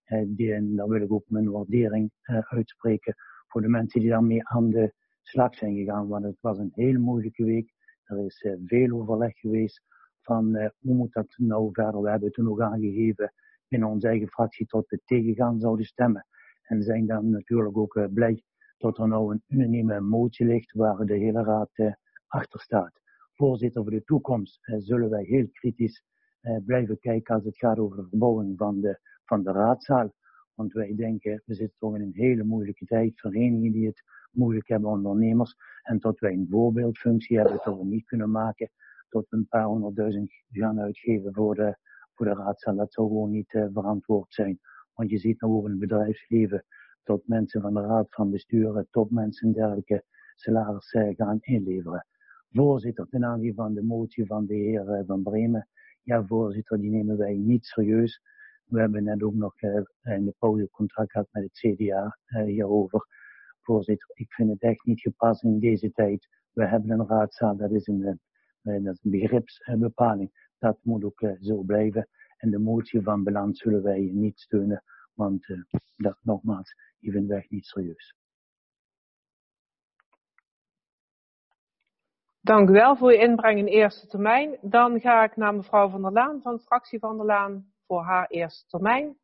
en daar wil ik ook mijn waardering uitspreken voor de mensen die daarmee aan de slag zijn gegaan, want het was een hele moeilijke week. Er is veel overleg geweest van hoe moet dat nou verder. We hebben toen ook aangegeven in onze eigen fractie tot we tegengaan zouden stemmen. En zijn dan natuurlijk ook blij dat er nou een unanieme motie ligt waar de hele raad achter staat. Voorzitter, voor de toekomst zullen wij heel kritisch blijven kijken als het gaat over de verbouwing van de raadzaal. Want wij denken, we zitten toch in een hele moeilijke tijd. Verenigingen die het moeilijk hebben, ondernemers. En tot wij een voorbeeldfunctie hebben, dat we niet kunnen maken tot we een paar honderdduizend gaan uitgeven voor de raadzaal. Dat zou gewoon niet verantwoord zijn. Want je ziet nou over het bedrijfsleven dat mensen van de raad van bestuur, topmensen en dergelijke salaris gaan inleveren. Voorzitter, ten aanzien van de motie van de heer Van Bremen. Ja, voorzitter, die nemen wij niet serieus. We hebben net ook nog in de pauze contract gehad met het CDA hierover. Voorzitter, ik vind het echt niet gepast in deze tijd. We hebben een raadzaal, dat is een begripsbepaling. Dat moet ook zo blijven. En de motie van balans zullen wij niet steunen, want dat nogmaals, die vinden wij echt niet serieus. Dank u wel voor uw inbreng in eerste termijn. Dan ga ik naar mevrouw Van der Laan van de fractie Van der Laan voor haar eerste termijn.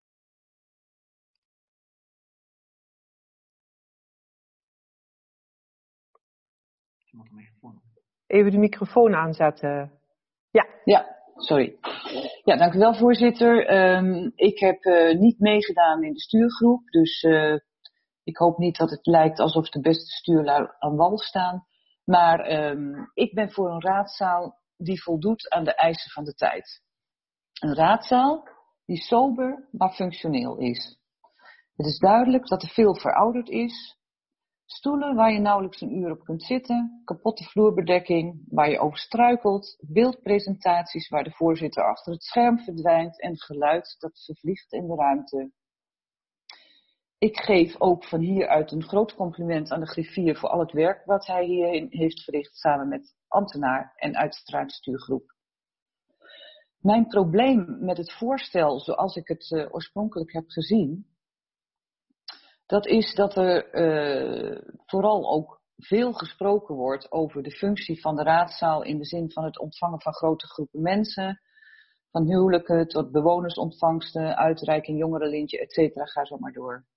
Even de microfoon aanzetten. Ja, sorry. Ja, dank u wel, voorzitter. Ik heb niet meegedaan in de stuurgroep, dus ik hoop niet dat het lijkt alsof de beste stuurlui aan wal staan. Maar ik ben voor een raadzaal die voldoet aan de eisen van de tijd. Een raadzaal die sober, maar functioneel is. Het is duidelijk dat er veel verouderd is. Stoelen waar je nauwelijks een uur op kunt zitten, kapotte vloerbedekking waar je over struikelt, beeldpresentaties waar de voorzitter achter het scherm verdwijnt en geluid dat vervliegt in de ruimte. Ik geef ook van hieruit een groot compliment aan de griffier voor al het werk wat hij hierin heeft verricht samen met ambtenaar en uiteraard stuurgroep. Mijn probleem met het voorstel zoals ik het oorspronkelijk heb gezien, dat is dat er vooral ook veel gesproken wordt over de functie van de raadzaal in de zin van het ontvangen van grote groepen mensen, van huwelijken tot bewonersontvangsten, uitreiking, jongerenlintje, etc. Ga zo maar door.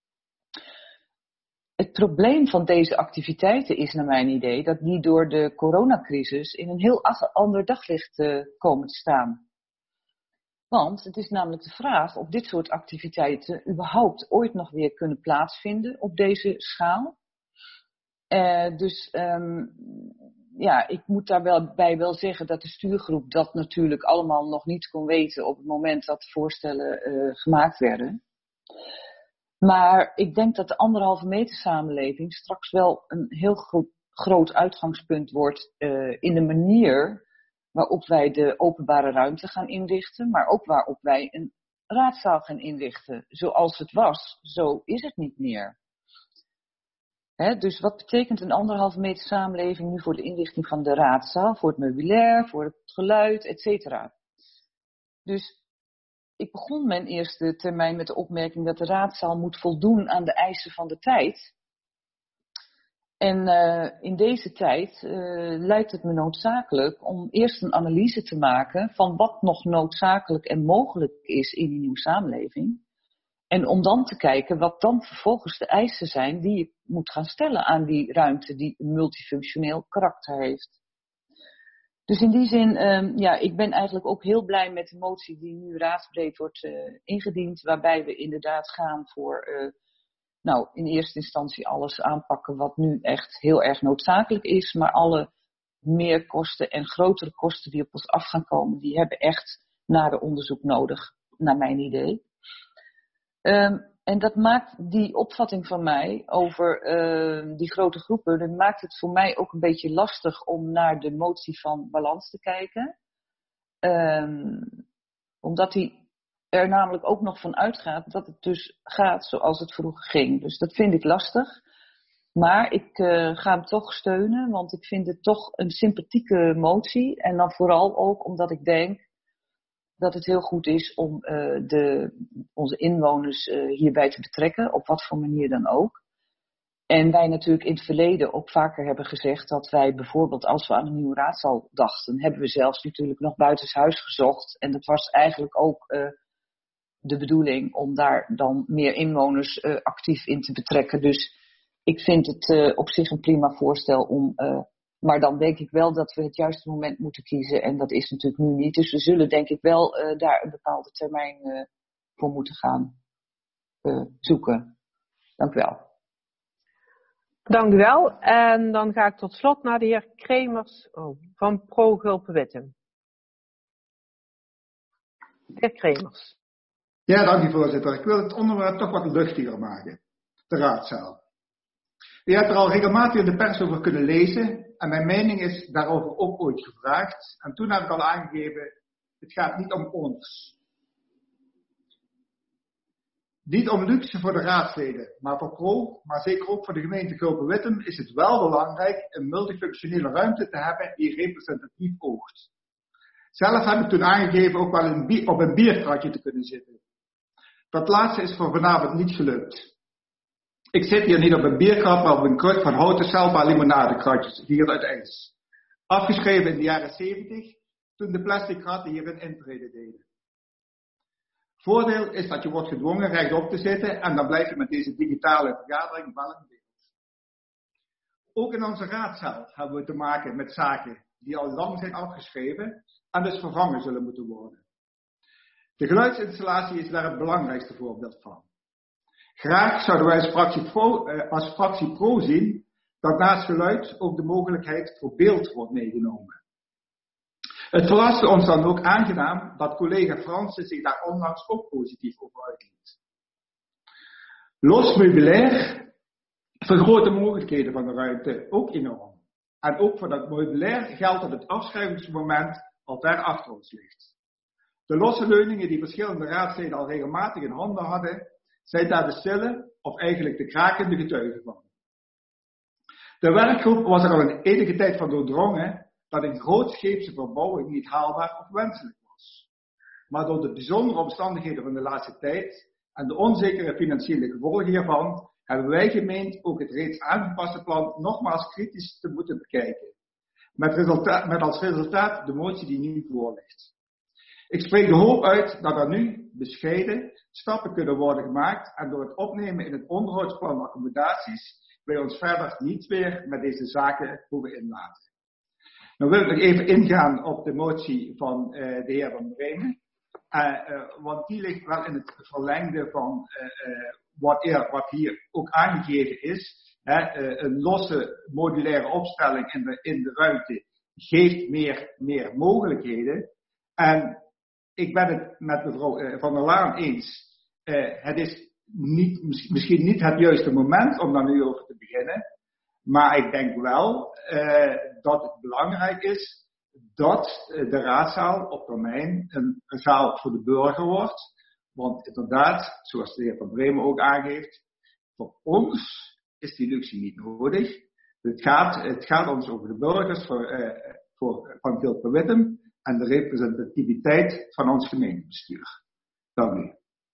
Het probleem van deze activiteiten is naar mijn idee dat die door de coronacrisis in een heel ander daglicht komen te staan. Want het is namelijk de vraag of dit soort activiteiten überhaupt ooit nog weer kunnen plaatsvinden op deze schaal. Ik moet daarbij wel zeggen dat de stuurgroep dat natuurlijk allemaal nog niet kon weten op het moment dat de voorstellen gemaakt werden. Maar ik denk dat de 1,5 meter samenleving straks wel een heel groot uitgangspunt wordt in de manier waarop wij de openbare ruimte gaan inrichten, maar ook waarop wij een raadzaal gaan inrichten. Zoals het was, zo is het niet meer. Dus wat betekent een 1,5 meter samenleving nu voor de inrichting van de raadzaal, voor het meubilair, voor het geluid, etc. Dus ik begon mijn eerste termijn met de opmerking dat de raadzaal moet voldoen aan de eisen van de tijd. En in deze tijd lijkt het me noodzakelijk om eerst een analyse te maken van wat nog noodzakelijk en mogelijk is in die nieuwe samenleving. En om dan te kijken wat dan vervolgens de eisen zijn die je moet gaan stellen aan die ruimte die een multifunctioneel karakter heeft. Dus in die zin, ik ben eigenlijk ook heel blij met de motie die nu raadsbreed wordt ingediend. Waarbij we inderdaad gaan voor, in eerste instantie alles aanpakken wat nu echt heel erg noodzakelijk is. Maar alle meerkosten en grotere kosten die op ons af gaan komen, die hebben echt nader onderzoek nodig, naar mijn idee. En dat maakt die opvatting van mij over die grote groepen, dat maakt het voor mij ook een beetje lastig om naar de motie van balans te kijken. Omdat die er namelijk ook nog van uitgaat dat het dus gaat zoals het vroeger ging. Dus dat vind ik lastig. Maar ik ga hem toch steunen, want ik vind het toch een sympathieke motie. En dan vooral ook omdat ik denk dat het heel goed is om onze inwoners hierbij te betrekken, op wat voor manier dan ook. En wij natuurlijk in het verleden ook vaker hebben gezegd dat wij bijvoorbeeld als we aan een nieuwe raadzaal dachten, hebben we zelfs natuurlijk nog buitenshuis gezocht. En dat was eigenlijk ook de bedoeling om daar dan meer inwoners actief in te betrekken. Dus ik vind het op zich een prima voorstel om... Maar dan denk ik wel dat we het juiste moment moeten kiezen. En dat is natuurlijk nu niet. Dus we zullen denk ik wel daar een bepaalde termijn voor moeten gaan zoeken. Dank u wel. Dank u wel. En dan ga ik tot slot naar de heer Kremers van Pro-Gulpen-Wittem. Heer Kremers. Ja, dank u voorzitter. Ik wil het onderwerp toch wat luchtiger maken. De raadzaal. U hebt er al regelmatig in de pers over kunnen lezen. En mijn mening is daarover ook ooit gevraagd. En toen heb ik al aangegeven, het gaat niet om ons. Niet om luxe voor de raadsleden, maar voor Pro, maar zeker ook voor de gemeente Gulpen-Wittem is het wel belangrijk een multifunctionele ruimte te hebben die representatief oogt. Zelf heb ik toen aangegeven ook wel op een bierkratje te kunnen zitten. Dat laatste is voor vanavond niet gelukt. Ik zit hier niet op een bierkrat, maar op een kruk van houten celbaar limonadekratjes, hier uit ijs. Afgeschreven in de jaren 70, toen de plastic kratten hier een intrede deden. Voordeel is dat je wordt gedwongen rechtop te zitten en dan blijf je met deze digitale vergadering wel in beeld. Ook in onze raadzaal hebben we te maken met zaken die al lang zijn afgeschreven en dus vervangen zullen moeten worden. De geluidsinstallatie is daar het belangrijkste voorbeeld van. Graag zouden wij als fractie Pro zien dat naast geluid ook de mogelijkheid voor beeld wordt meegenomen. Het verraste ons dan ook aangenaam dat collega Fransen zich daar onlangs ook positief over uitliet. Los meubilair vergroot de mogelijkheden van de ruimte ook enorm. En ook voor dat meubilair geldt dat het afschrijvingsmoment al ver achter ons ligt. De losse leuningen die verschillende raadsleden al regelmatig in handen hadden, zijn daar de stille of eigenlijk de krakende getuigen van. De werkgroep was er al een enige tijd van doordrongen dat een grootscheepse verbouwing niet haalbaar of wenselijk was. Maar door de bijzondere omstandigheden van de laatste tijd en de onzekere financiële gevolgen hiervan, hebben wij gemeend ook het reeds aangepaste plan nogmaals kritisch te moeten bekijken. Met als resultaat de motie die nu voor ligt. Ik spreek de hoop uit dat er nu bescheiden stappen kunnen worden gemaakt en door het opnemen in het onderhoudsplan accommodaties wij ons verder niet weer met deze zaken hoeven inlaten. Dan wil ik nog even ingaan op de motie van de heer Van Bremen. Want die ligt wel in het verlengde van wat hier ook aangegeven is. Een losse modulaire opstelling in de ruimte geeft meer mogelijkheden. En ik ben het met mevrouw Van der Laan eens. Het is misschien niet het juiste moment om daar nu over te beginnen. Maar ik denk wel dat het belangrijk is dat de raadzaal op termijn een zaal voor de burger wordt. Want inderdaad, zoals de heer Van Bremen ook aangeeft, voor ons is die luxe niet nodig. Het gaat ons over de burgers van Villers-Wittem en de representativiteit van ons gemeentebestuur. Dank u.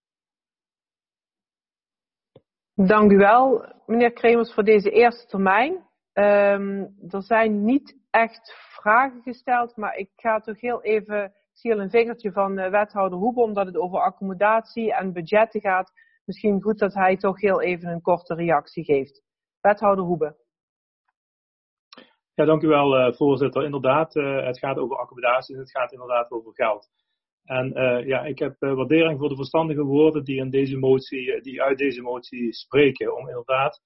Dank u wel, meneer Kremers, voor deze eerste termijn. Er zijn niet echt vragen gesteld, maar ik ga toch heel even, ik zie al een vingertje van wethouder Hoebe, omdat het over accommodatie en budgetten gaat. Misschien goed dat hij toch heel even een korte reactie geeft. Wethouder Hoebe. Ja, dank u wel, voorzitter. Inderdaad, het gaat over accommodatie en het gaat inderdaad over geld. En ik heb waardering voor de verstandige woorden die uit deze motie spreken. Om inderdaad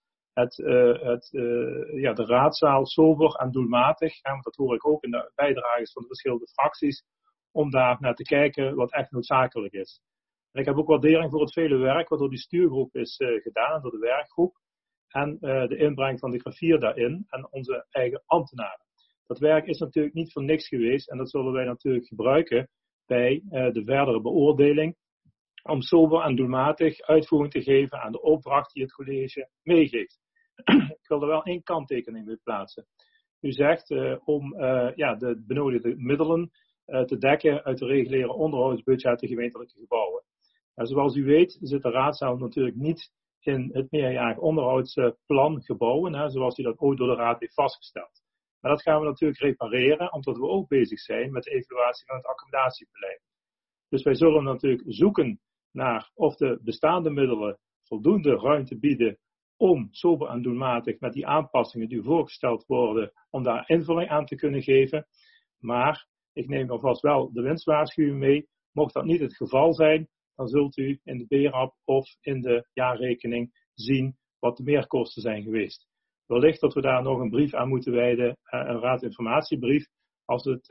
de raadzaal sober en doelmatig, want dat hoor ik ook in de bijdrages van de verschillende fracties, om daar naar te kijken wat echt noodzakelijk is. En ik heb ook waardering voor het vele werk wat door die stuurgroep is gedaan, door de werkgroep. En de inbreng van de griffier daarin en onze eigen ambtenaren. Dat werk is natuurlijk niet voor niks geweest en dat zullen wij natuurlijk gebruiken bij de verdere beoordeling. Om sober en doelmatig uitvoering te geven aan de opdracht die het college meegeeft. Ik wil er wel één kanttekening bij plaatsen. U zegt om de benodigde middelen te dekken uit de reguliere onderhoudsbudgetten gemeentelijke gebouwen. Zoals u weet zit de raadzaal natuurlijk niet in het meerjarig onderhoudsplan gebouwen, zoals die dat ooit door de raad heeft vastgesteld. Maar dat gaan we natuurlijk repareren, omdat we ook bezig zijn met de evaluatie van het accommodatiebeleid. Dus wij zullen natuurlijk zoeken naar of de bestaande middelen voldoende ruimte bieden om sober en doelmatig met die aanpassingen die voorgesteld worden, om daar invulling aan te kunnen geven. Maar ik neem alvast wel de winstwaarschuwing mee. Mocht dat niet het geval zijn, dan zult u in de BRAP of in de jaarrekening zien wat de meerkosten zijn geweest. Wellicht dat we daar nog een brief aan moeten wijden, een raadinformatiebrief. Als het,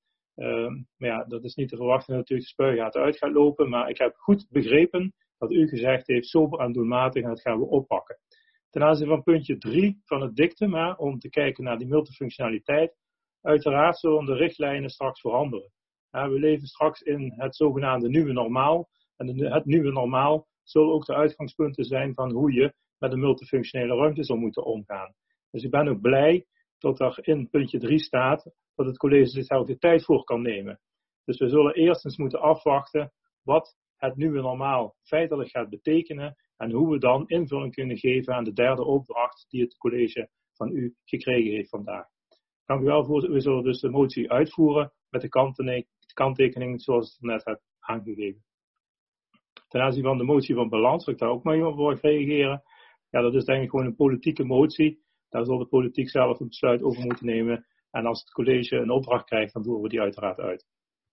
dat is niet te verwachten natuurlijk de spuigaten uit gaat lopen, maar ik heb goed begrepen dat u gezegd heeft sober en doelmatig en dat gaan we oppakken. Ten aanzien van puntje 3 van het dictum, om te kijken naar die multifunctionaliteit, uiteraard zullen de richtlijnen straks veranderen. We leven straks in het zogenaamde nieuwe normaal. En het nieuwe normaal zullen ook de uitgangspunten zijn van hoe je met een multifunctionele ruimte zal moeten omgaan. Dus ik ben ook blij dat er in puntje 3 staat dat het college zichzelf de tijd voor kan nemen. Dus we zullen eerst eens moeten afwachten wat het nieuwe normaal feitelijk gaat betekenen en hoe we dan invulling kunnen geven aan de derde opdracht die het college van u gekregen heeft vandaag. Dank u wel, voorzitter. We zullen dus de motie uitvoeren met de kanttekening zoals ik het net heb aangegeven. Ten aanzien van de motie van balans, wil ik daar ook maar op voor reageren. Ja, dat is denk ik gewoon een politieke motie. Daar zal de politiek zelf een besluit over moeten nemen. En als het college een opdracht krijgt, dan voeren we die uiteraard uit.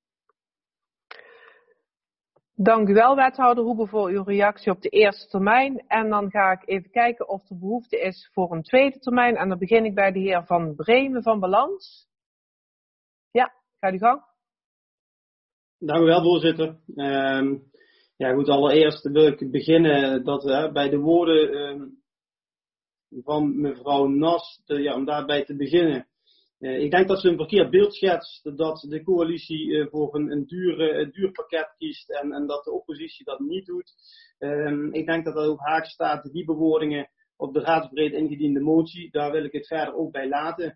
Dank u wel, wethouder Hoebe, voor uw reactie op de eerste termijn. En dan ga ik even kijken of er behoefte is voor een tweede termijn. En dan begin ik bij de heer Van Bremen van Balans. Ja, ga uw gang. Dank u wel, voorzitter. Allereerst wil ik beginnen bij de woorden van mevrouw Nas, om daarbij te beginnen. Ik denk dat ze een verkeerd beeld schetst dat de coalitie voor een duur pakket kiest en dat de oppositie dat niet doet. Ik denk dat dat ook haak staat, die bewoordingen, op de raadsbreed ingediende motie. Daar wil ik het verder ook bij laten.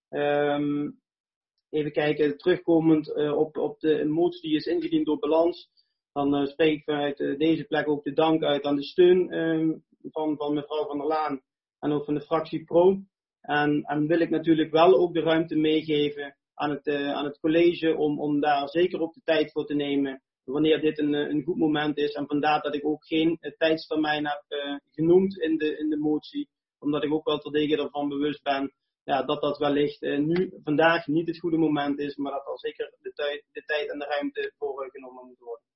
Even kijken, terugkomend op de motie die is ingediend door Balans. Dan spreek ik vanuit deze plek ook de dank uit aan de steun van mevrouw Van der Laan en ook van de fractie Pro. En wil ik natuurlijk wel ook de ruimte meegeven aan het college om daar zeker ook de tijd voor te nemen wanneer dit een goed moment is. En vandaar dat ik ook geen tijdstermijn heb genoemd in de motie. Omdat ik ook wel terdege ervan bewust ben dat wellicht nu vandaag niet het goede moment is. Maar dat al zeker de tijd en de ruimte voor genomen moet worden.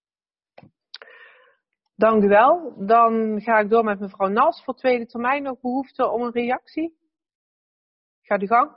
Dank u wel. Dan ga ik door met mevrouw Nas. Voor tweede termijn nog behoefte om een reactie? Gaat u gang.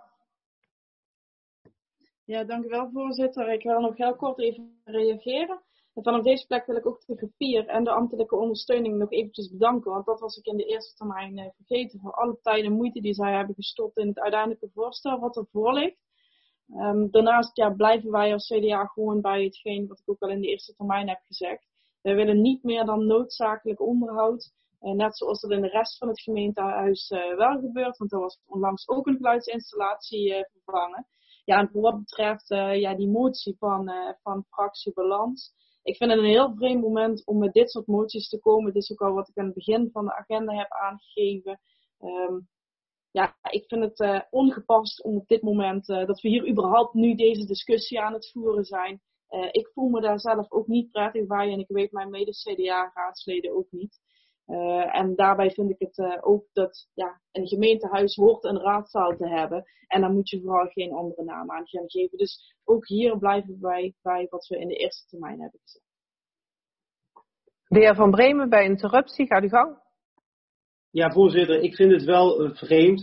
Ja, dank u wel, voorzitter. Ik wil nog heel kort even reageren. En vanaf deze plek wil ik ook de griffier en de ambtelijke ondersteuning nog eventjes bedanken. Want dat was ik in de eerste termijn vergeten. Voor alle tijd en moeite die zij hebben gestopt in het uiteindelijke voorstel wat ervoor ligt. Daarnaast blijven wij als CDA gewoon bij hetgeen wat ik ook al in de eerste termijn heb gezegd. We willen niet meer dan noodzakelijk onderhoud. Net zoals dat in de rest van het gemeentehuis wel gebeurt. Want er was onlangs ook een geluidsinstallatie vervangen. Ja, en voor wat betreft die motie van fractie Balans. Ik vind het een heel vreemd moment om met dit soort moties te komen. Het is ook al wat ik aan het begin van de agenda heb aangegeven. Ik vind het ongepast om op dit moment dat we hier überhaupt nu deze discussie aan het voeren zijn. Ik voel me daar zelf ook niet prettig bij en ik weet mijn mede-CDA-raadsleden ook niet. En daarbij vind ik het ook dat een gemeentehuis hoort een raadzaal te hebben. En daar moet je vooral geen andere naam aan gaan geven. Dus ook hier blijven wij bij wat we in de eerste termijn hebben gezegd. De heer Van Bremen, bij interruptie, gaat u gang. Ja, voorzitter, ik vind het wel vreemd.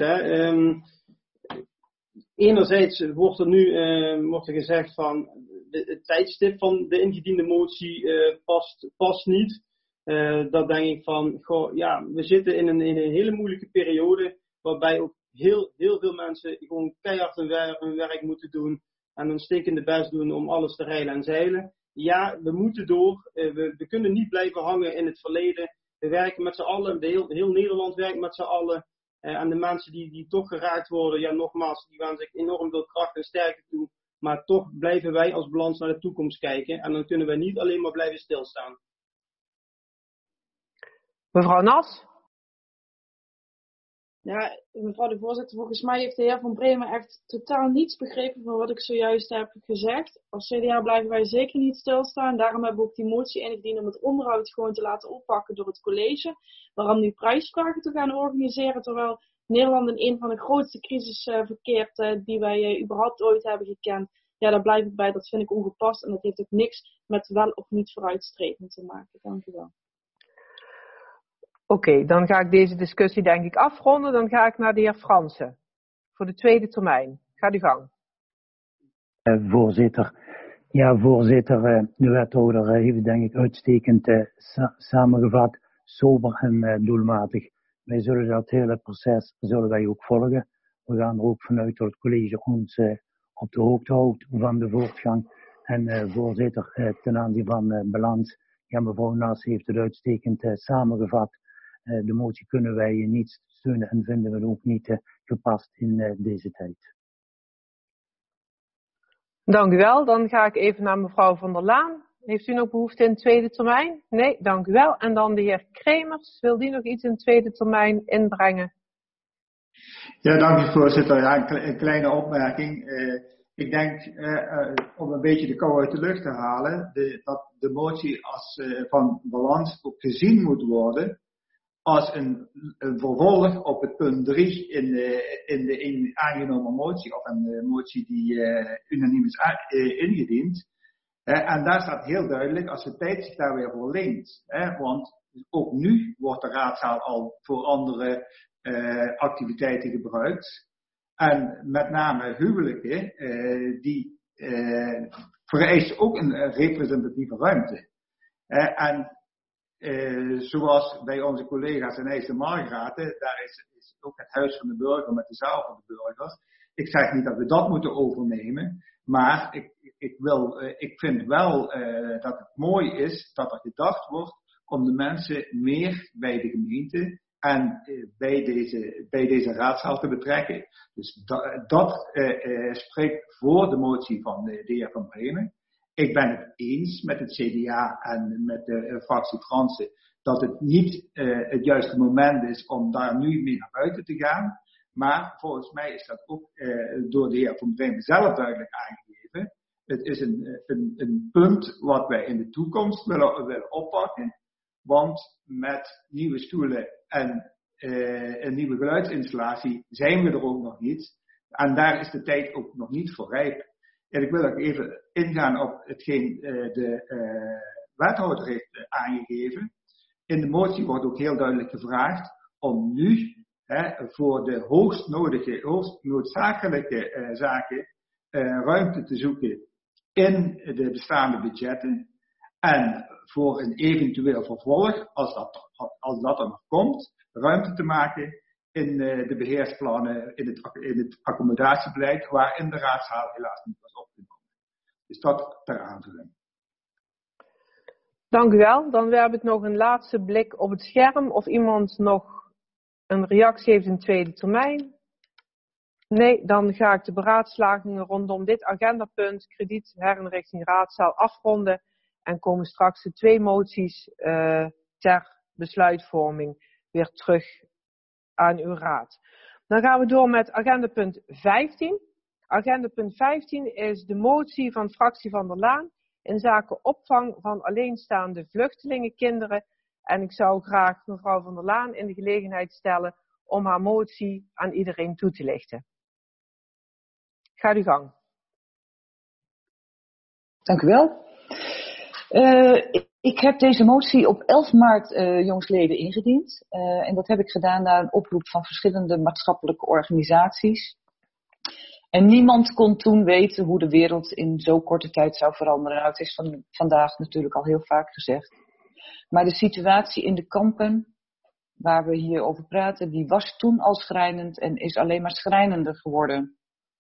Enerzijds wordt er nu gezegd van het tijdstip van de ingediende motie past niet. Dat denk ik van, we zitten in een hele moeilijke periode waarbij ook heel veel mensen gewoon keihard hun werk moeten doen en een stekende best doen om alles te reilen en zeilen. Ja, we moeten door. We kunnen niet blijven hangen in het verleden. We werken met z'n allen, heel Nederland werkt met z'n allen. En de mensen die toch geraakt worden, nogmaals, die gaan zich enorm veel kracht en sterkte toe. Maar toch blijven wij als Balans naar de toekomst kijken. En dan kunnen wij niet alleen maar blijven stilstaan. Mevrouw Nas? Ja, mevrouw de voorzitter, volgens mij heeft de heer Van Bremen echt totaal niets begrepen van wat ik zojuist heb gezegd. Als CDA blijven wij zeker niet stilstaan. Daarom hebben we ook die motie ingediend om het onderhoud gewoon te laten oppakken door het college. Waarom nu prijsvragen te gaan organiseren, terwijl Nederland in een van de grootste crisis verkeert die wij überhaupt ooit hebben gekend. Ja, daar blijf ik bij. Dat vind ik ongepast en dat heeft ook niks met wel of niet vooruitstrevend te maken. Dank u wel. Oké, dan ga ik deze discussie denk ik afronden. Dan ga ik naar de heer Fransen. Voor de tweede termijn. Gaat u gang. Voorzitter. Ja, voorzitter. De wethouder heeft denk ik uitstekend samengevat. Sober en doelmatig. Wij zullen dat hele proces ook volgen. We gaan er ook vanuit dat het college ons op de hoogte houdt van de voortgang. En voorzitter, ten aanzien van Balans. Ja, mevrouw Nas heeft het uitstekend samengevat. De motie kunnen wij niet steunen en vinden we ook niet gepast in deze tijd. Dank u wel. Dan ga ik even naar mevrouw Van der Laan. Heeft u nog behoefte in de tweede termijn? Nee, dank u wel. En dan de heer Kremers. Wil die nog iets in de tweede termijn inbrengen? Ja, dank u voorzitter. Ja, een kleine opmerking. Ik denk, om een beetje de kou uit de lucht te halen, dat de motie van Balans ook gezien moet worden als een vervolg op het punt 3 in de aangenomen motie, of een motie die unaniem is ingediend. En daar staat heel duidelijk, als de tijd zich daar weer voor leent. Want ook nu wordt de raadzaal al voor andere activiteiten gebruikt. En met name huwelijken, die vereisen ook een representatieve ruimte. Zoals bij onze collega's in IJsden Margraten, daar is ook het huis van de burger met de zaal van de burgers. Ik zeg niet dat we dat moeten overnemen, maar ik vind wel dat het mooi is dat er gedacht wordt om de mensen meer bij de gemeente en bij deze raadzaal te betrekken. Dus dat spreekt voor de motie van de heer Van Bremen. Ik ben het eens met het CDA en met de fractie Fransen dat het niet het juiste moment is om daar nu mee naar buiten te gaan. Maar volgens mij is dat ook door de heer Van Bremen zelf duidelijk aangegeven. Het is een punt wat wij in de toekomst willen oppakken. Want met nieuwe stoelen en een nieuwe geluidsinstallatie zijn we er ook nog niet. En daar is de tijd ook nog niet voor rijp. En ik wil ook even ingaan op hetgeen de wethouder heeft aangegeven. In de motie wordt ook heel duidelijk gevraagd om nu voor de hoogst noodzakelijke zaken ruimte te zoeken in de bestaande budgetten. En voor een eventueel vervolg, als dat er nog komt, ruimte te maken in de beheersplannen, in het accommodatiebeleid, waarin de raadzaal helaas niet was opgenomen. Dus dat ter aanvulling. Dank u wel. Dan werp ik nog een laatste blik op het scherm of iemand nog een reactie heeft in tweede termijn. Nee, dan ga ik de beraadslagingen rondom dit agendapunt kredietherinrichting raadzaal afronden en komen straks de 2 moties ter besluitvorming weer terug aan uw raad. Dan gaan we door met agendapunt 15. Agendapunt 15 is de motie van fractie Van der Laan in zaken opvang van alleenstaande vluchtelingenkinderen. En ik zou graag mevrouw Van der Laan in de gelegenheid stellen om haar motie aan iedereen toe te lichten. Gaat uw gang. Dank u wel. Ik heb deze motie op 11 maart jongsleden ingediend. En dat heb ik gedaan na een oproep van verschillende maatschappelijke organisaties. En niemand kon toen weten hoe de wereld in zo'n korte tijd zou veranderen. Nou, het is vandaag natuurlijk al heel vaak gezegd. Maar de situatie in de kampen, waar we hier over praten, die was toen al schrijnend en is alleen maar schrijnender geworden.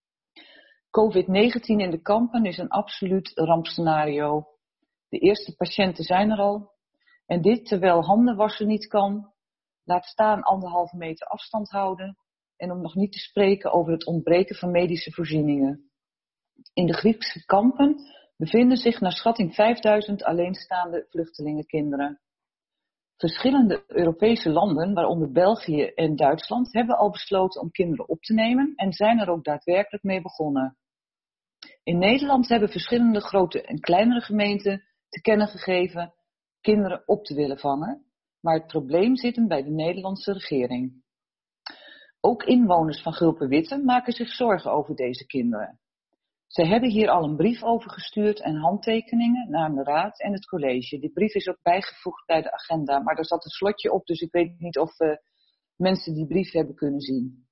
COVID-19 in de kampen is een absoluut rampscenario. De eerste patiënten zijn er al. En dit terwijl handen wassen niet kan, laat staan 1,5 meter afstand houden. En om nog niet te spreken over het ontbreken van medische voorzieningen. In de Griekse kampen bevinden zich naar schatting 5000 alleenstaande vluchtelingenkinderen. Verschillende Europese landen, waaronder België en Duitsland, hebben al besloten om kinderen op te nemen en zijn er ook daadwerkelijk mee begonnen. In Nederland hebben verschillende grote en kleinere gemeenten te kennen gegeven kinderen op te willen vangen, maar het probleem zit hem bij de Nederlandse regering. Ook inwoners van Gulpen-Witten maken zich zorgen over deze kinderen. Zij hebben hier al een brief over gestuurd en handtekeningen naar de raad en het college. Die brief is ook bijgevoegd bij de agenda, maar daar zat een slotje op, dus ik weet niet of mensen die brief hebben kunnen zien.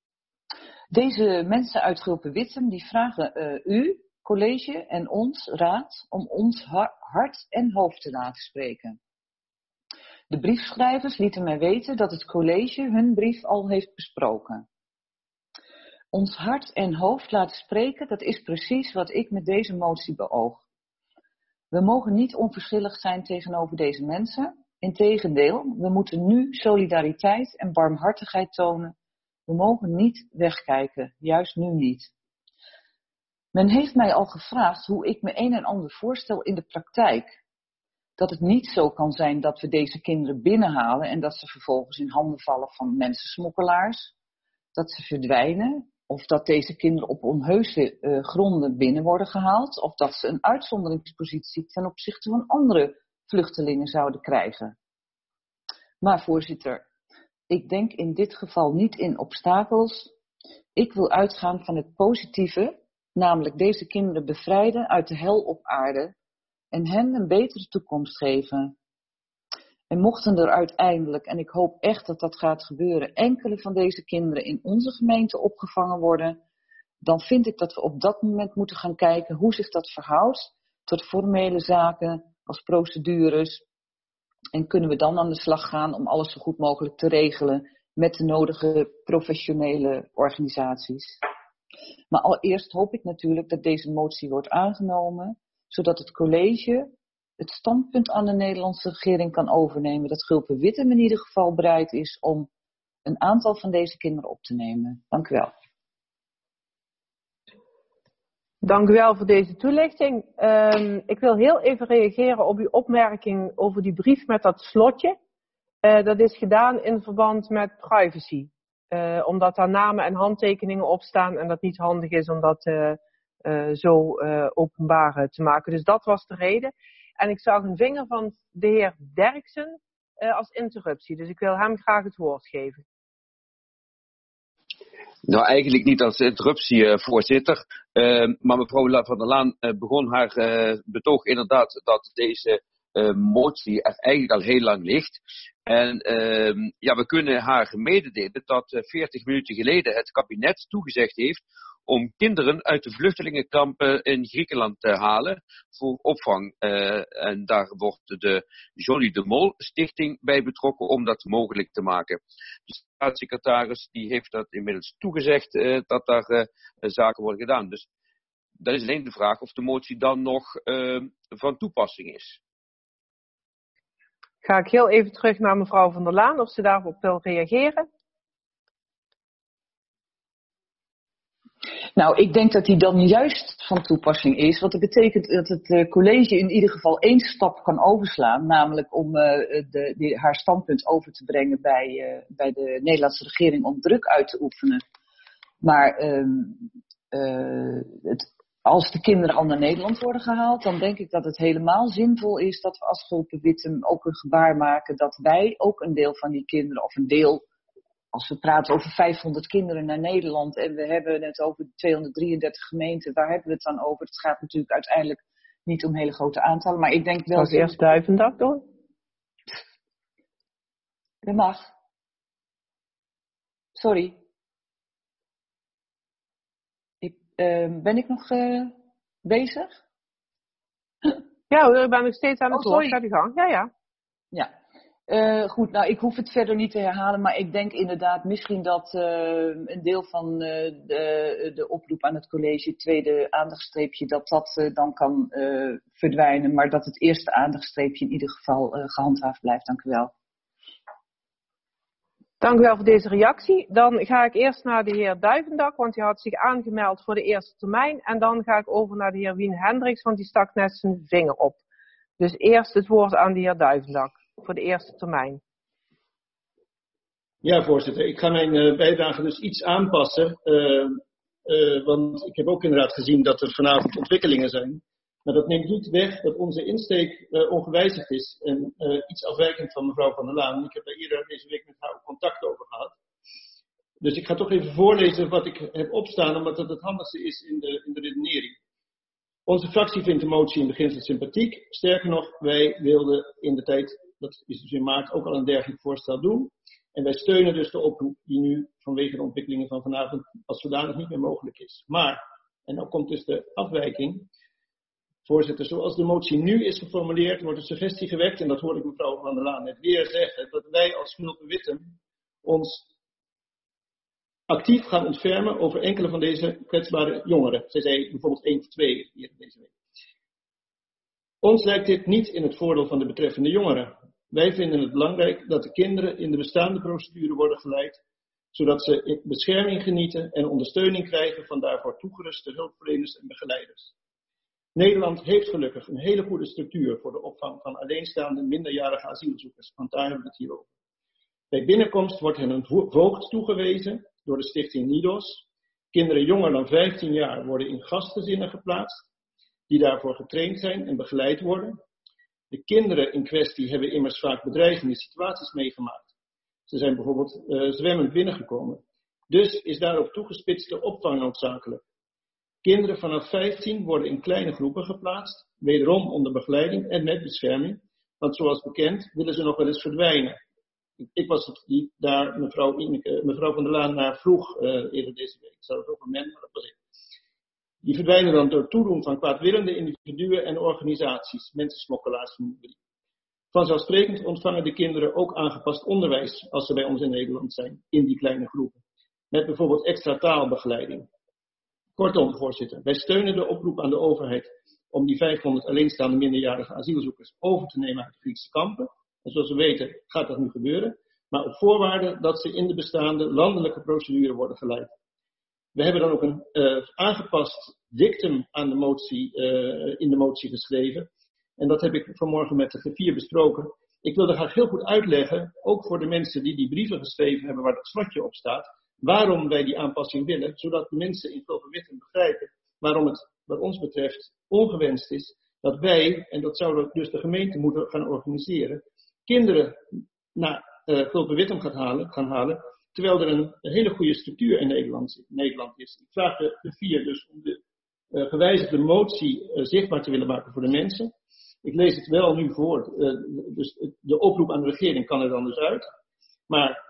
Deze mensen uit Gulpen-Witten die vragen u, college en ons, raad, om ons hart en hoofd te laten spreken. De briefschrijvers lieten mij weten dat het college hun brief al heeft besproken. Ons hart en hoofd laten spreken, dat is precies wat ik met deze motie beoog. We mogen niet onverschillig zijn tegenover deze mensen. Integendeel, we moeten nu solidariteit en barmhartigheid tonen. We mogen niet wegkijken, juist nu niet. Men heeft mij al gevraagd hoe ik me een en ander voorstel in de praktijk. Dat het niet zo kan zijn dat we deze kinderen binnenhalen en dat ze vervolgens in handen vallen van mensensmokkelaars. Dat ze verdwijnen of dat deze kinderen op onheuse gronden binnen worden gehaald. Of dat ze een uitzonderingspositie ten opzichte van andere vluchtelingen zouden krijgen. Maar voorzitter, ik denk in dit geval niet in obstakels. Ik wil uitgaan van het positieve, namelijk deze kinderen bevrijden uit de hel op aarde. En hen een betere toekomst geven. En mochten er uiteindelijk, en ik hoop echt dat dat gaat gebeuren, enkele van deze kinderen in onze gemeente opgevangen worden, dan vind ik dat we op dat moment moeten gaan kijken hoe zich dat verhoudt tot formele zaken als procedures. En kunnen we dan aan de slag gaan om alles zo goed mogelijk te regelen met de nodige professionele organisaties. Maar allereerst hoop ik natuurlijk dat deze motie wordt aangenomen, zodat het college het standpunt aan de Nederlandse regering kan overnemen dat Gulpen-Witten in ieder geval bereid is om een aantal van deze kinderen op te nemen. Dank u wel. Dank u wel voor deze toelichting. Ik wil heel even reageren op uw opmerking over die brief met dat slotje. Dat is gedaan in verband met privacy. Omdat daar namen en handtekeningen op staan en dat niet handig is om dat zo openbaar te maken. Dus dat was de reden. En ik zag een vinger van de heer Derksen als interruptie. Dus ik wil hem graag het woord geven. Nou, eigenlijk niet als interruptie, voorzitter. Maar mevrouw Van der Laan begon haar betoog inderdaad dat deze motie er eigenlijk al heel lang ligt. En ja, we kunnen haar mededelen dat 40 minuten geleden het kabinet toegezegd heeft om kinderen uit de vluchtelingenkampen in Griekenland te halen voor opvang. En daar wordt de Johnny de Mol Stichting bij betrokken om dat mogelijk te maken. De staatssecretaris die heeft dat inmiddels toegezegd dat daar zaken worden gedaan. Dus dat is alleen de vraag of de motie dan nog van toepassing is. Ga ik heel even terug naar mevrouw Van der Laan, of ze daarop wil reageren. Nou, ik denk dat die dan juist van toepassing is. Want dat betekent dat het college in ieder geval 1 stap kan overslaan. Namelijk om haar standpunt over te brengen bij de Nederlandse regering om druk uit te oefenen. Maar als de kinderen al naar Nederland worden gehaald, dan denk ik dat het helemaal zinvol is dat we als Gulpen Wittem ook een gebaar maken dat wij ook een deel van die kinderen, of een deel, als we praten over 500 kinderen naar Nederland en we hebben het over 233 gemeenten, waar hebben we het dan over? Het gaat natuurlijk uiteindelijk niet om hele grote aantallen, maar ik denk wel... Als eerst Duivendak doen? Dat mag. Sorry. Ben ik nog bezig? Ja, we zijn nog steeds aan het woord. Ga die gang. Ja. Ja. Goed, nou ik hoef het verder niet te herhalen, maar ik denk inderdaad misschien dat een deel van de oproep aan het college, tweede aandachtstreepje, dat dan kan verdwijnen, maar dat het eerste aandachtstreepje in ieder geval gehandhaafd blijft. Dank u wel. Dank u wel voor deze reactie. Dan ga ik eerst naar de heer Duivendak, want die had zich aangemeld voor de eerste termijn. En dan ga ik over naar de heer Wien Hendricks, want die stak net zijn vinger op. Dus eerst het woord aan de heer Duivendak voor de eerste termijn. Ja, voorzitter. Ik ga mijn bijdrage dus iets aanpassen. Want ik heb ook inderdaad gezien dat er vanavond ontwikkelingen zijn. Maar dat neemt niet weg dat onze insteek ongewijzigd is en iets afwijkend van mevrouw Van der Laan. Ik heb daar eerder deze week met haar contact over gehad. Dus ik ga toch even voorlezen wat ik heb opstaan, omdat het het handigste is in de redenering. Onze fractie vindt de motie in beginsel sympathiek. Sterker nog, wij wilden in de tijd, dat is dus in maart, ook al een dergelijk voorstel doen. En wij steunen dus de oproep die nu vanwege de ontwikkelingen van vanavond als zodanig niet meer mogelijk is. Maar, en dan komt dus de afwijking. Voorzitter, zoals de motie nu is geformuleerd, wordt de suggestie gewekt, en dat hoorde ik mevrouw Van der Laan net weer zeggen, dat wij als Gulpen Wittem ons actief gaan ontfermen over enkele van deze kwetsbare jongeren. Zij zei bijvoorbeeld 1 of 2 hier deze week. Ons lijkt dit niet in het voordeel van de betreffende jongeren. Wij vinden het belangrijk dat de kinderen in de bestaande procedure worden geleid, zodat ze bescherming genieten en ondersteuning krijgen van daarvoor toegeruste hulpverleners en begeleiders. Nederland heeft gelukkig een hele goede structuur voor de opvang van alleenstaande minderjarige asielzoekers, want daar hebben we het hier over. Bij binnenkomst wordt hen een voogd toegewezen door de stichting NIDOS. Kinderen jonger dan 15 jaar worden in gastgezinnen geplaatst, die daarvoor getraind zijn en begeleid worden. De kinderen in kwestie hebben immers vaak bedreigende situaties meegemaakt. Ze zijn bijvoorbeeld zwemmend binnengekomen. Dus is daarop toegespitste opvang noodzakelijk. Kinderen vanaf 15 worden in kleine groepen geplaatst, wederom onder begeleiding en met bescherming, want zoals bekend willen ze nog wel eens verdwijnen. Ik was het die daar mevrouw Van der Laan naar vroeg eerder deze week. Ik zou het over men, maar dat was ik. Die verdwijnen dan door toedoen van kwaadwillende individuen en organisaties, mensensmokkelaars noemen we die. Vanzelfsprekend ontvangen de kinderen ook aangepast onderwijs als ze bij ons in Nederland zijn, in die kleine groepen. Met bijvoorbeeld extra taalbegeleiding. Kortom, voorzitter, wij steunen de oproep aan de overheid om die 500 alleenstaande minderjarige asielzoekers over te nemen uit de Griekse kampen. En zoals we weten gaat dat nu gebeuren, maar op voorwaarde dat ze in de bestaande landelijke procedure worden geleid. We hebben dan ook een aangepast dictum aan de motie, in de motie geschreven. En dat heb ik vanmorgen met de G4 besproken. Ik wilde graag heel goed uitleggen, ook voor de mensen die brieven geschreven hebben waar dat slotje op staat, waarom wij die aanpassing willen, zodat de mensen in Gulpen Wittem begrijpen waarom het wat ons betreft ongewenst is dat wij, en dat zouden dus de gemeente moeten gaan organiseren, kinderen naar Gulpen Wittem gaan halen, terwijl er een hele goede structuur in Nederland is. Ik vraag de G4 dus om de gewijzigde motie zichtbaar te willen maken voor de mensen. Ik lees het wel nu voor, dus de oproep aan de regering kan er dan dus uit. Maar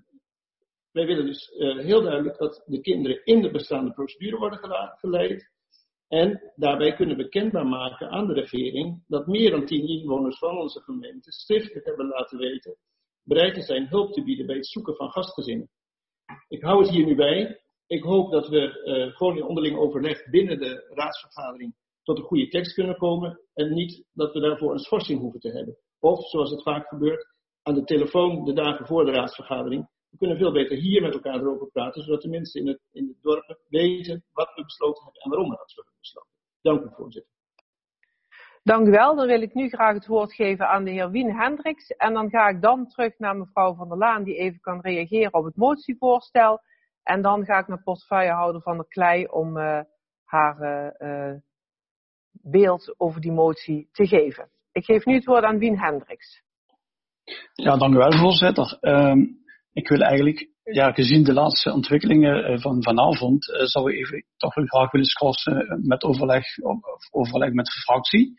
wij willen dus heel duidelijk dat de kinderen in de bestaande procedure worden geleid. En daarbij kunnen we kenbaar maken aan de regering dat meer dan 10 inwoners van onze gemeente schriftelijk hebben laten weten bereid te zijn hulp te bieden bij het zoeken van gastgezinnen. Ik hou het hier nu bij. Ik hoop dat we gewoon in onderling overleg binnen de raadsvergadering tot een goede tekst kunnen komen en niet dat we daarvoor een schorsing hoeven te hebben. Of, zoals het vaak gebeurt, aan de telefoon de dagen voor de raadsvergadering. We kunnen veel beter hier met elkaar erover praten, zodat de mensen in het dorp weten wat we besloten hebben en waarom we dat zullen besloten. Dank u, voorzitter. Dank u wel. Dan wil ik nu graag het woord geven aan de heer Wien Hendricks. En dan ga ik dan terug naar mevrouw Van der Laan, die even kan reageren op het motievoorstel. En dan ga ik naar portefeuillehouder Van der Klei om haar beeld over die motie te geven. Ik geef nu het woord aan Wien Hendricks. Ja, dank u wel, voorzitter. Ik wil eigenlijk, gezien de laatste ontwikkelingen van vanavond, zou ik even toch wel graag willen schorsen met overleg met de fractie.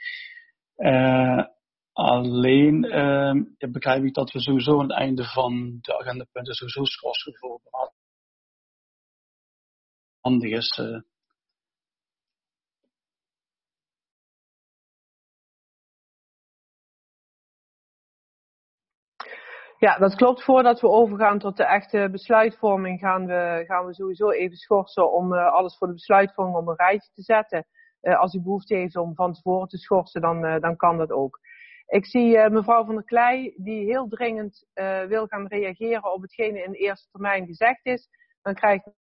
Alleen begrijp ik dat we sowieso aan het einde van de agendapunten sowieso schorsen voor handig is. Ja, dat klopt. Voordat we overgaan tot de echte besluitvorming gaan we sowieso even schorsen om alles voor de besluitvorming op een rijtje te zetten. Als u behoefte heeft om van tevoren te schorsen, dan kan dat ook. Ik zie mevrouw Van der Klei die heel dringend wil gaan reageren op hetgene in de eerste termijn gezegd is. Dan krijgt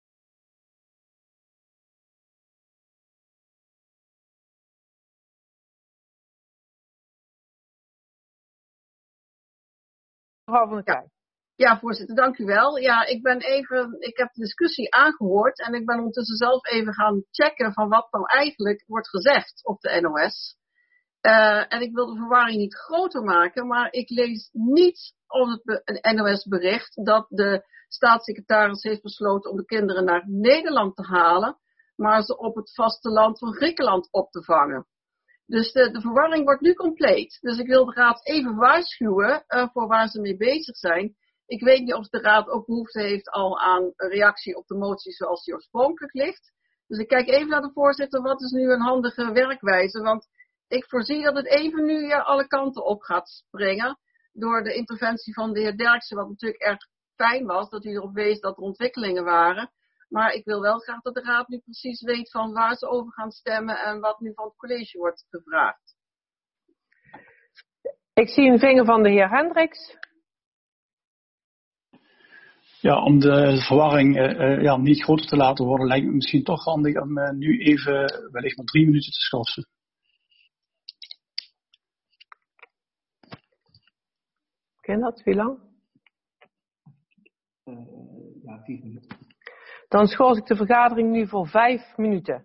mevrouw Van der Klei. Ja, voorzitter, dank u wel. Ja, ik heb de discussie aangehoord en ik ben ondertussen zelf even gaan checken van wat nou eigenlijk wordt gezegd op de NOS. En ik wil de verwarring niet groter maken, maar ik lees niet op het NOS-bericht dat de staatssecretaris heeft besloten om de kinderen naar Nederland te halen, maar ze op het vasteland van Griekenland op te vangen. Dus de verwarring wordt nu compleet. Dus ik wil de raad even waarschuwen voor waar ze mee bezig zijn. Ik weet niet of de raad ook behoefte heeft al aan een reactie op de motie zoals die oorspronkelijk ligt. Dus ik kijk even naar de voorzitter, wat is nu een handige werkwijze? Want ik voorzie dat het even nu alle kanten op gaat springen. Door de interventie van de heer Derksen, wat natuurlijk erg fijn was, dat u erop wees dat er ontwikkelingen waren. Maar ik wil wel graag dat de raad nu precies weet van waar ze over gaan stemmen en wat nu van het college wordt gevraagd. Ik zie een vinger van de heer Hendricks. Ja, om de verwarring niet groter te laten worden, lijkt me misschien toch handig om nu even wellicht maar 3 minuten te schorsen. Ken dat? Wie lang? 10 minuten. Dan schors ik de vergadering nu voor 5 minuten.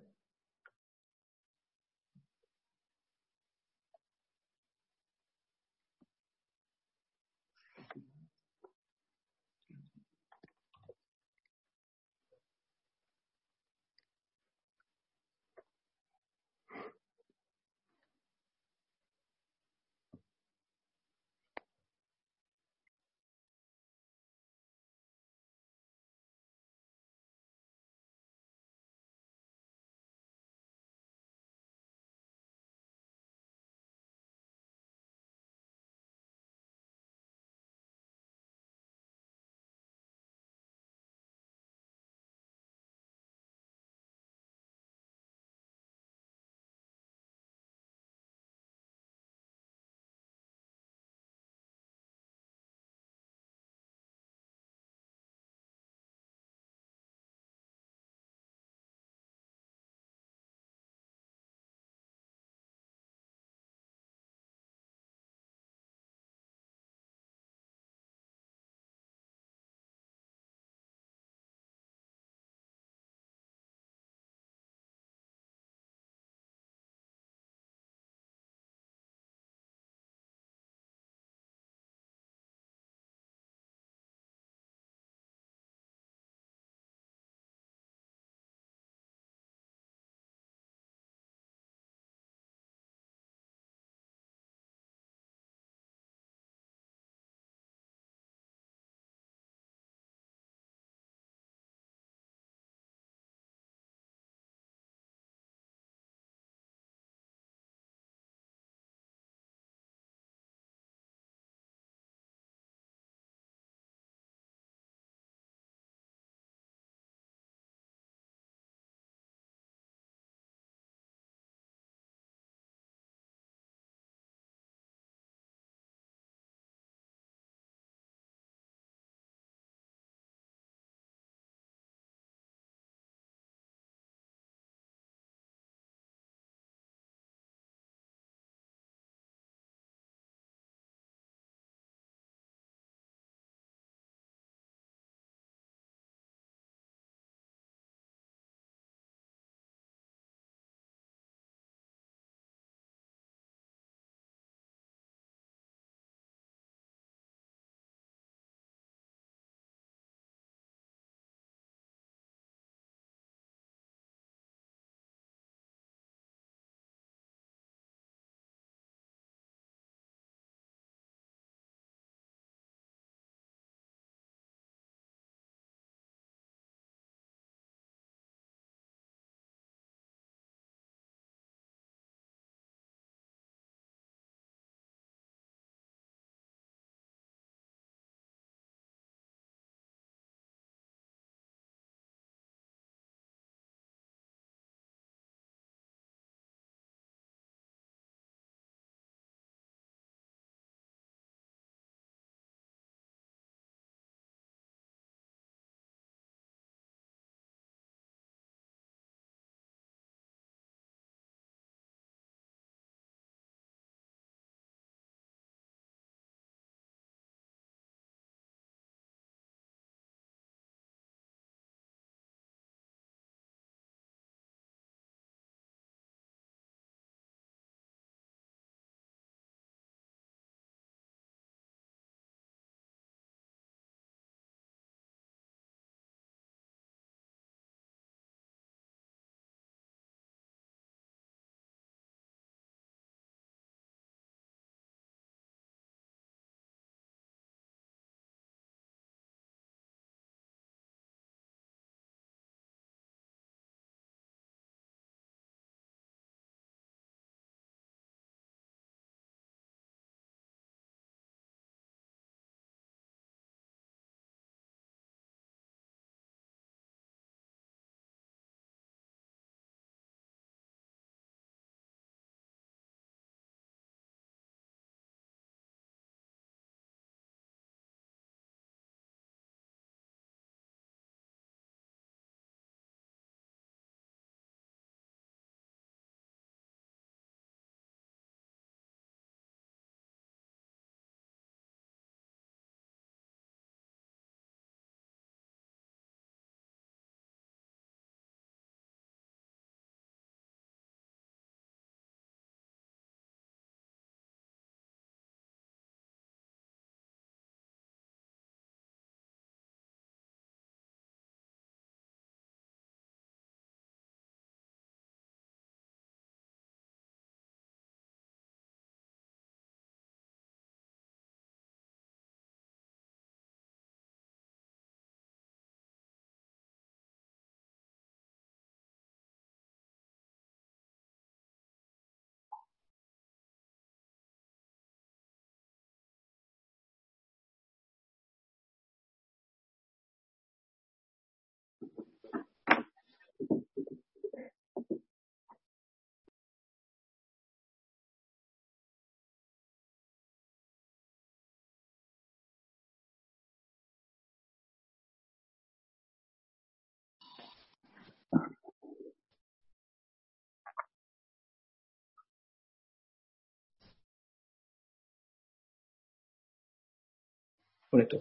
Correcto.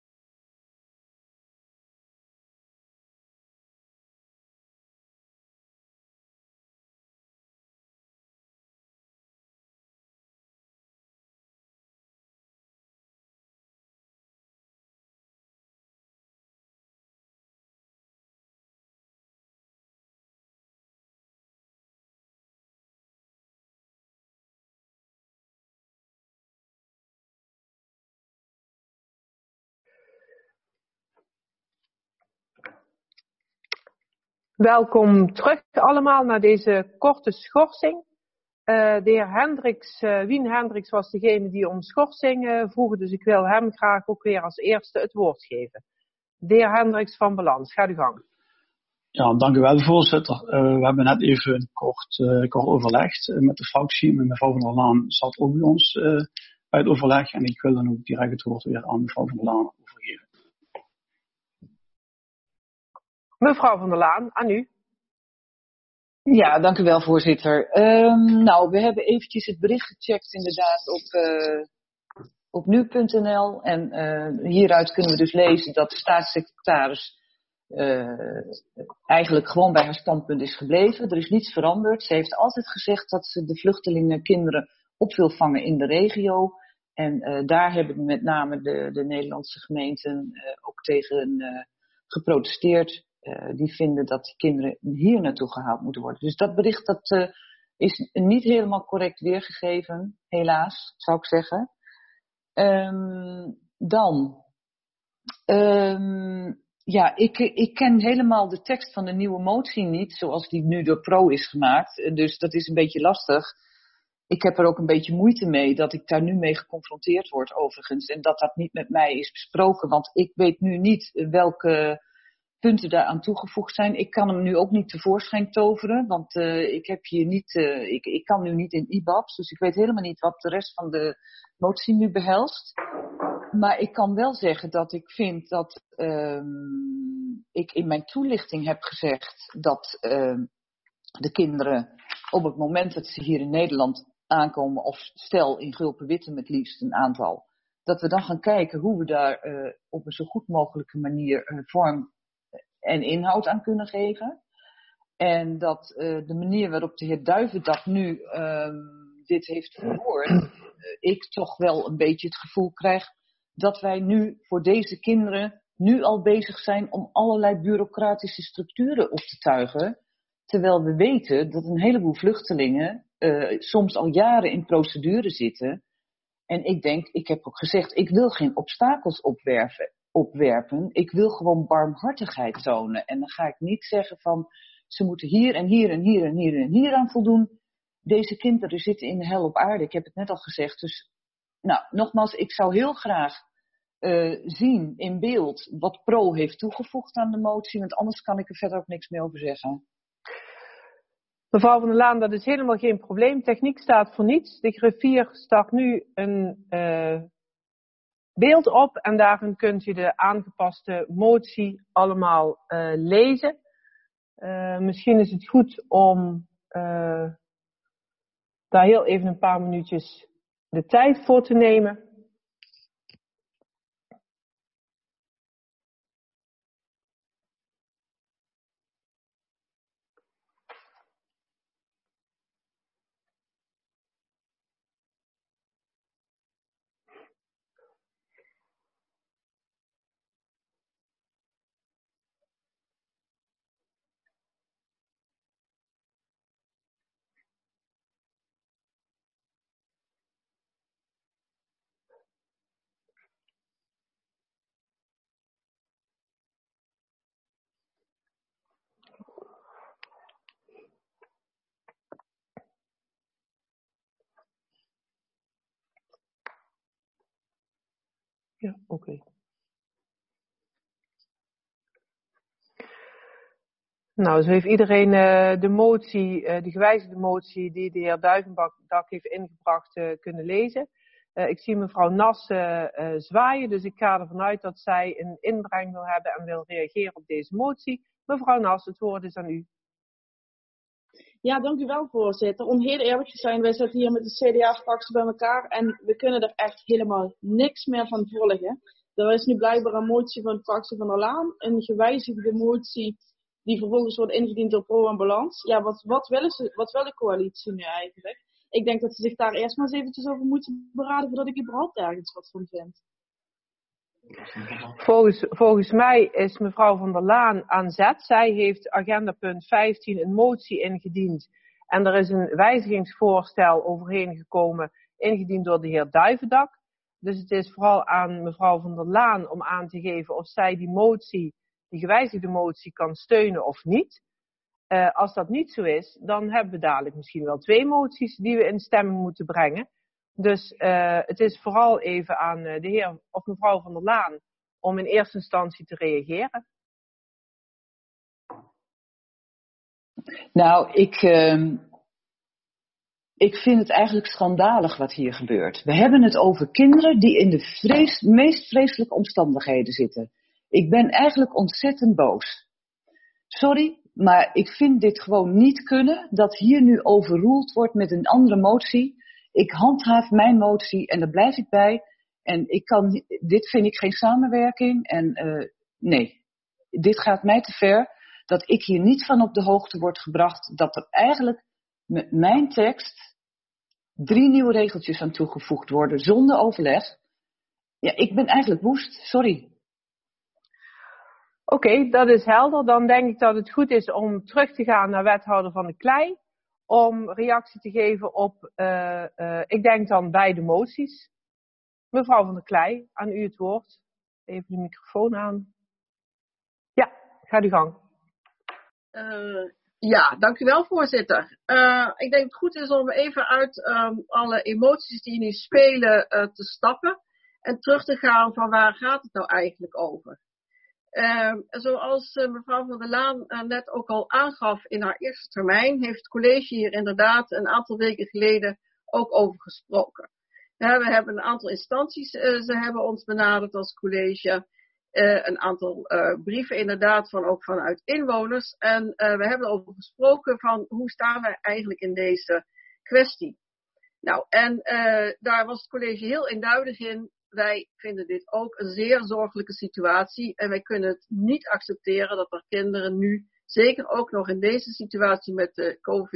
Welkom terug allemaal naar deze korte schorsing. De heer Wien Hendricks was degene die om schorsing vroeg, dus ik wil hem graag ook weer als eerste het woord geven. De heer Hendricks van Balans, ga uw gang. Ja, dank u wel, voorzitter. We hebben net even kort overlegd met de fractie. Mevrouw van der Laan zat ook bij ons bij het overleg en ik wil dan ook direct het woord weer aan mevrouw van der Laan overgeven. Mevrouw van der Laan, aan u. Ja, dank u wel, voorzitter. We hebben eventjes het bericht gecheckt inderdaad op nu.nl. En hieruit kunnen we dus lezen dat de staatssecretaris eigenlijk gewoon bij haar standpunt is gebleven. Er is niets veranderd. Ze heeft altijd gezegd dat ze de vluchtelingenkinderen op wil vangen in de regio. En daar hebben met name de Nederlandse gemeenten ook tegen geprotesteerd. Die vinden dat die kinderen hier naartoe gehaald moeten worden. Dus dat bericht is niet helemaal correct weergegeven, helaas, zou ik zeggen. Ik ken helemaal de tekst van de nieuwe motie niet, zoals die nu door Pro is gemaakt. Dus dat is een beetje lastig. Ik heb er ook een beetje moeite mee dat ik daar nu mee geconfronteerd word overigens. En dat niet met mij is besproken, want ik weet nu niet welke punten daaraan toegevoegd zijn. Ik kan hem nu ook niet tevoorschijn toveren, want ik kan nu niet in IBABS, dus ik weet helemaal niet wat de rest van de motie nu behelst. Maar ik kan wel zeggen dat ik vind dat ik in mijn toelichting heb gezegd dat de kinderen op het moment dat ze hier in Nederland aankomen, of stel in Gulpen-Witte met liefst een aantal, dat we dan gaan kijken hoe we daar op een zo goed mogelijke manier vorm en inhoud aan kunnen geven. En dat de manier waarop de heer Duivendak nu dit heeft verwoord, ik toch wel een beetje het gevoel krijg dat wij nu voor deze kinderen nu al bezig zijn om allerlei bureaucratische structuren op te tuigen. Terwijl we weten dat een heleboel vluchtelingen soms al jaren in procedure zitten. En ik heb ook gezegd, ik wil geen obstakels opwerpen. Ik wil gewoon barmhartigheid tonen. En dan ga ik niet zeggen van, ze moeten hier en hier en hier en hier en hier aan voldoen. Deze kinderen zitten in de hel op aarde. Ik heb het net al gezegd. Dus, nogmaals, ik zou heel graag zien in beeld wat Pro heeft toegevoegd aan de motie. Want anders kan ik er verder ook niks meer over zeggen. Mevrouw van der Laan, dat is helemaal geen probleem. Techniek staat voor niets. De griffier start nu een beeld op en daarin kunt u de aangepaste motie allemaal lezen. Misschien is het goed om daar heel even een paar minuutjes de tijd voor te nemen. Ja, oké. Nou, zo heeft iedereen de motie, de gewijzigde motie die de heer Duivendak heeft ingebracht kunnen lezen. Ik zie mevrouw Nas zwaaien, dus ik ga ervan uit dat zij een inbreng wil hebben en wil reageren op deze motie. Mevrouw Nas, het woord is aan u. Ja, dank u wel, voorzitter. Om heel eerlijk te zijn, wij zitten hier met de CDA-fractie bij elkaar en we kunnen er echt helemaal niks meer van volgen. Er is nu blijkbaar een motie van de fractie van der Laan, een gewijzigde motie die vervolgens wordt ingediend door Pro en Balans. Ja, wat wil de coalitie nu eigenlijk? Ik denk dat ze zich daar eerst maar eens eventjes over moeten beraden voordat ik überhaupt ergens wat van vind. Volgens mij is mevrouw van der Laan aan zet. Zij heeft agenda punt 15 een motie ingediend. En er is een wijzigingsvoorstel overheen gekomen, ingediend door de heer Duivendak. Dus het is vooral aan mevrouw van der Laan om aan te geven of zij die gewijzigde motie kan steunen of niet. Als dat niet zo is, dan hebben we dadelijk misschien wel 2 moties die we in stemming moeten brengen. Dus het is vooral even aan de heer of mevrouw van der Laan om in eerste instantie te reageren. Nou, ik vind het eigenlijk schandalig wat hier gebeurt. We hebben het over kinderen die in de meest vreselijke omstandigheden zitten. Ik ben eigenlijk ontzettend boos. Sorry, maar ik vind dit gewoon niet kunnen, dat hier nu overroeld wordt met een andere motie. Ik handhaaf mijn motie en daar blijf ik bij. En dit vind ik geen samenwerking. En nee, dit gaat mij te ver. Dat ik hier niet van op de hoogte word gebracht. Dat er eigenlijk met mijn tekst 3 nieuwe regeltjes aan toegevoegd worden zonder overleg. Ja, ik ben eigenlijk woest. Sorry. Oké, dat is helder. Dan denk ik dat het goed is om terug te gaan naar wethouder Van de Klei. Om reactie te geven op, ik denk dan beide moties. Mevrouw Van der Klei, aan u het woord. Even de microfoon aan. Ja, gaat uw gang. Ja, dank u wel, voorzitter. Ik denk dat het goed is om even uit alle emoties die nu spelen te stappen. En terug te gaan van waar gaat het nou eigenlijk over. Zoals mevrouw van der Laan net ook al aangaf in haar eerste termijn, heeft het college hier inderdaad een aantal weken geleden ook over gesproken. We hebben een aantal instanties, ze hebben ons benaderd als college, een aantal brieven inderdaad ook vanuit inwoners. En we hebben erover gesproken van hoe staan wij eigenlijk in deze kwestie. Nou, en daar was het college heel eenduidig in. Wij vinden dit ook een zeer zorgelijke situatie en wij kunnen het niet accepteren dat er kinderen nu, zeker ook nog in deze situatie met de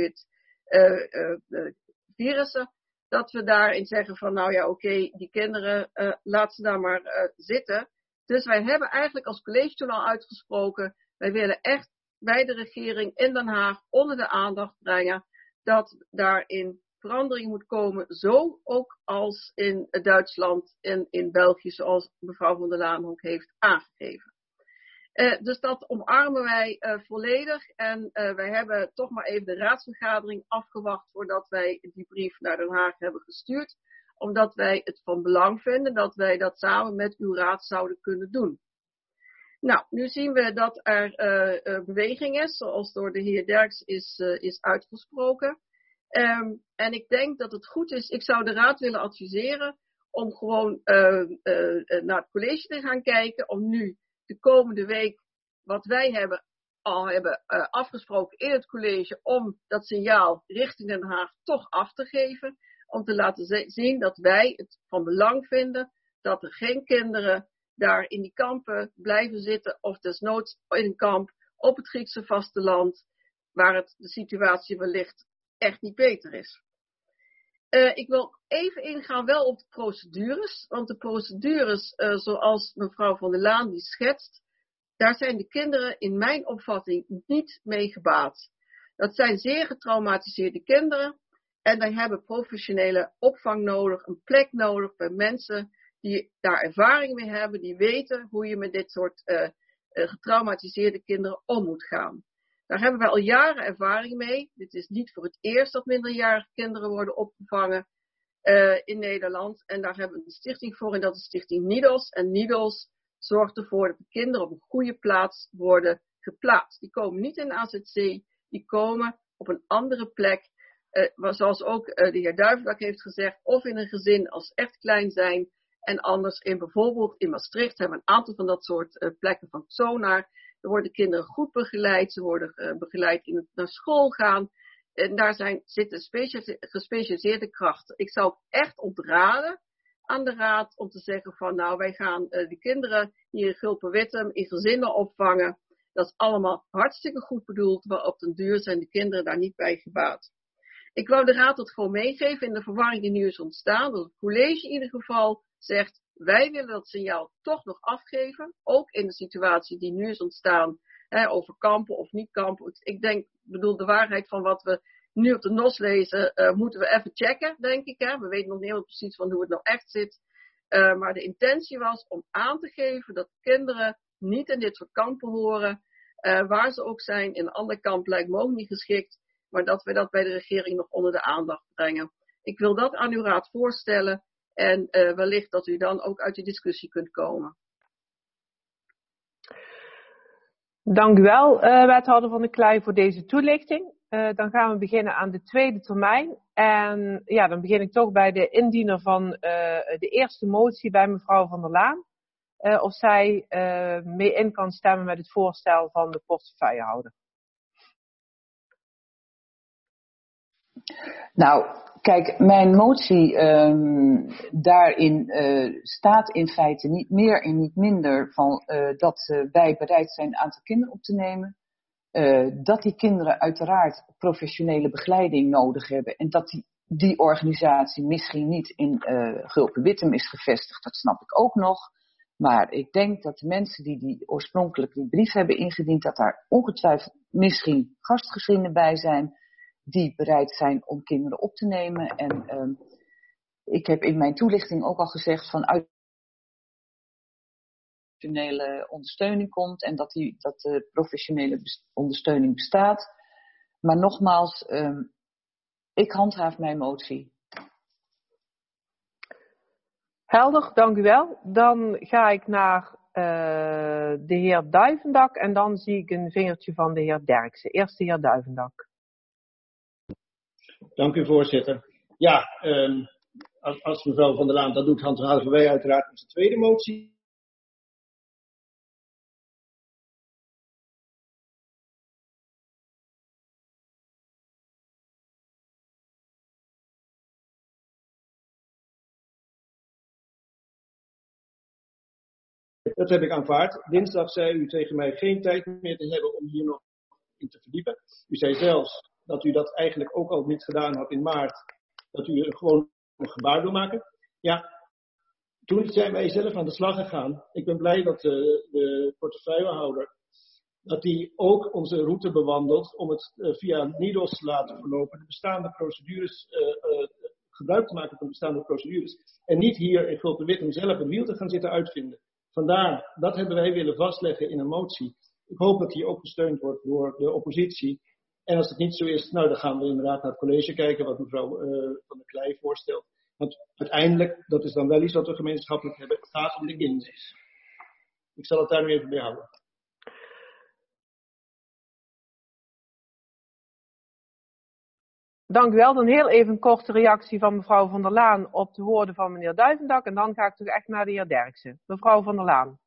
COVID-virussen, dat we daarin zeggen van nou ja oké, die kinderen laat ze daar maar zitten. Dus wij hebben eigenlijk als college toen al uitgesproken, wij willen echt bij de regering in Den Haag onder de aandacht brengen dat daarin verandering moet komen, zo ook als in Duitsland en in België, zoals mevrouw van der Laan ook heeft aangegeven. Dus dat omarmen wij volledig en wij hebben toch maar even de raadsvergadering afgewacht voordat wij die brief naar Den Haag hebben gestuurd, omdat wij het van belang vinden dat wij dat samen met uw raad zouden kunnen doen. Nou, nu zien we dat er beweging is, zoals door de heer Derks is uitgesproken. En ik denk dat het goed is, ik zou de raad willen adviseren om gewoon naar het college te gaan kijken, om nu de komende week wat wij al hebben afgesproken in het college, om dat signaal richting Den Haag toch af te geven, om te laten zien dat wij het van belang vinden dat er geen kinderen daar in die kampen blijven zitten, of desnoods in een kamp op het Griekse vasteland, waar de situatie wellicht echt niet beter is. Ik wil even ingaan wel op de procedures, want de procedures zoals mevrouw van der Laan die schetst, daar zijn de kinderen in mijn opvatting niet mee gebaat. Dat zijn zeer getraumatiseerde kinderen en die hebben professionele opvang nodig, een plek nodig bij mensen die daar ervaring mee hebben, die weten hoe je met dit soort getraumatiseerde kinderen om moet gaan. Daar hebben wij al jaren ervaring mee. Dit is niet voor het eerst dat minderjarige kinderen worden opgevangen in Nederland. En daar hebben we een stichting voor en dat is Stichting NIDOS. En NIDOS zorgt ervoor dat de kinderen op een goede plaats worden geplaatst. Die komen niet in de AZC, die komen op een andere plek. Zoals ook de heer Duivendak heeft gezegd, of in een gezin als ze echt klein zijn. En anders bijvoorbeeld in Maastricht hebben we een aantal van dat soort plekken van Sonar. Er worden kinderen goed begeleid, ze worden begeleid in het naar school gaan. En daar zitten gespecialiseerde krachten. Ik zou het echt ontraden aan de raad om te zeggen van nou, wij gaan die kinderen hier in Gulpen-Wittem in gezinnen opvangen. Dat is allemaal hartstikke goed bedoeld, maar op den duur zijn de kinderen daar niet bij gebaat. Ik wou de raad dat gewoon meegeven in de verwarring die nu is ontstaan. Dat het college in ieder geval zegt, wij willen dat signaal toch nog afgeven. Ook in de situatie die nu is ontstaan, over kampen of niet kampen. Ik bedoel, de waarheid van wat we nu op de NOS lezen, moeten we even checken, denk ik. We weten nog niet helemaal precies van hoe het nou echt zit. Maar de intentie was om aan te geven dat kinderen niet in dit soort kampen horen. Waar ze ook zijn, in een ander kamp lijkt me ook niet geschikt. Maar dat we dat bij de regering nog onder de aandacht brengen. Ik wil dat aan uw raad voorstellen. En wellicht dat u dan ook uit die discussie kunt komen. Dank u wel, wethouder Van der Klei, voor deze toelichting. Dan gaan we beginnen aan de tweede termijn. En ja, dan begin ik toch bij de indiener van de eerste motie bij mevrouw Van der Laan. Of zij mee in kan stemmen met het voorstel van de portefeuillehouder. Nou, kijk, mijn motie daarin staat in feite niet meer en niet minder van dat wij bereid zijn een aantal kinderen op te nemen. Dat die kinderen uiteraard professionele begeleiding nodig hebben. En dat die organisatie misschien niet in Gulpen-Wittem is gevestigd, dat snap ik ook nog. Maar ik denk dat de mensen die oorspronkelijk die brief hebben ingediend, dat daar ongetwijfeld misschien gastgezinnen bij zijn die bereid zijn om kinderen op te nemen. En ik heb in mijn toelichting ook al gezegd vanuit professionele ondersteuning komt en dat de professionele ondersteuning bestaat. Maar nogmaals, ik handhaaf mijn motie. Helder, dank u wel. Dan ga ik naar de heer Duivendak en dan zie ik een vingertje van de heer Derksen. Eerst de heer Duivendak. Dank u, voorzitter. Ja, als mevrouw Van der Laan dat doet, handhaven wij uiteraard onze tweede motie. Dat heb ik aanvaard. Dinsdag zei u tegen mij geen tijd meer te hebben om hier nog in te verdiepen. U zei zelfs dat u dat eigenlijk ook al niet gedaan had in maart. Dat u gewoon een gebaar wil maken. Ja, toen zijn wij zelf aan de slag gegaan. Ik ben blij dat de portefeuillehouder, dat die ook onze route bewandelt om het via NIDOS te laten verlopen. De bestaande procedures, gebruik te maken van bestaande procedures. En niet hier in Gulpen-Wittem zelf het wiel te gaan zitten uitvinden. Vandaar, dat hebben wij willen vastleggen in een motie. Ik hoop dat die ook gesteund wordt door de oppositie. En als het niet zo is, nou dan gaan we inderdaad naar het college kijken wat mevrouw Van der Klei voorstelt. Want uiteindelijk, dat is dan wel iets wat we gemeenschappelijk hebben, het gaat om de kinderen. Ik zal het daar nu even bij houden. Dank u wel. Dan heel even een korte reactie van mevrouw Van der Laan op de woorden van meneer Duivendak. En dan ga ik toch echt naar de heer Derksen. Mevrouw Van der Laan.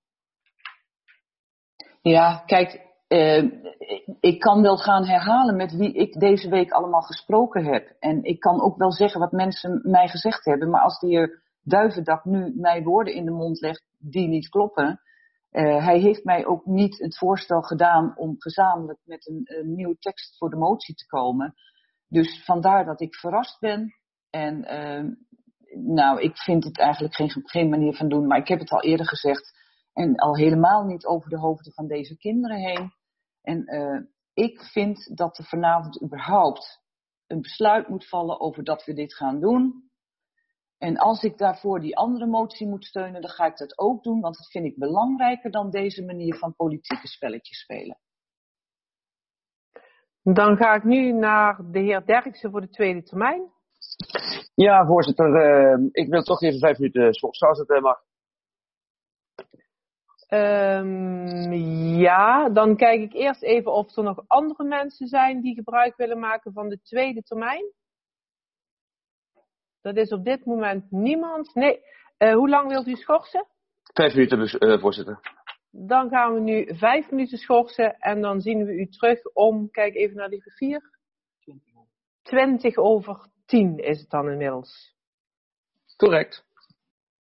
Ja, kijk, ik kan wel gaan herhalen met wie ik deze week allemaal gesproken heb. En ik kan ook wel zeggen wat mensen mij gezegd hebben. Maar als de heer Duivendak nu mij woorden in de mond legt die niet kloppen. Hij heeft mij ook niet het voorstel gedaan om gezamenlijk met een nieuwe tekst voor de motie te komen. Dus vandaar dat ik verrast ben. En nou, ik vind het eigenlijk geen manier van doen. Maar ik heb het al eerder gezegd. En al helemaal niet over de hoofden van deze kinderen heen. En ik vind dat er vanavond überhaupt een besluit moet vallen over dat we dit gaan doen. En als ik daarvoor die andere motie moet steunen, dan ga ik dat ook doen. Want dat vind ik belangrijker dan deze manier van politieke spelletjes spelen. Dan ga ik nu naar de heer Derksen voor de tweede termijn. Ja, voorzitter. Ik wil toch even 5 minuten schorsen als het mag. Ja, dan kijk ik eerst even of er nog andere mensen zijn die gebruik willen maken van de tweede termijn. Dat is op dit moment niemand. Nee, hoe lang wilt u schorsen? 5 minuten, voorzitter. Dan gaan we nu 5 minuten schorsen en dan zien we u terug om, kijk even naar die griffier. 20:10 is het dan inmiddels. Correct.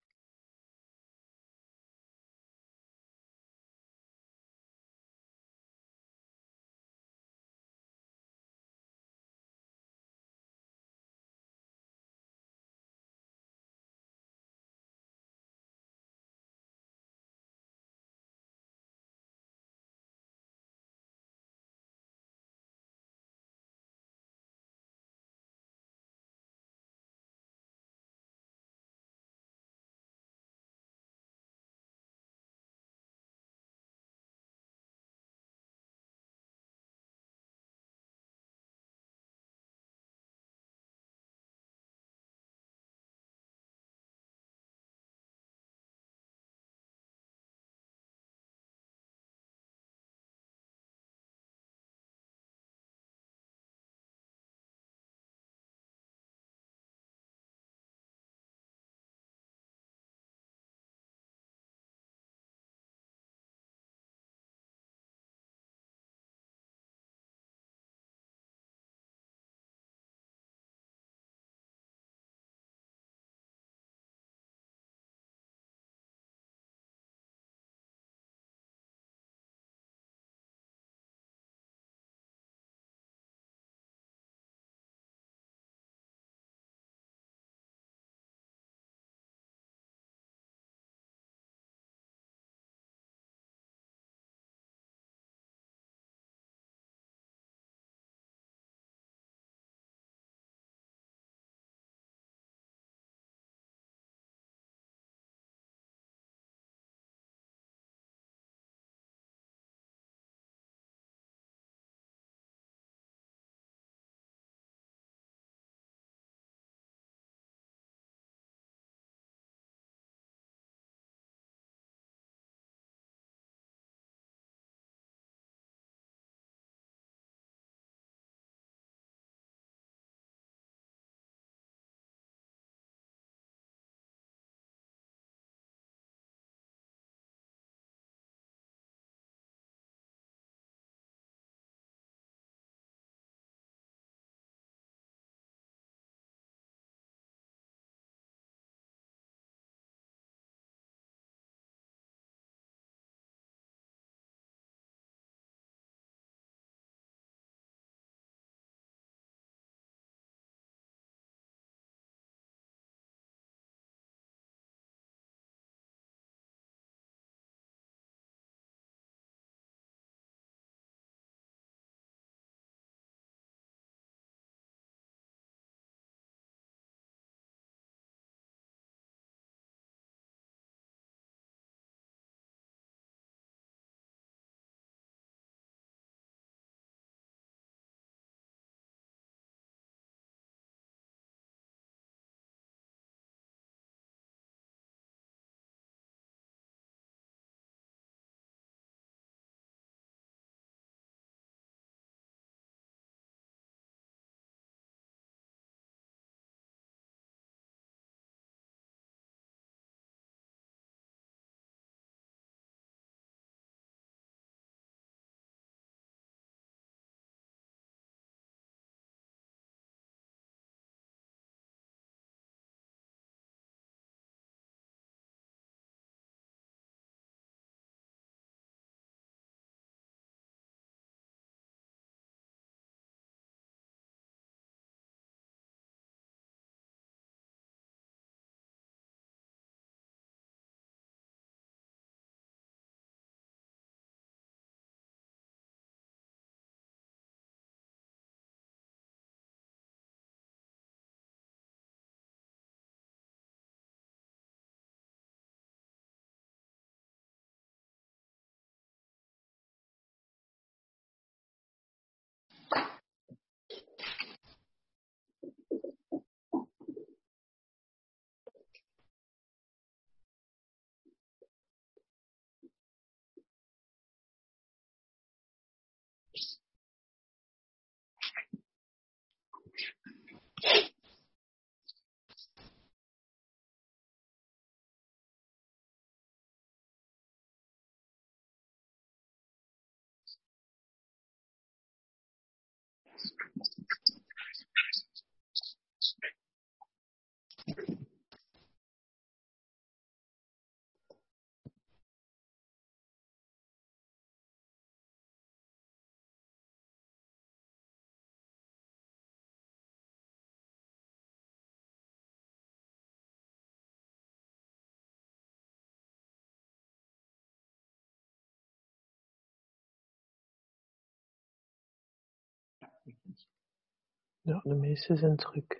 Ja, de meeste zijn druk.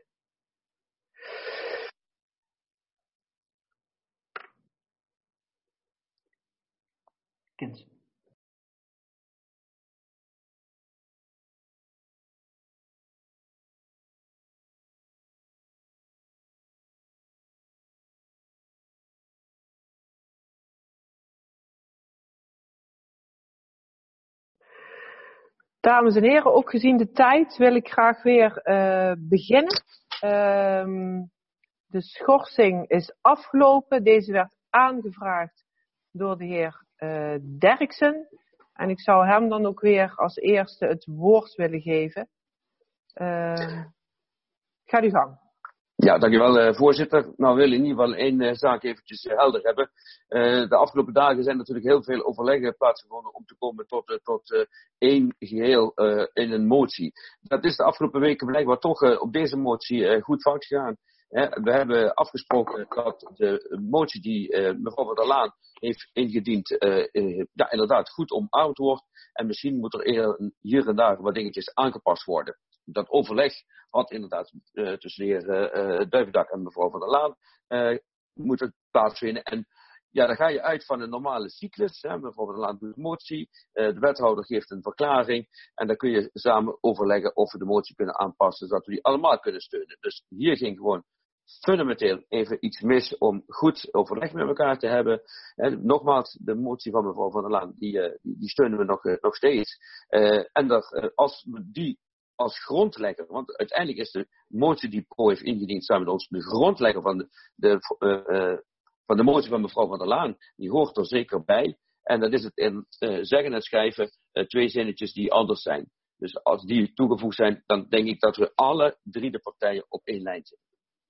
Kent. Dames en heren, ook gezien de tijd wil ik graag weer beginnen. De schorsing is afgelopen. Deze werd aangevraagd door de heer Derksen. En ik zou hem dan ook weer als eerste het woord willen geven. Ga uw gang. Ja, dankjewel voorzitter. Nou, we willen in ieder geval één zaak eventjes helder hebben. De afgelopen dagen zijn natuurlijk heel veel overleggen plaatsgevonden om te komen tot één geheel in een motie. Dat is de afgelopen weken blijkbaar toch op deze motie goed fout gegaan. We hebben afgesproken dat de motie die mevrouw van der Laan heeft ingediend, inderdaad goed omarmd wordt. En misschien moet er hier en daar wat dingetjes aangepast worden. Dat overleg had inderdaad tussen de heer Duivendak en mevrouw van der Laan moeten plaatsvinden. En ja, dan ga je uit van een normale cyclus. Mevrouw van der Laan doet een motie, de wethouder geeft een verklaring. En dan kun je samen overleggen of we de motie kunnen aanpassen, zodat we die allemaal kunnen steunen. Dus hier ging gewoon fundamenteel even iets mis om goed overleg met elkaar te hebben. Nogmaals, de motie van mevrouw van der Laan, die steunen we nog steeds. En als we die als grondlegger, want uiteindelijk is de motie die Pro heeft ingediend samen met ons de grondlegger van de motie van mevrouw van der Laan, die hoort er zeker bij. En dat is het in zeggen en schrijven twee zinnetjes die anders zijn. Dus als die toegevoegd zijn, dan denk ik dat we alle drie de partijen op één lijn zitten.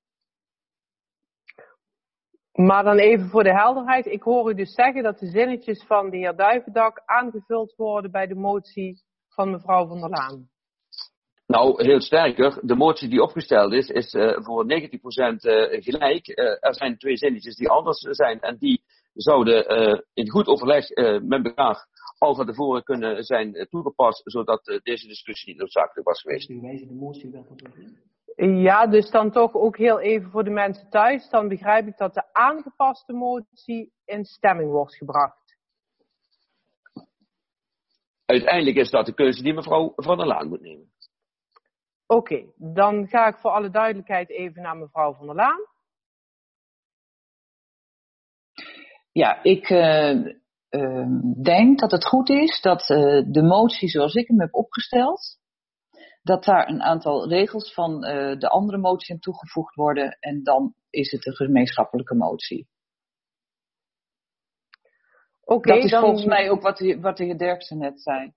Maar dan even voor de helderheid. Ik hoor u dus zeggen dat de zinnetjes van de heer Duivendak aangevuld worden bij de motie van mevrouw van der Laan. Nou, heel sterker. De motie die opgesteld is voor 90% gelijk. Er zijn twee zinnetjes die anders zijn. En die zouden in goed overleg met elkaar al van tevoren kunnen zijn toegepast. Zodat deze discussie niet noodzakelijk was geweest. U wijst de motie wel tot Ja, dus dan toch ook heel even voor de mensen thuis. Dan begrijp ik dat de aangepaste motie in stemming wordt gebracht. Uiteindelijk is dat de keuze die mevrouw van der Laan moet nemen. Oké, dan ga ik voor alle duidelijkheid even naar mevrouw van der Laan. Ja, ik denk dat het goed is dat de motie zoals ik hem heb opgesteld, dat daar een aantal regels van de andere motie aan toegevoegd worden en dan is het een gemeenschappelijke motie. Oké, dat is dan volgens mij ook wat de heer Derksen net zei.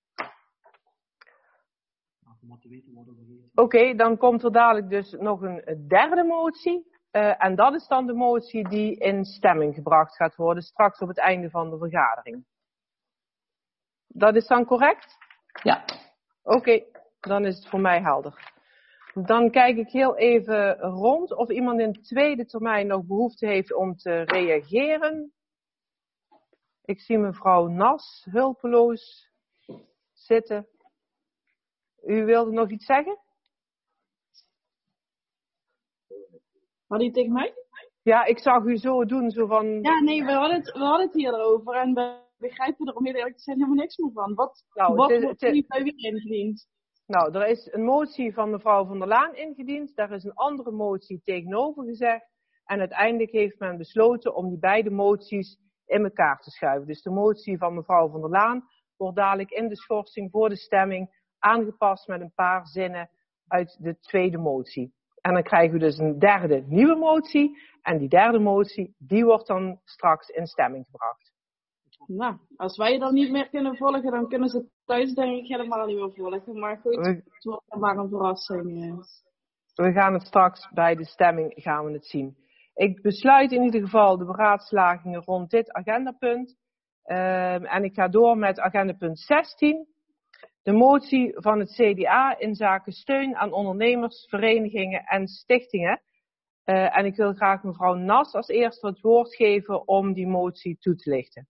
Oké, dan komt er dadelijk dus nog een derde motie. En dat is dan de motie die in stemming gebracht gaat worden straks op het einde van de vergadering. Dat is dan correct? Ja. Oké, dan is het voor mij helder. Dan kijk ik heel even rond of iemand in de tweede termijn nog behoefte heeft om te reageren. Ik zie mevrouw Nas hulpeloos zitten. U wilde nog iets zeggen? Had u tegen mij? Ja, ik zag u zo doen, zo van... Ja, nee, we hadden het hier over en we begrijpen er om heel eerlijk te zijn helemaal niks meer van. Wat wordt hier weer ingediend? Nou, er is een motie van mevrouw van der Laan ingediend. Daar is een andere motie tegenover gezegd. En uiteindelijk heeft men besloten om die beide moties in elkaar te schuiven. Dus de motie van mevrouw van der Laan wordt dadelijk in de schorsing voor de stemming aangepast met een paar zinnen uit de tweede motie. En dan krijgen we dus een derde nieuwe motie. En die derde motie, die wordt dan straks in stemming gebracht. Nou, als wij je dan niet meer kunnen volgen, dan kunnen ze thuis denk ik helemaal niet meer volgen. Maar goed, het wordt maar een verrassing. We gaan het straks bij de stemming gaan we het zien. Ik besluit in ieder geval de beraadslagingen rond dit agendapunt. En ik ga door met agendapunt 16. De motie van het CDA in zaken steun aan ondernemers, verenigingen en stichtingen. En ik wil graag mevrouw Nas als eerste het woord geven om die motie toe te lichten.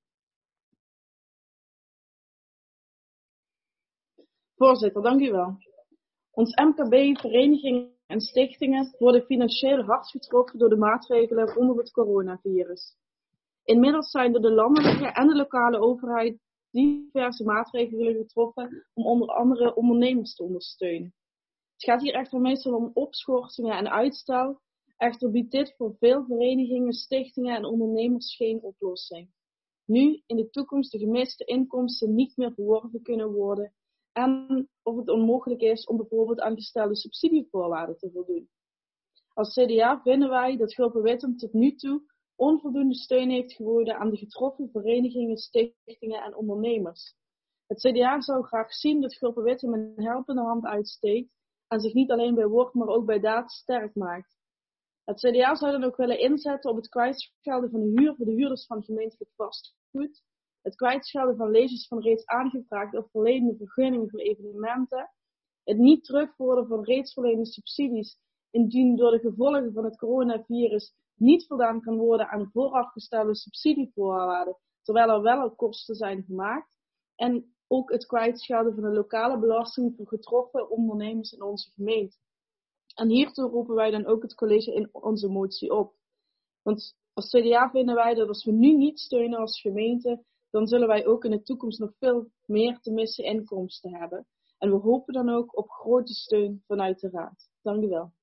Voorzitter, dank u wel. Ons MKB, verenigingen en stichtingen worden financieel hard getroffen door de maatregelen rondom het coronavirus. Inmiddels zijn door de landelijke en de lokale overheid diverse maatregelen getroffen om onder andere ondernemers te ondersteunen. Het gaat hier echter meestal om opschorsingen en uitstel. Echter biedt dit voor veel verenigingen, stichtingen en ondernemers geen oplossing. Nu in de toekomst de gemiste inkomsten niet meer verworven kunnen worden en of het onmogelijk is om bijvoorbeeld aan gestelde subsidievoorwaarden te voldoen. Als CDA vinden wij dat Gulpen-Wittem tot nu toe onvoldoende steun heeft geboden aan de getroffen verenigingen, stichtingen en ondernemers. Het CDA zou graag zien dat Gulpen-Wittem een helpende hand uitsteekt en zich niet alleen bij woord, maar ook bij daad sterk maakt. Het CDA zou dan ook willen inzetten op het kwijtschelden van de huur voor de huurders van gemeentelijk vastgoed, het kwijtschelden van lezers van reeds aangevraagde of verleende vergunningen voor evenementen, het niet terugvorderen van reeds verleende subsidies indien door de gevolgen van het coronavirus niet voldaan kan worden aan voorafgestelde subsidievoorwaarden, terwijl er wel al kosten zijn gemaakt, en ook het kwijtschelden van de lokale belasting voor getroffen ondernemers in onze gemeente. En hiertoe roepen wij dan ook het college in onze motie op. Want als CDA vinden wij dat als we nu niet steunen als gemeente, dan zullen wij ook in de toekomst nog veel meer te missen inkomsten hebben. En we hopen dan ook op grote steun vanuit de Raad. Dank u wel.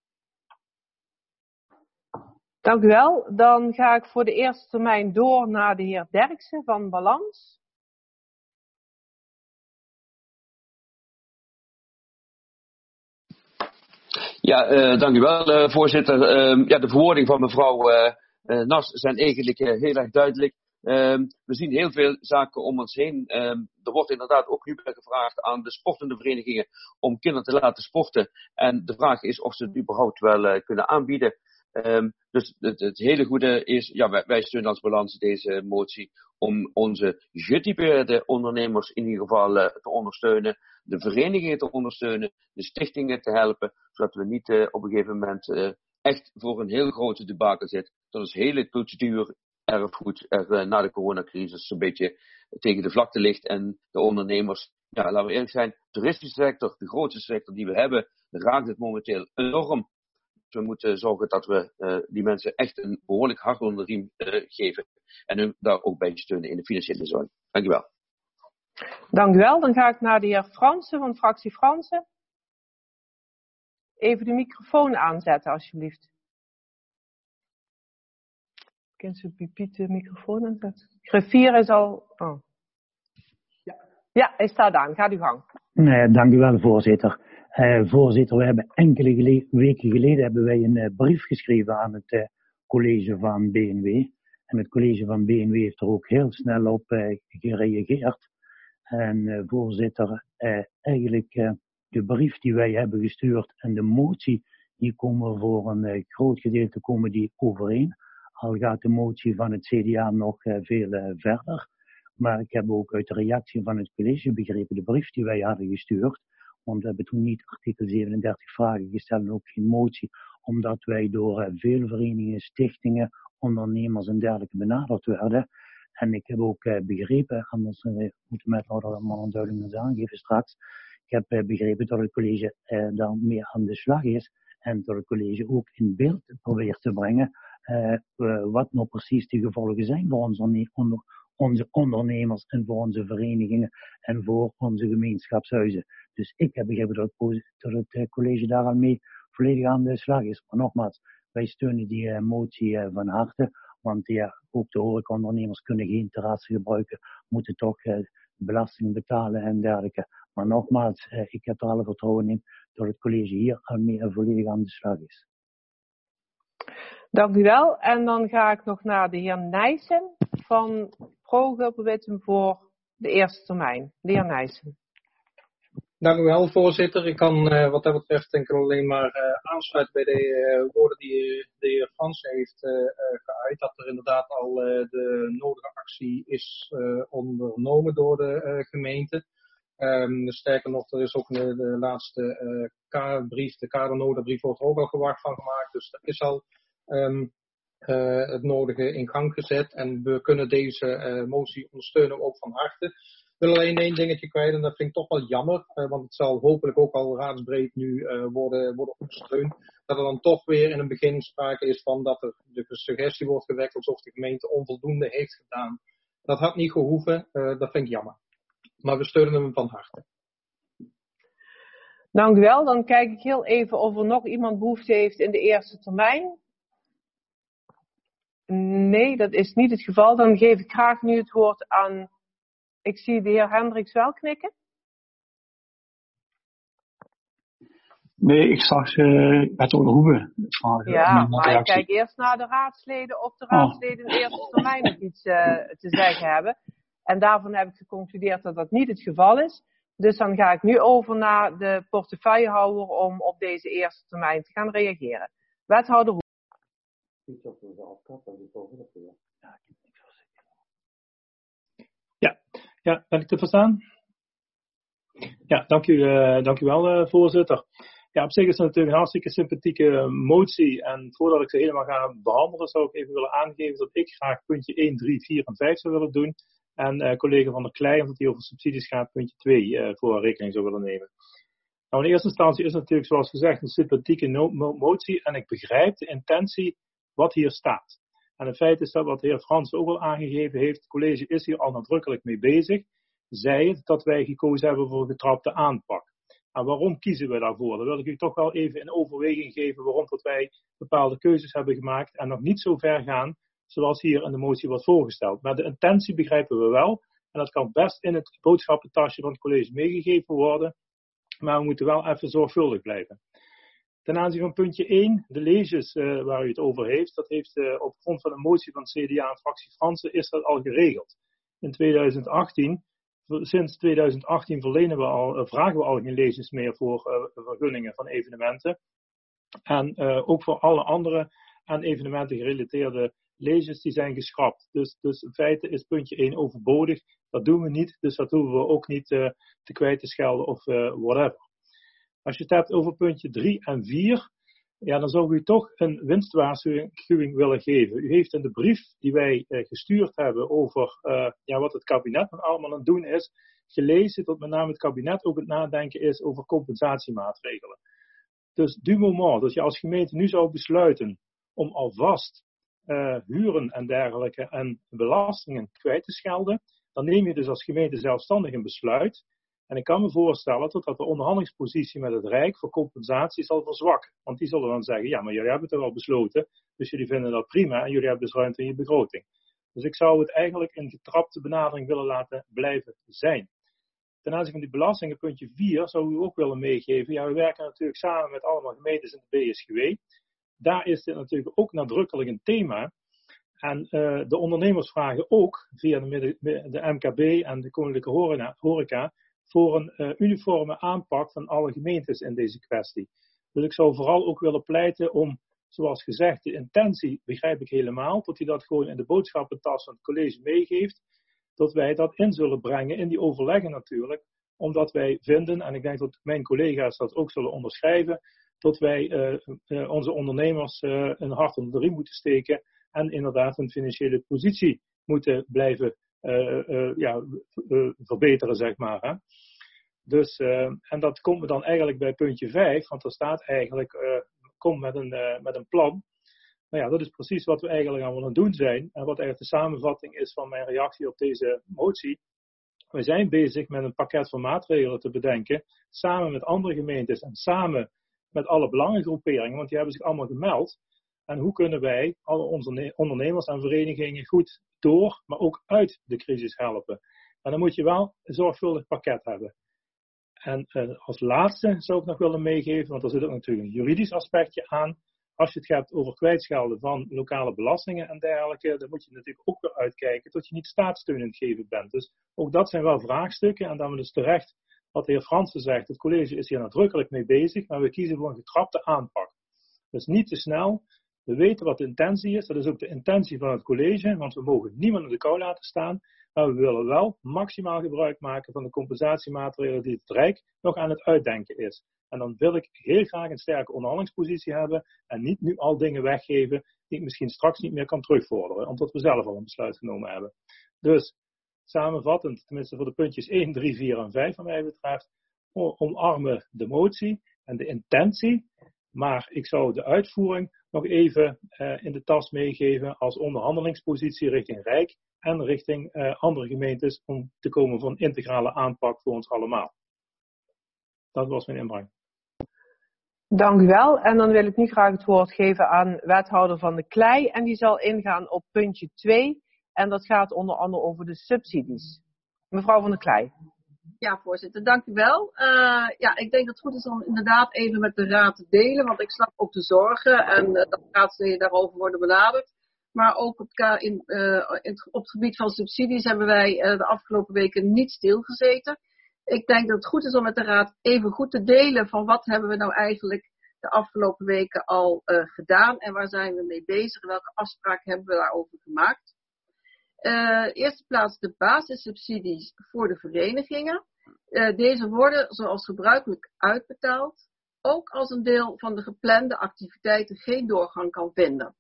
Dank u wel. Dan ga ik voor de eerste termijn door naar de heer Derksen van Balans. Ja, dank u wel, voorzitter. De verwoording van mevrouw Nas zijn eigenlijk heel erg duidelijk. We zien heel veel zaken om ons heen. Er wordt inderdaad ook nu gevraagd aan de sportende verenigingen om kinderen te laten sporten. En de vraag is of ze het überhaupt wel kunnen aanbieden. Dus het hele goede is, ja, wij steunen als Balans deze motie om onze getypeerde ondernemers in ieder geval te ondersteunen, de verenigingen te ondersteunen, de stichtingen te helpen, zodat we niet op een gegeven moment echt voor een heel grote debakel zitten. Dat is hele cultuur erfgoed na de coronacrisis een beetje tegen de vlakte ligt en de ondernemers, ja, laten we eerlijk zijn, de toeristische sector, de grootste sector die we hebben, raakt het momenteel enorm. We moeten zorgen dat we die mensen echt een behoorlijk hart onder de riem geven. En hun daar ook bij steunen in de financiële zorg. Dank u wel. Dank u wel. Dan ga ik naar de heer Fransen van fractie Fransen. Even de microfoon aanzetten alsjeblieft. Kunt u Piet de microfoon aanzetten? Griffier is al... Oh. Ja, hij staat aan. Gaat uw gang. Dank u wel, voorzitter. Voorzitter, we hebben enkele weken geleden hebben wij een brief geschreven aan het college van BNW. En het college van BNW heeft er ook heel snel op gereageerd. En voorzitter, eigenlijk de brief die wij hebben gestuurd en de motie, die komen voor een groot gedeelte komen die overeen. Al gaat de motie van het CDA nog veel verder. Maar ik heb ook uit de reactie van het college begrepen, de brief die wij hadden gestuurd. Want we hebben toen niet artikel 37 vragen gesteld en ook geen motie. Omdat wij door veel verenigingen, stichtingen, ondernemers en dergelijke benaderd werden. En ik heb ook begrepen, anders moeten met allemaal een duidelijk aangeven straks. Ik heb begrepen dat het college daar meer aan de slag is. En dat het college ook in beeld probeert te brengen wat nou precies de gevolgen zijn voor onze ondernemers en voor onze verenigingen en voor onze gemeenschapshuizen. Dus ik heb begrepen dat het college daar al mee volledig aan de slag is. Maar nogmaals, wij steunen die motie van harte, want ja, ook de horecaondernemers kunnen geen terrassen gebruiken, moeten toch belasting betalen en dergelijke. Maar nogmaals, ik heb er alle vertrouwen in dat het college hier mee volledig aan de slag is. Dank u wel. En dan ga ik nog naar de heer Nijssen van Pro-Gulpen voor de eerste termijn. De heer Nijssen. Dank u wel, voorzitter. Ik kan wat dat betreft denk ik alleen maar aansluiten bij de woorden die de heer Frans heeft geuit. Dat er inderdaad al de nodige actie is ondernomen door de gemeente. Sterker nog, er is ook de laatste brief, de kadernodenbrief, wordt er ook al gewacht van gemaakt. Dus er is al het nodige in gang gezet. En we kunnen deze motie ondersteunen ook van harte. Ik wil alleen één dingetje kwijt en dat vind ik toch wel jammer. Want het zal hopelijk ook al raadsbreed nu worden ondersteund. Dat er dan toch weer in een begin sprake is van dat er de suggestie wordt gewekt alsof de gemeente onvoldoende heeft gedaan. Dat had niet gehoeven, dat vind ik jammer. Maar we steunen hem van harte. Dank u wel. Dan kijk ik heel even of er nog iemand behoefte heeft in de eerste termijn. Nee, dat is niet het geval. Dan geef ik graag nu het woord aan... Ik zie de heer Hendricks wel knikken. Nee, ik zag het Hoeven vragen. Ja, maar ik kijk eerst naar de raadsleden of de raadsleden in de eerste termijn nog iets te zeggen hebben. En daarvan heb ik geconcludeerd dat dat niet het geval is. Dus dan ga ik nu over naar de portefeuillehouder om op deze eerste termijn te gaan reageren. Wethouder Hoeven. Ja, ben ik te verstaan? Ja, dank u wel, voorzitter. Ja, op zich is het natuurlijk een hartstikke sympathieke motie. En voordat ik ze helemaal ga behandelen, zou ik even willen aangeven dat ik graag puntje 1, 3, 4 en 5 zou willen doen. En collega Van der Kleij, omdat hij over subsidies gaat, puntje 2 voor rekening zou willen nemen. Nou, in eerste instantie is het natuurlijk, zoals gezegd, een sympathieke motie. En ik begrijp de intentie wat hier staat. En het feit is dat wat de heer Frans ook al aangegeven heeft, het college is hier al nadrukkelijk mee bezig. Zij het dat wij gekozen hebben voor getrapte aanpak. En waarom kiezen we daarvoor? Dan wil ik u toch wel even in overweging geven waarom dat wij bepaalde keuzes hebben gemaakt en nog niet zo ver gaan zoals hier in de motie wordt voorgesteld. Maar de intentie begrijpen we wel. En dat kan best in het boodschappentasje van het college meegegeven worden. Maar we moeten wel even zorgvuldig blijven. Ten aanzien van puntje 1, de leges waar u het over heeft, dat heeft op grond van een motie van het CDA en fractie Fransen is dat al geregeld. In 2018, sinds 2018 vragen we al geen leges meer voor vergunningen van evenementen. En ook voor alle andere aan evenementen gerelateerde leges die zijn geschrapt. Dus in feite is puntje 1 overbodig. Dat doen we niet, dus dat hoeven we ook niet te kwijt te schelden of whatever. Als je het hebt over puntje 3 en 4, ja, dan zou ik u toch een winstwaarschuwing willen geven. U heeft in de brief die wij gestuurd hebben over wat het kabinet nog allemaal aan het doen is, gelezen dat met name het kabinet ook het nadenken is over compensatiemaatregelen. Dus du moment dat je als gemeente nu zou besluiten om alvast huren en dergelijke en belastingen kwijt te schelden, dan neem je dus als gemeente zelfstandig een besluit. En ik kan me voorstellen dat de onderhandelingspositie met het Rijk voor compensatie zal verzwakken. Want die zullen dan zeggen, ja, maar jullie hebben het er wel besloten, dus jullie vinden dat prima en jullie hebben dus ruimte in je begroting. Dus ik zou het eigenlijk een getrapte benadering willen laten blijven zijn. Ten aanzien van die belastingen, puntje 4, zou u ook willen meegeven. Ja, we werken natuurlijk samen met allemaal gemeentes in de BSGW. Daar is dit natuurlijk ook nadrukkelijk een thema. En de ondernemers vragen ook via de MKB en de Koninklijke Horeca voor een uniforme aanpak van alle gemeentes in deze kwestie. Dus ik zou vooral ook willen pleiten om, zoals gezegd, de intentie begrijp ik helemaal, dat hij dat gewoon in de boodschappentas van het college meegeeft, dat wij dat in zullen brengen in die overleggen natuurlijk, omdat wij vinden, en ik denk dat mijn collega's dat ook zullen onderschrijven, dat wij onze ondernemers een hart onder de riem moeten steken en inderdaad hun financiële positie moeten blijven verbeteren, zeg maar. Hè. Dus, en dat komt me dan eigenlijk bij puntje 5, want er staat eigenlijk, kom met een plan. Nou ja, dat is precies wat we eigenlijk aan willen doen zijn. En wat eigenlijk de samenvatting is van mijn reactie op deze motie. We zijn bezig met een pakket van maatregelen te bedenken, samen met andere gemeentes en samen met alle belangengroeperingen, want die hebben zich allemaal gemeld. En hoe kunnen wij alle onze ondernemers en verenigingen goed door, maar ook uit de crisis helpen? Maar dan moet je wel een zorgvuldig pakket hebben. En als laatste zou ik nog willen meegeven, want er zit ook natuurlijk een juridisch aspectje aan. Als je het hebt over kwijtschelden van lokale belastingen en dergelijke, dan moet je natuurlijk ook weer uitkijken tot je niet staatssteun in het geven bent. Dus ook dat zijn wel vraagstukken. En dan is terecht wat de heer Fransen zegt, het college is hier nadrukkelijk mee bezig, maar we kiezen voor een getrapte aanpak. Dus niet te snel. We weten wat de intentie is. Dat is ook de intentie van het college, want we mogen niemand in de kou laten staan. Maar we willen wel maximaal gebruik maken van de compensatiemaatregelen die het Rijk nog aan het uitdenken is. En dan wil ik heel graag een sterke onderhandelingspositie hebben en niet nu al dingen weggeven die ik misschien straks niet meer kan terugvorderen, omdat we zelf al een besluit genomen hebben. Dus samenvattend, tenminste voor de puntjes 1, 3, 4 en 5 wat mij betreft, omarmen de motie en de intentie, maar ik zou de uitvoering nog even in de tas meegeven als onderhandelingspositie richting Rijk en richting andere gemeentes om te komen voor een integrale aanpak voor ons allemaal. Dat was mijn inbreng. Dank u wel. En dan wil ik nu graag het woord geven aan wethouder Van de Klei. En die zal ingaan op puntje 2. En dat gaat onder andere over de subsidies. Mevrouw Van de Klei. Ja, voorzitter, dank u wel. Ik denk dat het goed is om inderdaad even met de raad te delen. Want ik snap ook de zorgen en dat raadsleden daarover worden benaderd. Maar ook op het gebied van subsidies hebben wij de afgelopen weken niet stilgezeten. Ik denk dat het goed is om met de raad even goed te delen van wat hebben we nou eigenlijk de afgelopen weken al gedaan en waar zijn we mee bezig en welke afspraken hebben we daarover gemaakt. Eerste plaats de basissubsidies voor de verenigingen. Deze worden zoals gebruikelijk uitbetaald, ook als een deel van de geplande activiteiten geen doorgang kan vinden.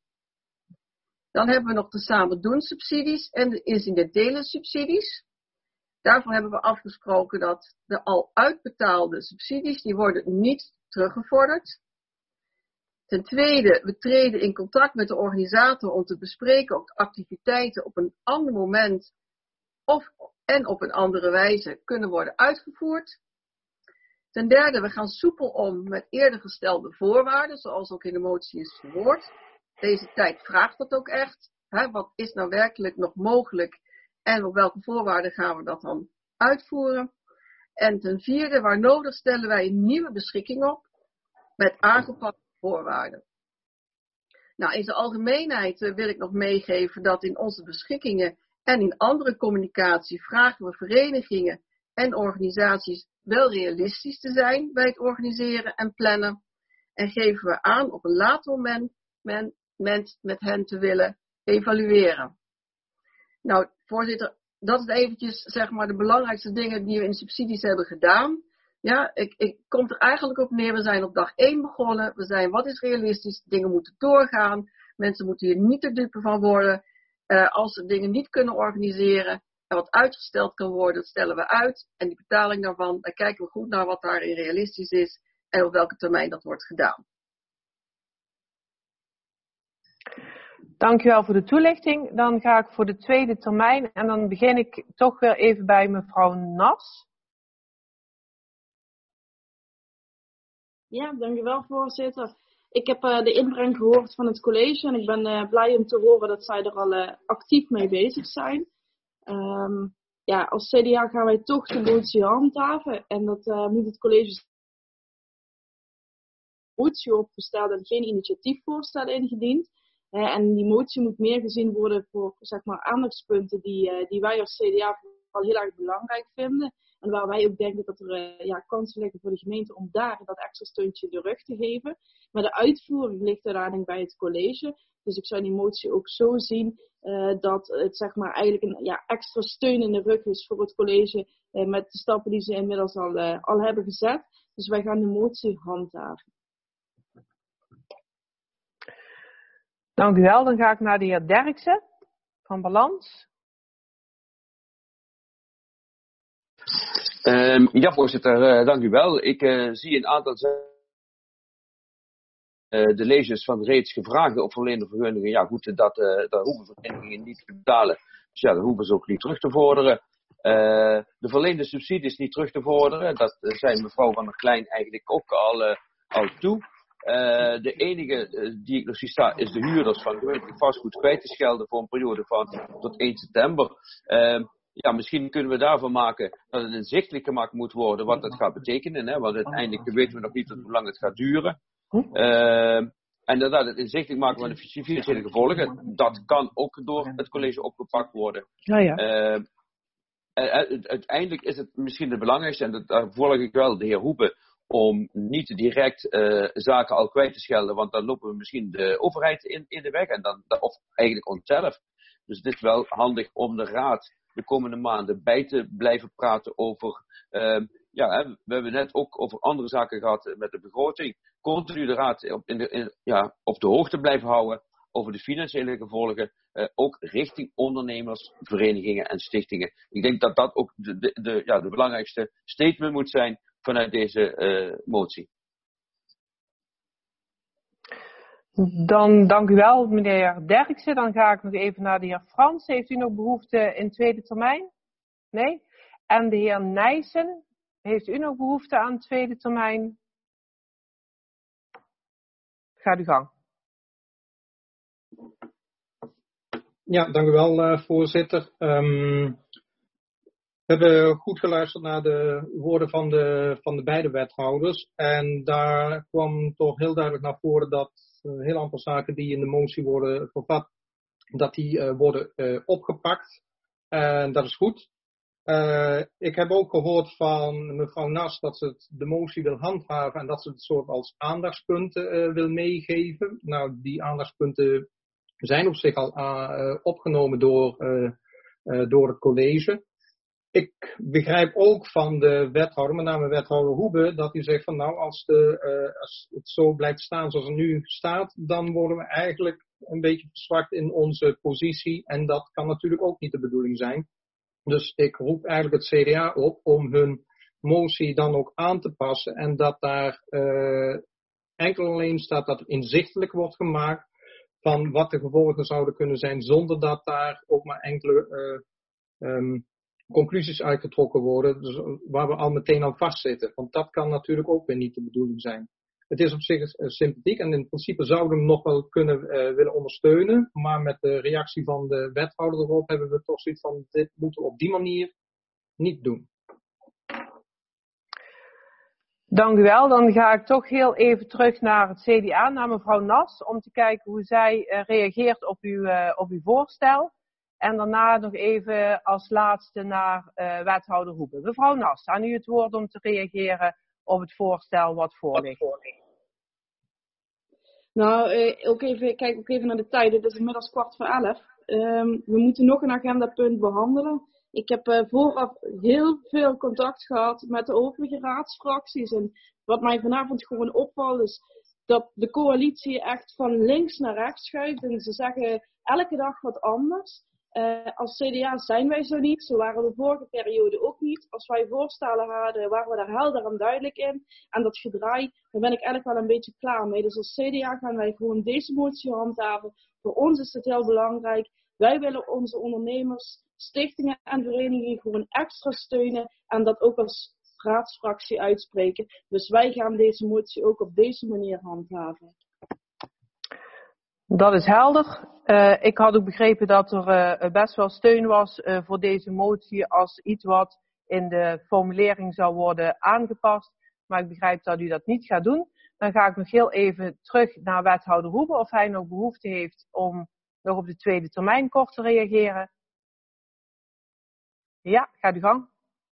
Dan hebben we nog de samen doen subsidies en de incidentele subsidies. Daarvoor hebben we afgesproken dat de al uitbetaalde subsidies, die worden niet teruggevorderd. Ten tweede, we treden in contact met de organisator om te bespreken of de activiteiten op een ander moment en op een andere wijze kunnen worden uitgevoerd. Ten derde, we gaan soepel om met eerder gestelde voorwaarden, zoals ook in de motie is verwoord. Deze tijd vraagt dat ook echt. Wat is nou werkelijk nog mogelijk en op welke voorwaarden gaan we dat dan uitvoeren? En ten vierde, waar nodig stellen wij een nieuwe beschikking op met aangepaste voorwaarden. Nou, in zijn algemeenheid wil ik nog meegeven dat in onze beschikkingen en in andere communicatie vragen we verenigingen en organisaties wel realistisch te zijn bij het organiseren en plannen. En geven we aan op een later moment met hen te willen evalueren. Nou, voorzitter, dat is eventjes zeg maar de belangrijkste dingen die we in subsidies hebben gedaan. Ja, ik kom er eigenlijk op neer, we zijn op dag 1 begonnen. We zijn wat is realistisch, dingen moeten doorgaan. Mensen moeten hier niet te dupe van worden. Als ze dingen niet kunnen organiseren en wat uitgesteld kan worden, dat stellen we uit. En die betaling daarvan, daar kijken we goed naar wat daarin realistisch is en op welke termijn dat wordt gedaan. Dankjewel voor de toelichting. Dan ga ik voor de tweede termijn en dan begin ik toch weer even bij mevrouw Nas. Ja, dankjewel voorzitter. Ik heb de inbreng gehoord van het college en ik ben blij om te horen dat zij er al actief mee bezig zijn. Als CDA gaan wij toch de motie handhaven en dat moet het college motie opgesteld en geen initiatiefvoorstel ingediend. En die motie moet meer gezien worden voor zeg maar aandachtspunten die wij als CDA al heel erg belangrijk vinden. En waar wij ook denken dat er kansen liggen voor de gemeente om daar dat extra steuntje de rug te geven. Maar de uitvoering ligt uiteindelijk bij het college. Dus ik zou die motie ook zo zien dat het zeg maar eigenlijk een extra steun in de rug is voor het college. Met de stappen die ze inmiddels al hebben gezet. Dus wij gaan de motie handhaven. Dank u wel. Dan ga ik naar de heer Derksen van Balans. Voorzitter, dank u wel. Ik zie een aantal de lezers van reeds gevraagde of verleende vergunningen. Ja goed, dat hoeven verenigingen niet te betalen. Dus ja, dat hoeven ze ook niet terug te vorderen. De verleende subsidies niet terug te vorderen, dat zei mevrouw Van der Klein eigenlijk ook al toe. De enige die ik nog zie staan is de huurders van gemeentelijk vastgoed kwijt te schelden voor een periode van tot 1 september. misschien kunnen we daarvan maken dat het inzichtelijk gemaakt moet worden wat dat gaat betekenen. Hè? Want uiteindelijk weten we nog niet hoe lang het gaat duren. En dat het inzichtelijk maken van de financiële gevolgen, dat kan ook door het college opgepakt worden. Uiteindelijk is het misschien het belangrijkste, en daar volg ik wel de heer Hoebe, om niet direct zaken al kwijt te schelden, want dan lopen we misschien de overheid in de weg, of eigenlijk onszelf. Dus het is wel handig om de raad de komende maanden bij te blijven praten over, we hebben net ook over andere zaken gehad met de begroting. Continu de raad op de hoogte blijven houden over de financiële gevolgen, ook richting ondernemers, verenigingen en stichtingen. Ik denk dat dat ook de belangrijkste statement moet zijn vanuit deze motie. Dan dank u wel, meneer Derksen. Dan ga ik nog even naar de heer Frans. Heeft u nog behoefte in tweede termijn? Nee? En de heer Nijssen, heeft u nog behoefte aan tweede termijn? Gaat uw gang. Ja, dank u wel, voorzitter. We hebben goed geluisterd naar de woorden van de beide wethouders. En daar kwam toch heel duidelijk naar voren dat een heel aantal zaken die in de motie worden vervat, dat die worden opgepakt. En dat is goed. Ik heb ook gehoord van mevrouw Nas dat ze de motie wil handhaven en dat ze het soort als aandachtspunten wil meegeven. Nou, die aandachtspunten zijn op zich al opgenomen door het college. Ik begrijp ook van de wethouder, met name wethouder Hoebe, dat hij zegt van nou, als het zo blijft staan zoals het nu staat, dan worden we eigenlijk een beetje verzwakt in onze positie. En dat kan natuurlijk ook niet de bedoeling zijn. Dus ik roep eigenlijk het CDA op om hun motie dan ook aan te passen. En dat daar enkel alleen staat dat er inzichtelijk wordt gemaakt van wat de gevolgen zouden kunnen zijn, zonder dat daar ook maar enkele conclusies uitgetrokken worden, dus waar we al meteen aan vastzitten. Want dat kan natuurlijk ook weer niet de bedoeling zijn. Het is op zich sympathiek en in principe zouden we hem nog wel kunnen willen ondersteunen, maar met de reactie van de wethouder erop hebben we toch zoiets van, dit moeten we op die manier niet doen. Dank u wel. Dan ga ik toch heel even terug naar het CDA, naar mevrouw Nas, om te kijken hoe zij reageert op uw voorstel. En daarna nog even als laatste naar wethouder Hoebe. Mevrouw Nas, aan u het woord om te reageren op het voorstel wat voor ligt. Nou, kijk ook even naar de tijd. Het is inmiddels 11:15. We moeten nog een agendapunt behandelen. Ik heb vooraf heel veel contact gehad met de overige raadsfracties. En wat mij vanavond gewoon opvalt is dat de coalitie echt van links naar rechts schuift. En ze zeggen elke dag wat anders. Als CDA zijn wij zo niet. Zo waren we vorige periode ook niet. Als wij voorstellen hadden, waren we daar helder en duidelijk in. En dat gedraai, daar ben ik eigenlijk wel een beetje klaar mee. Dus als CDA gaan wij gewoon deze motie handhaven. Voor ons is het heel belangrijk. Wij willen onze ondernemers, stichtingen en verenigingen gewoon extra steunen. En dat ook als raadsfractie uitspreken. Dus wij gaan deze motie ook op deze manier handhaven. Dat is helder. Ik had ook begrepen dat er best wel steun was voor deze motie als iets wat in de formulering zou worden aangepast. Maar ik begrijp dat u dat niet gaat doen. Dan ga ik nog heel even terug naar wethouder Hoebe of hij nog behoefte heeft om nog op de tweede termijn kort te reageren. Ja, gaat uw gang.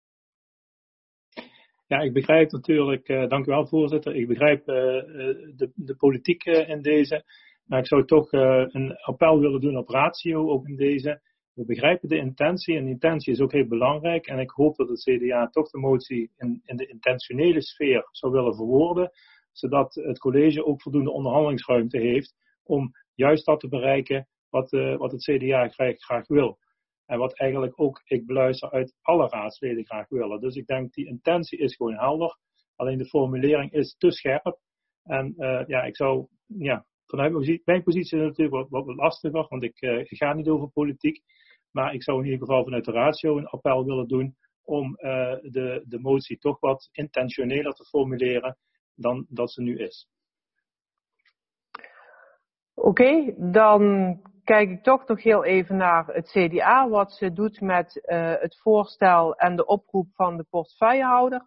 Ja, ik begrijp natuurlijk, dank u wel voorzitter, ik begrijp de politiek in deze. Maar ik zou toch een appel willen doen op ratio, ook in deze. We begrijpen de intentie en de intentie is ook heel belangrijk. En ik hoop dat het CDA toch de motie in de intentionele sfeer zou willen verwoorden. Zodat het college ook voldoende onderhandelingsruimte heeft om juist dat te bereiken wat het CDA graag wil. En wat eigenlijk ook, ik beluister uit alle raadsleden graag willen. Dus ik denk die intentie is gewoon helder. Alleen de formulering is te scherp. En ik zou, vanuit mijn positie is het natuurlijk wat lastiger, want ik ga niet over politiek. Maar ik zou in ieder geval vanuit de ratio een appel willen doen om de motie toch wat intentioneler te formuleren dan dat ze nu is. Oké, dan kijk ik toch nog heel even naar het CDA, wat ze doet met het voorstel en de oproep van de portefeuillehouder.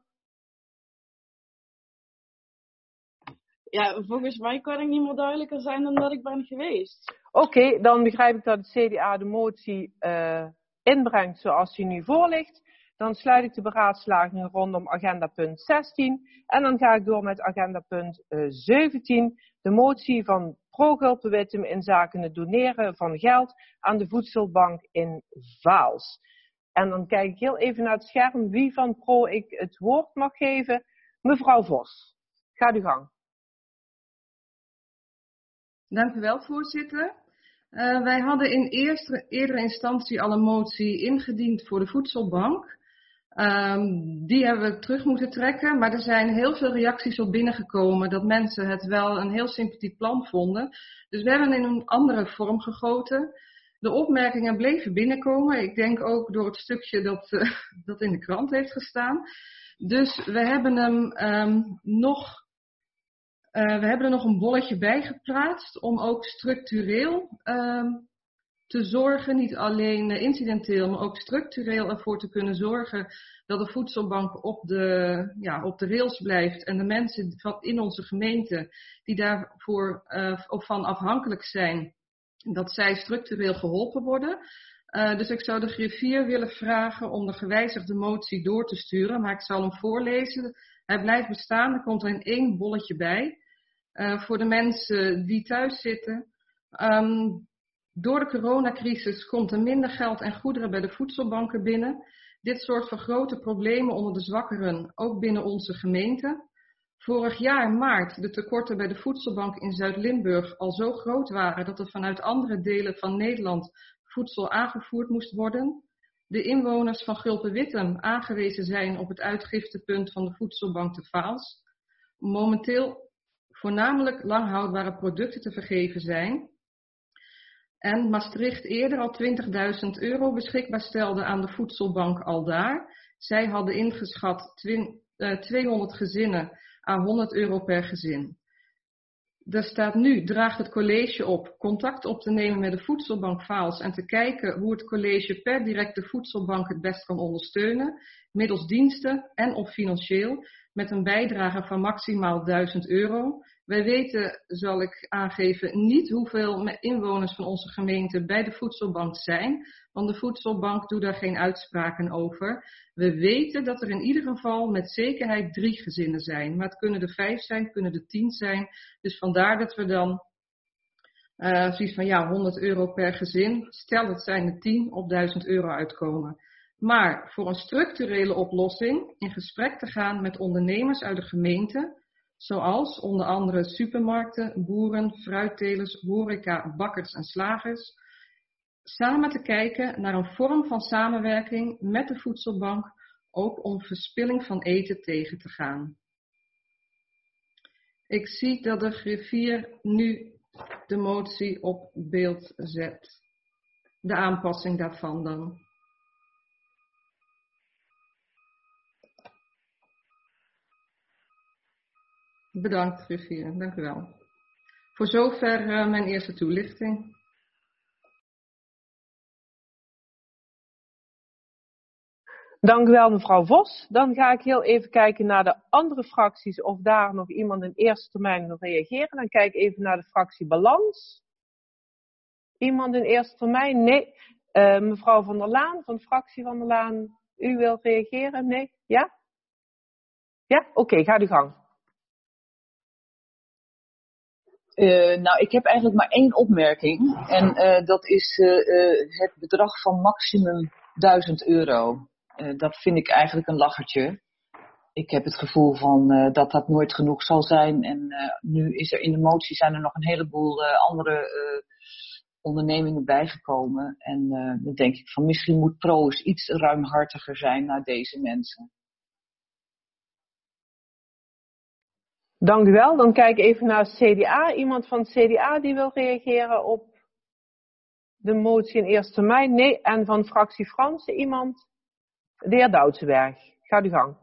Ja, volgens mij kan ik niet meer duidelijker zijn dan dat ik ben geweest. Oké, dan begrijp ik dat het CDA de motie inbrengt zoals die nu voor ligt. Dan sluit ik de beraadslaging rondom agenda punt 16. En dan ga ik door met agenda punt 17. De motie van Pro-Gulpen-Wittem in zaken het doneren van geld aan de voedselbank in Vaals. En dan kijk ik heel even naar het scherm wie van Pro ik het woord mag geven. Mevrouw Vos, ga uw gang. Dank u wel, voorzitter. Wij hadden in eerdere instantie al een motie ingediend voor de voedselbank. Die hebben we terug moeten trekken, maar er zijn heel veel reacties op binnengekomen dat mensen het wel een heel sympathiek plan vonden. Dus we hebben in een andere vorm gegoten. De opmerkingen bleven binnenkomen. Ik denk ook door het stukje dat in de krant heeft gestaan. Dus we hebben hem we hebben er nog een bolletje bij geplaatst om ook structureel te zorgen, niet alleen incidenteel, maar ook structureel ervoor te kunnen zorgen dat de voedselbank op de rails blijft en de mensen in onze gemeente die daarvoor van afhankelijk zijn, dat zij structureel geholpen worden. Dus ik zou de griffier willen vragen om de gewijzigde motie door te sturen, maar ik zal hem voorlezen. Hij blijft bestaan, er komt er in 1 bolletje bij. Voor de mensen die thuis zitten. Door de coronacrisis komt er minder geld en goederen bij de voedselbanken binnen. Dit zorgt voor grote problemen onder de zwakkeren, ook binnen onze gemeente. Vorig jaar maart de tekorten bij de voedselbank in Zuid-Limburg al zo groot waren dat er vanuit andere delen van Nederland voedsel aangevoerd moest worden. De inwoners van Gulpen-Wittem aangewezen zijn op het uitgiftepunt van de voedselbank te Vaals. Momenteel voornamelijk langhoudbare producten te vergeven zijn. En Maastricht eerder al €20.000 beschikbaar stelde aan de voedselbank aldaar. Zij hadden ingeschat 200 gezinnen aan €100 per gezin. Er staat nu, draagt het college op contact op te nemen met de voedselbank Vaals en te kijken hoe het college per directe voedselbank het best kan ondersteunen, middels diensten en of financieel, met een bijdrage van maximaal €1000. Wij weten, zal ik aangeven, niet hoeveel inwoners van onze gemeente bij de voedselbank zijn, want de voedselbank doet daar geen uitspraken over. We weten dat er in ieder geval met zekerheid 3 gezinnen zijn, maar het kunnen er 5 zijn, kunnen er 10 zijn. Dus vandaar dat we dan zoiets van €100 per gezin, stel het zijn er 10, op €1000 uitkomen. Maar voor een structurele oplossing in gesprek te gaan met ondernemers uit de gemeente, zoals onder andere supermarkten, boeren, fruittelers, horeca, bakkers en slagers, samen te kijken naar een vorm van samenwerking met de voedselbank, ook om verspilling van eten tegen te gaan. Ik zie dat de griffier nu de motie op beeld zet. De aanpassing daarvan dan. Bedankt, griffier. Dank u wel. Voor zover mijn eerste toelichting. Dank u wel, mevrouw Vos. Dan ga ik heel even kijken naar de andere fracties of daar nog iemand in eerste termijn wil reageren. Dan kijk ik even naar de fractie Balans. Iemand in eerste termijn? Nee. Mevrouw van der Laan, van de fractie van der Laan, u wilt reageren? Nee? Ja? Ja? Oké, ga uw gang. Nou, ik heb eigenlijk maar 1 opmerking. En dat is het bedrag van maximum €1000. Dat vind ik eigenlijk een lachertje. Ik heb het gevoel van dat dat nooit genoeg zal zijn. En nu is er in de motie zijn er nog een heleboel andere ondernemingen bijgekomen. En dan denk ik van misschien moet Pro's iets ruimhartiger zijn naar deze mensen. Dank u wel. Dan kijk ik even naar het CDA. Iemand van het CDA die wil reageren op de motie in eerste termijn? Nee. En van fractie Fransen iemand? De heer Doutsenberg. Ga uw gang.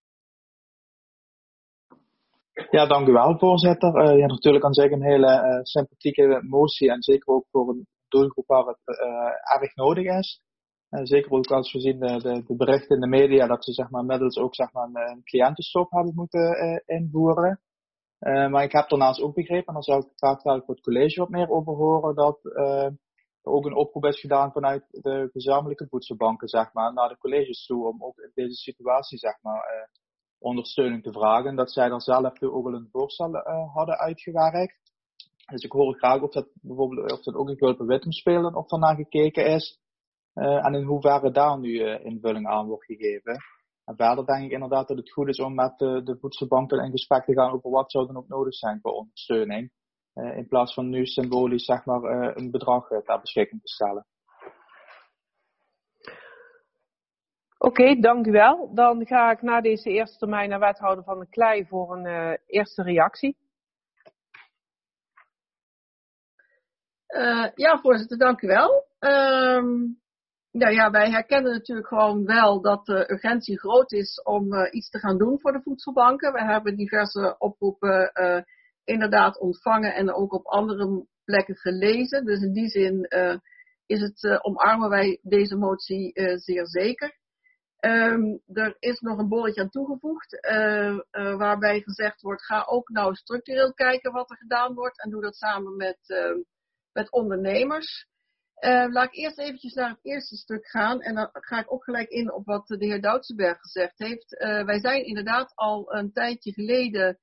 Ja, dank u wel, voorzitter. Natuurlijk aan zich een hele sympathieke motie en zeker ook voor een doelgroep waar het erg nodig is. Zeker ook als we zien de berichten in de media dat ze zeg maar, middels ook zeg maar, een cliëntenstop hebben moeten invoeren. Maar ik heb daarnaast ook begrepen, en daar zou ik graag voor het college wat meer over horen, dat er ook een oproep is gedaan vanuit de gezamenlijke voedselbanken zeg maar, naar de colleges toe om ook in deze situatie zeg maar, ondersteuning te vragen. Dat zij dan zelf ook wel een voorstel hadden uitgewerkt. Dus ik hoor graag of dat bijvoorbeeld of dat ook een grote wettem spelen of daarnaar gekeken is. En in hoeverre daar nu invulling aan wordt gegeven. En verder denk ik inderdaad dat het goed is om met de voedselbanken in gesprek te gaan over wat zou dan ook nodig zijn voor ondersteuning. In plaats van nu symbolisch zeg maar, een bedrag ter beschikking te stellen. Oké, dank u wel. Dan ga ik na deze eerste termijn naar wethouder Van der Klei voor een eerste reactie. Ja, voorzitter, dank u wel. Nou ja, wij herkennen natuurlijk gewoon wel dat de urgentie groot is om iets te gaan doen voor de voedselbanken. We hebben diverse oproepen inderdaad ontvangen en ook op andere plekken gelezen. Dus in die zin is het, omarmen wij deze motie zeer zeker. Er is nog een bolletje aan toegevoegd, waarbij gezegd wordt, ga ook nou structureel kijken wat er gedaan wordt en doe dat samen met ondernemers. Laat ik eerst eventjes naar het eerste stuk gaan en dan ga ik ook gelijk in op wat de heer Doutsenberg gezegd heeft. Wij zijn inderdaad al een tijdje geleden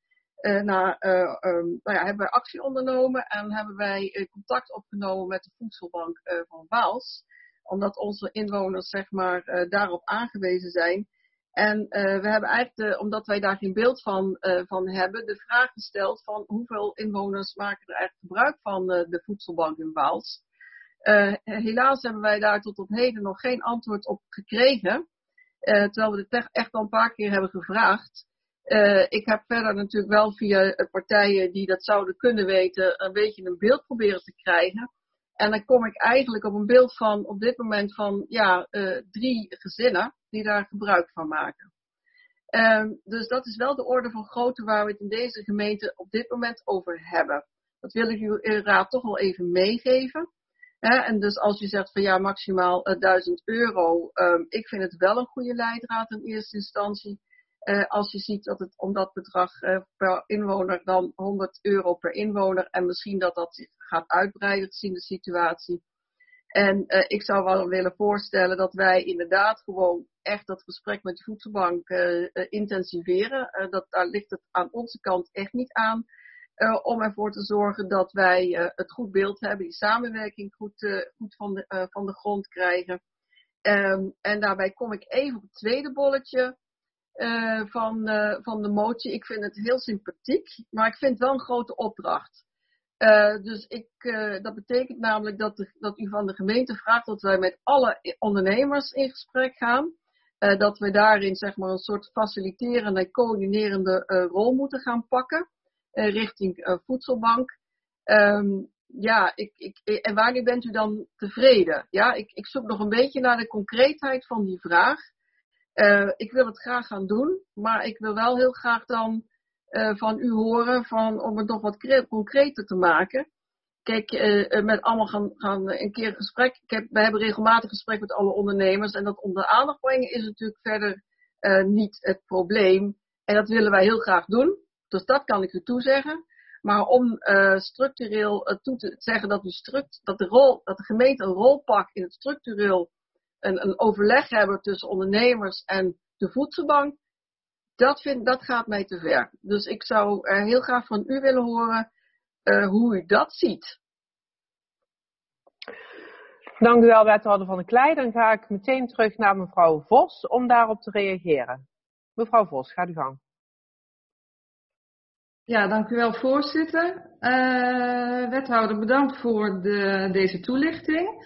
hebben wij actie ondernomen en hebben wij contact opgenomen met de voedselbank van Waals. Omdat onze inwoners zeg maar daarop aangewezen zijn. En we hebben eigenlijk, omdat wij daar geen beeld van hebben, de vraag gesteld van hoeveel inwoners maken er eigenlijk gebruik van de voedselbank in Waals. Helaas hebben wij daar tot op heden nog geen antwoord op gekregen. Terwijl we het echt al een paar keer hebben gevraagd. Ik heb verder natuurlijk wel via partijen die dat zouden kunnen weten, een beetje een beeld proberen te krijgen. En dan kom ik eigenlijk op een beeld van op dit moment van 3 gezinnen die daar gebruik van maken. Dus dat is wel de orde van grootte waar we het in deze gemeente op dit moment over hebben. Dat wil ik u raad toch wel even meegeven. En dus als u zegt van ja, maximaal €1000. Ik vind het wel een goede leidraad in eerste instantie. Als je ziet dat het om dat bedrag per inwoner dan €100 per inwoner. En misschien dat zich gaat uitbreiden gezien de situatie. En ik zou wel willen voorstellen dat wij inderdaad gewoon echt dat gesprek met de voedselbank intensiveren. Daar ligt het aan onze kant echt niet aan. Om ervoor te zorgen dat wij het goed beeld hebben, die samenwerking goed van de grond krijgen. En daarbij kom ik even op het tweede bolletje van de motie. Ik vind het heel sympathiek, maar ik vind het wel een grote opdracht. Dus dat betekent namelijk dat u van de gemeente vraagt dat wij met alle ondernemers in gesprek gaan. Dat we daarin zeg maar een soort faciliterende en coördinerende rol moeten gaan pakken. Richting voedselbank. En wanneer bent u dan tevreden? Ja, ik zoek nog een beetje naar de concreetheid van die vraag. Ik wil het graag gaan doen, maar ik wil wel heel graag dan van u horen om het nog wat concreter te maken. Kijk, met allemaal gaan een keer gesprek. Wij hebben regelmatig gesprek met alle ondernemers en dat onder aandacht brengen is natuurlijk verder niet het probleem. En dat willen wij heel graag doen. Dus dat kan ik u toezeggen. Maar om structureel toe te zeggen dat de gemeente een rol pakt in het structureel een overleg hebben tussen ondernemers en de voedselbank, dat gaat mij te ver. Dus ik zou heel graag van u willen horen hoe u dat ziet. Dank u wel, wethouder Van der Klei. Dan ga ik meteen terug naar mevrouw Vos om daarop te reageren. Mevrouw Vos, gaat u gang. Ja, dank u wel, voorzitter. Wethouder, bedankt voor deze toelichting.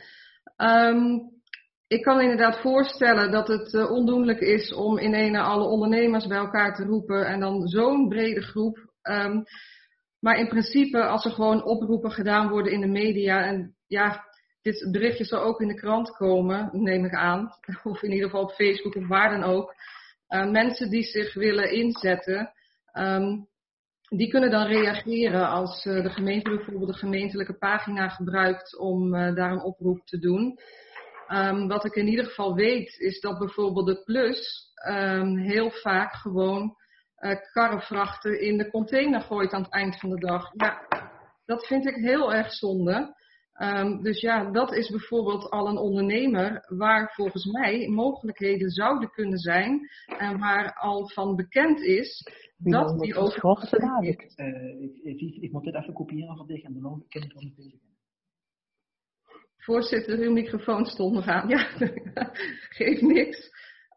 Ik kan inderdaad voorstellen dat het ondoenlijk is om in ene alle ondernemers bij elkaar te roepen en dan zo'n brede groep. Maar in principe, als er gewoon oproepen gedaan worden in de media en ja, dit berichtje zal ook in de krant komen, neem ik aan, of in ieder geval op Facebook of waar dan ook. Mensen die zich willen inzetten. Die kunnen dan reageren als de gemeente bijvoorbeeld de gemeentelijke pagina gebruikt om daar een oproep te doen. Wat ik in ieder geval weet is dat bijvoorbeeld de Plus heel vaak gewoon karrevrachten in de container gooit aan het eind van de dag. Ja, dat vind ik heel erg zonde. Dus ja, dat is bijvoorbeeld al een ondernemer waar volgens mij mogelijkheden zouden kunnen zijn en waar al van bekend is dat die ook... Ik moet dit even kopiëren van dich en dan ken ik het niet. Voorzitter, uw microfoon stond nog aan. Ja, geeft niks.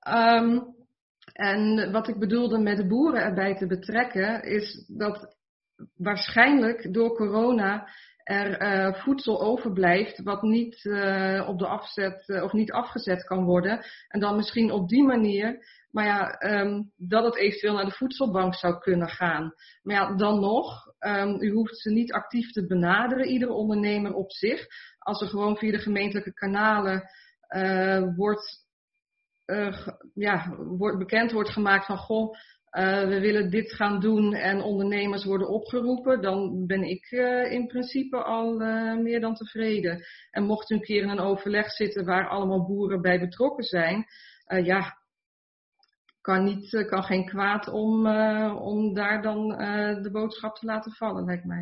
En wat ik bedoelde met de boeren erbij te betrekken is dat waarschijnlijk door corona er voedsel overblijft wat niet op de afzet of niet afgezet kan worden. En dan misschien op die manier, maar ja, dat het eventueel naar de voedselbank zou kunnen gaan. Maar ja, dan nog, u hoeft ze niet actief te benaderen, iedere ondernemer op zich. Als er gewoon via de gemeentelijke kanalen bekend wordt gemaakt van goh, we willen dit gaan doen en ondernemers worden opgeroepen, dan ben ik in principe al meer dan tevreden. En mocht u een keer in een overleg zitten waar allemaal boeren bij betrokken zijn, kan geen kwaad om daar dan de boodschap te laten vallen, lijkt mij.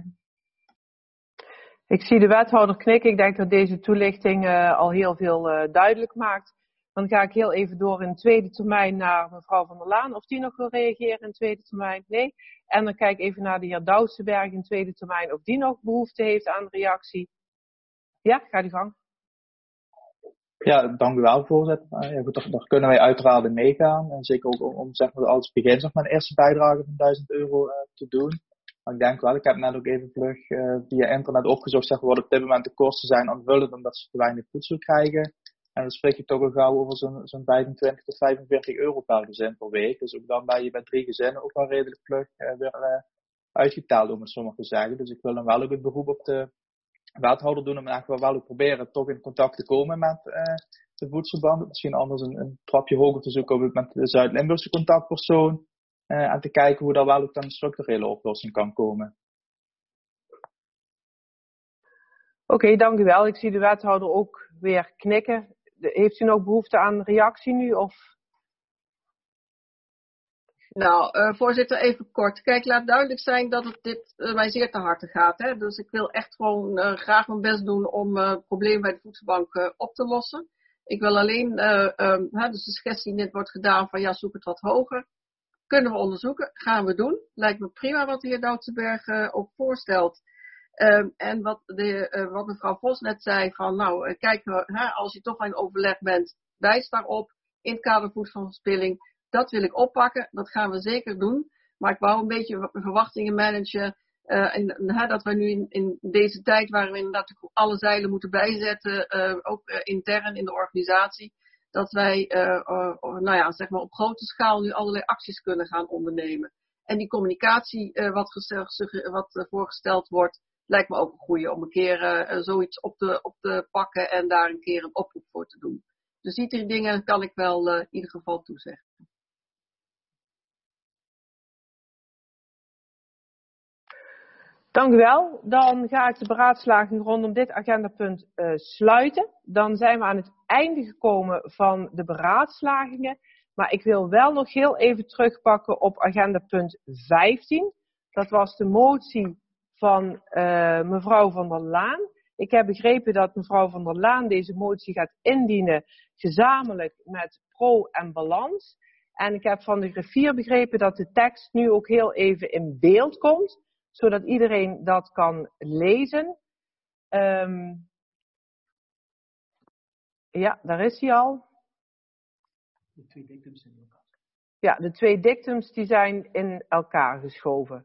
Ik zie de wethouder knikken. Ik denk dat deze toelichting al heel veel duidelijk maakt. Dan ga ik heel even door in tweede termijn naar mevrouw Van der Laan. Of die nog wil reageren in tweede termijn? Nee. En dan kijk ik even naar de heer Douwsenberg in tweede termijn. Of die nog behoefte heeft aan reactie. Ja, ga die gang. Ja, dank u wel, voorzitter. Daar kunnen wij uiteraard in meegaan. En zeker ook om zeg maar, als begin zeg maar, een eerste bijdrage van €1000 te doen. Maar ik denk wel, ik heb net ook even vlug via internet opgezocht zeg maar, wat op dit moment de kosten zijn aanvullend omdat ze te weinig voedsel krijgen. En dan spreek je toch al gauw over zo'n 25 tot €45 per gezin per week. Dus ook dan ben je bij 3 gezinnen ook wel redelijk vlug weer uitgeteld, om het zo maar te zeggen. Dus ik wil dan wel ook het beroep op de wethouder doen om eigenlijk wel ook proberen toch in contact te komen met de voedselbank. Misschien anders een trapje hoger te zoeken met de Zuid-Limburgse contactpersoon. En te kijken hoe daar wel ook dan een structurele oplossing kan komen. Oké, dank u wel. Ik zie de wethouder ook weer knikken. Heeft u nog behoefte aan reactie nu? Of? Nou, voorzitter, even kort. Kijk, laat duidelijk zijn dat het dit mij zeer te harte gaat. Hè? Dus ik wil echt gewoon graag mijn best doen om het probleem bij de voedselbank op te lossen. Ik wil alleen, dus de suggestie die net wordt gedaan van ja, zoek het wat hoger. Kunnen we onderzoeken, gaan we doen. Lijkt me prima wat de heer Douwsenberg ook voorstelt. En wat mevrouw Vos net zei van nou, kijk, als je toch in overleg bent, wijs daarop in het kader voedselverspilling. Dat wil ik oppakken, dat gaan we zeker doen. Maar ik wou een beetje verwachtingen managen. Dat we nu in deze tijd waar we inderdaad alle zeilen moeten bijzetten, ook intern in de organisatie, dat wij zeg maar op grote schaal nu allerlei acties kunnen gaan ondernemen. En die communicatie wat voorgesteld wordt, lijkt me ook een goede om een keer zoiets op te pakken en daar een keer een oproep voor te doen. Dus die 3 dingen kan ik wel in ieder geval toezeggen. Dank u wel. Dan ga ik de beraadslaging rondom dit agendapunt sluiten. Dan zijn we aan het einde gekomen van de beraadslagingen. Maar ik wil wel nog heel even terugpakken op agendapunt 15. Dat was de motie van mevrouw Van der Laan. Ik heb begrepen dat mevrouw Van der Laan deze motie gaat indienen gezamenlijk met Pro en Balans. En ik heb van de griffier begrepen dat de tekst nu ook heel even in beeld komt, zodat iedereen dat kan lezen. Ja, daar is hij al. De 2 dictums in elkaar. Ja, de 2 dictums die zijn in elkaar geschoven.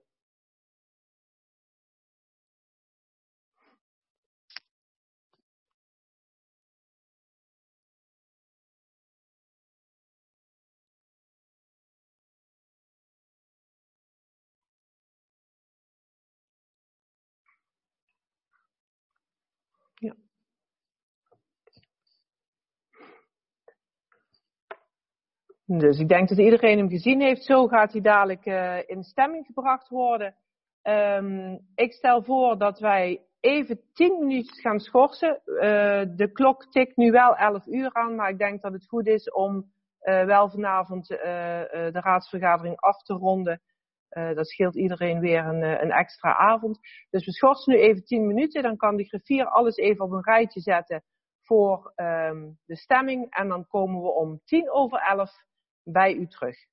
Ja. Dus ik denk dat iedereen hem gezien heeft. Zo gaat hij dadelijk in stemming gebracht worden. Ik stel voor dat wij even 10 minuutjes gaan schorsen. De klok tikt nu wel 11 uur aan, maar ik denk dat het goed is om wel vanavond de raadsvergadering af te ronden. Dat scheelt iedereen weer een extra avond. Dus we schorsen nu even 10 minuten. Dan kan de griffier alles even op een rijtje zetten voor de stemming. En dan komen we om 11:10 bij u terug.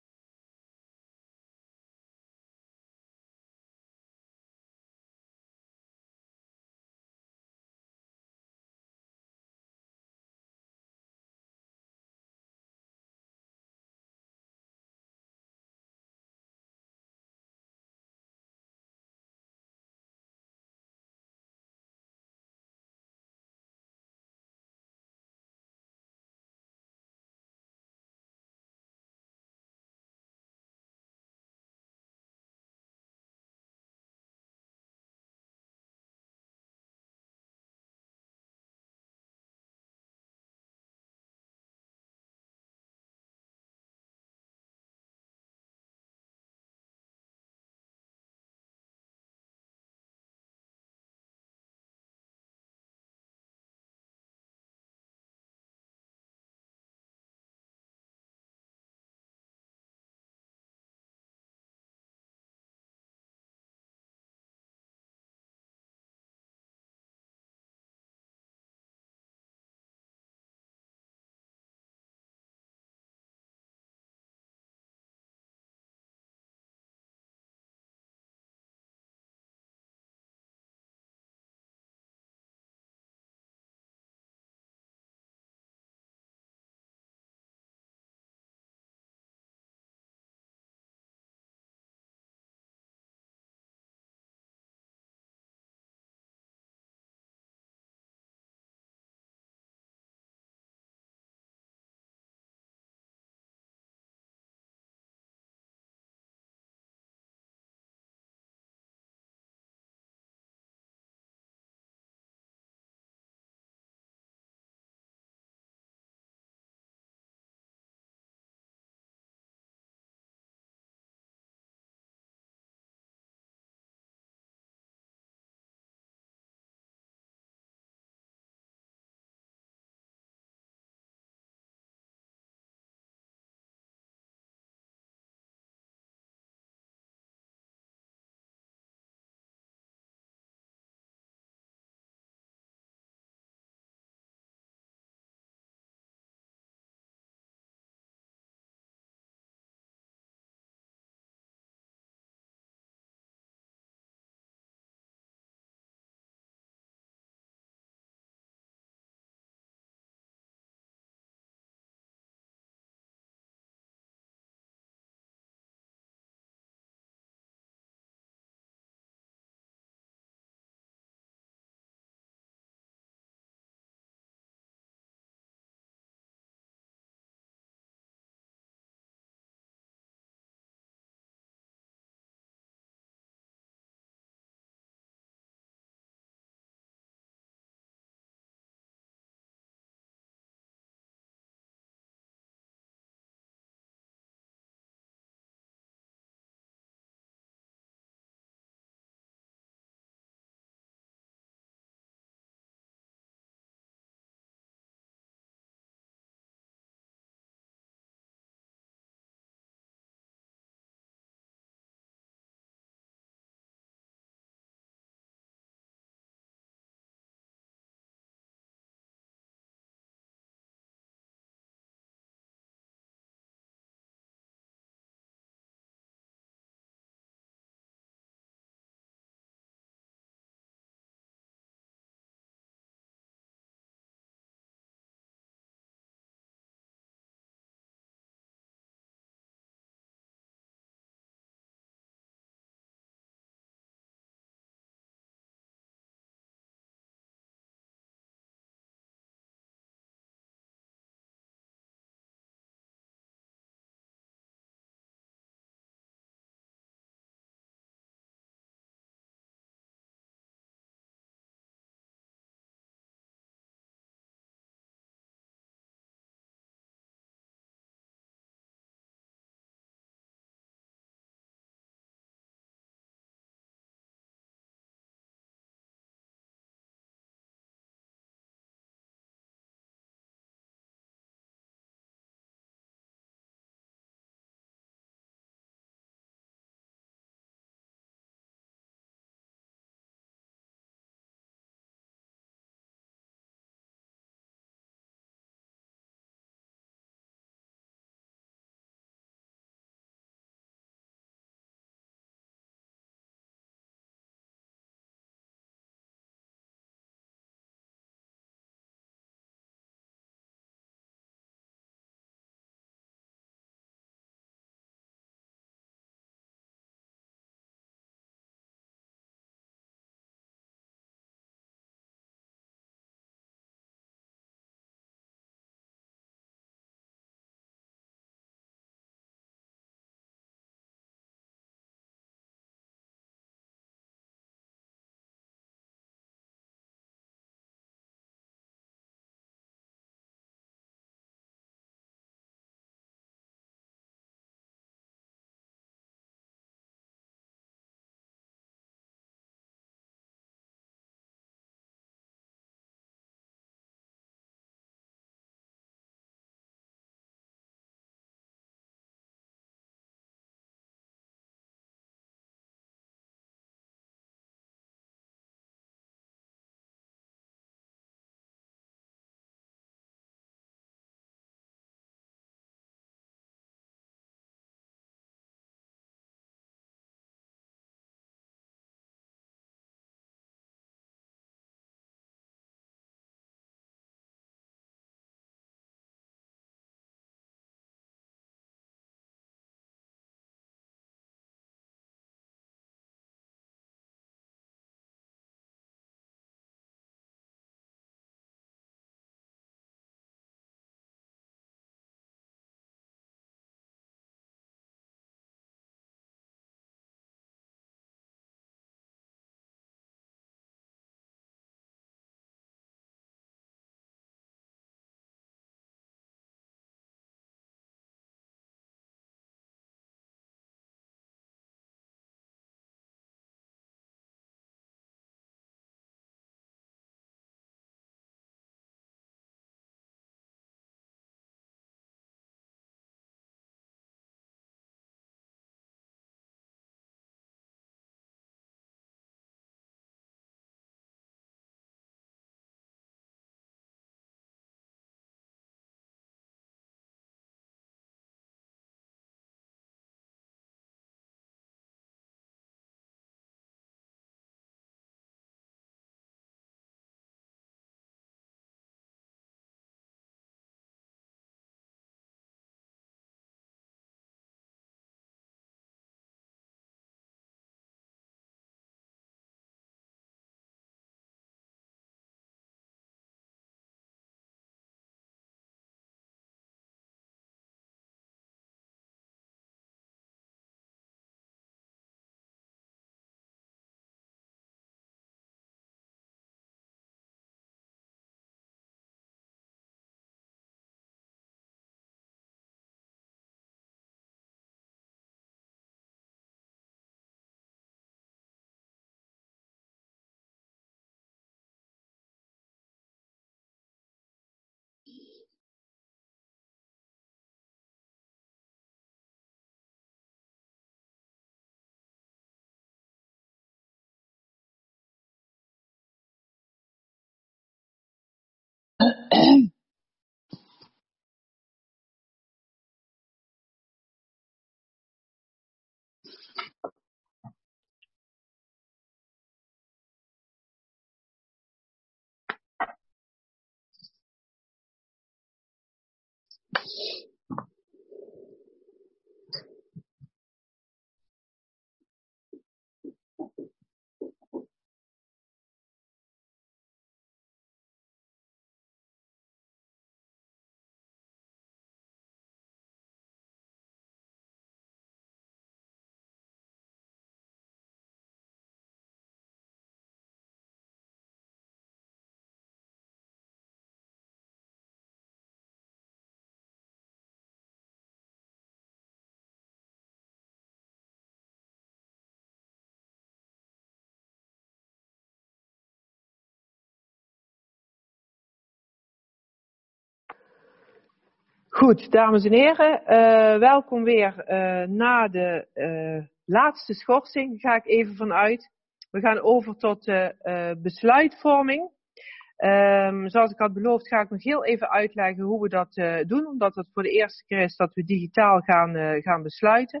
Goed, dames en heren, welkom weer na de laatste schorsing, ga ik even vanuit. We gaan over tot besluitvorming. Zoals ik had beloofd ga ik nog heel even uitleggen hoe we dat doen, omdat het voor de eerste keer is dat we digitaal gaan besluiten.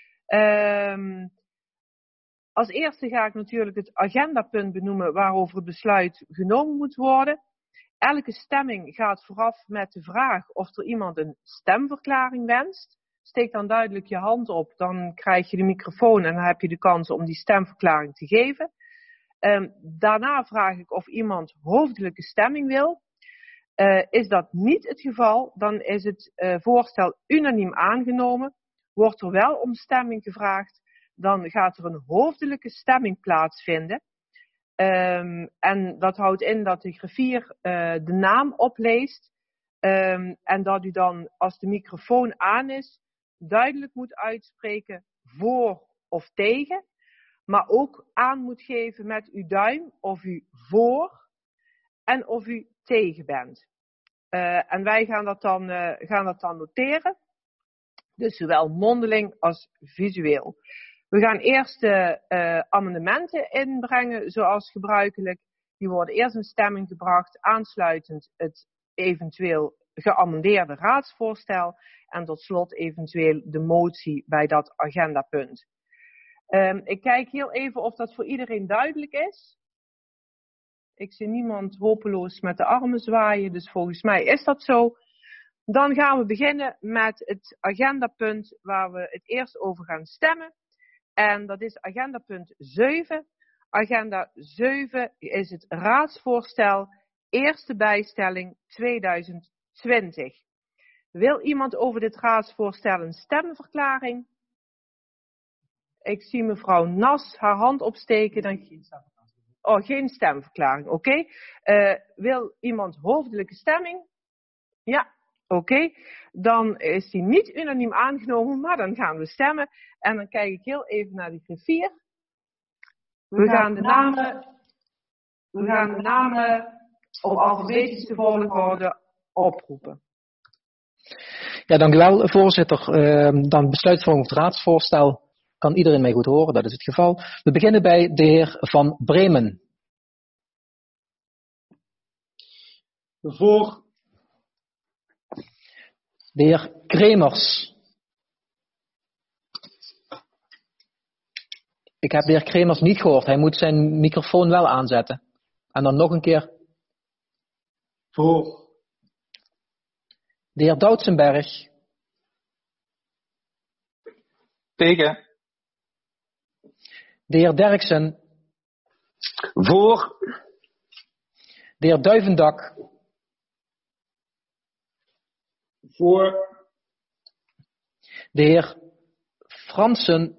Als eerste ga ik natuurlijk het agendapunt benoemen waarover het besluit genomen moet worden. Elke stemming gaat vooraf met de vraag of er iemand een stemverklaring wenst. Steek dan duidelijk je hand op, dan krijg je de microfoon en dan heb je de kans om die stemverklaring te geven. Daarna vraag ik of iemand hoofdelijke stemming wil. Is dat niet het geval, dan is het voorstel unaniem aangenomen. Wordt er wel om stemming gevraagd, dan gaat er een hoofdelijke stemming plaatsvinden. En dat houdt in dat de griffier de naam opleest. En dat u dan, als de microfoon aan is, duidelijk moet uitspreken voor of tegen. Maar ook aan moet geven met uw duim of u voor en of u tegen bent. En wij gaan dat dan noteren. Dus zowel mondeling als visueel. We gaan eerst de amendementen inbrengen zoals gebruikelijk. Die worden eerst in stemming gebracht, aansluitend het eventueel geamendeerde raadsvoorstel en tot slot eventueel de motie bij dat agendapunt. Ik kijk heel even of dat voor iedereen duidelijk is. Ik zie niemand hopeloos met de armen zwaaien, dus volgens mij is dat zo. Dan gaan we beginnen met het agendapunt waar we het eerst over gaan stemmen. En dat is agendapunt 7. Agenda 7 is het raadsvoorstel eerste bijstelling 2020. Wil iemand over dit raadsvoorstel een stemverklaring? Ik zie mevrouw Nas haar hand opsteken. Geen stemverklaring. Oké. Wil iemand hoofdelijke stemming? Ja. Oké, dan is die niet unaniem aangenomen, maar dan gaan we stemmen. En dan kijk ik heel even naar die griffier. We gaan de namen op alfabetische volgorde oproepen. Ja, dank u wel, voorzitter. Dan besluitvorming het raadsvoorstel. Kan iedereen mij goed horen? Dat is het geval. We beginnen bij de heer Van Bremen. Voor. De heer Kremers. Ik heb de heer Kremers niet gehoord. Hij moet zijn microfoon wel aanzetten. En dan nog een keer. Voor. De heer Doutsenberg. Tegen. De heer Derksen. Voor. De heer Duivendak. Voor. De heer Fransen.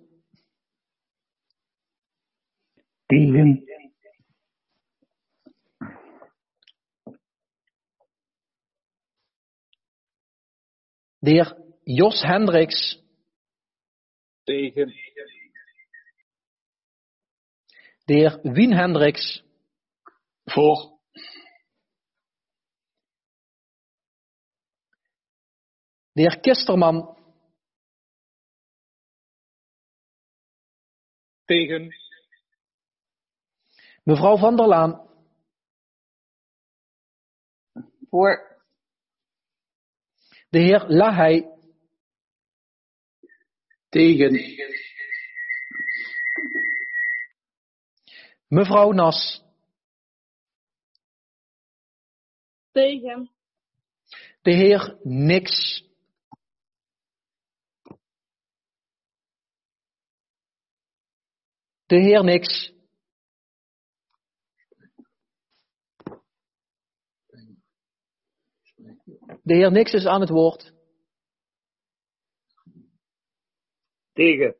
Tegen. De heer Jos Hendricks. Tegen. De heer Wien Hendricks. Voor. De heer Kisterman. Tegen. Mevrouw Van der Laan. Voor. De heer Lahey. Tegen. Mevrouw Nas. Tegen. De heer Nix. De heer Nix. De heer Nix is aan het woord. Tegen.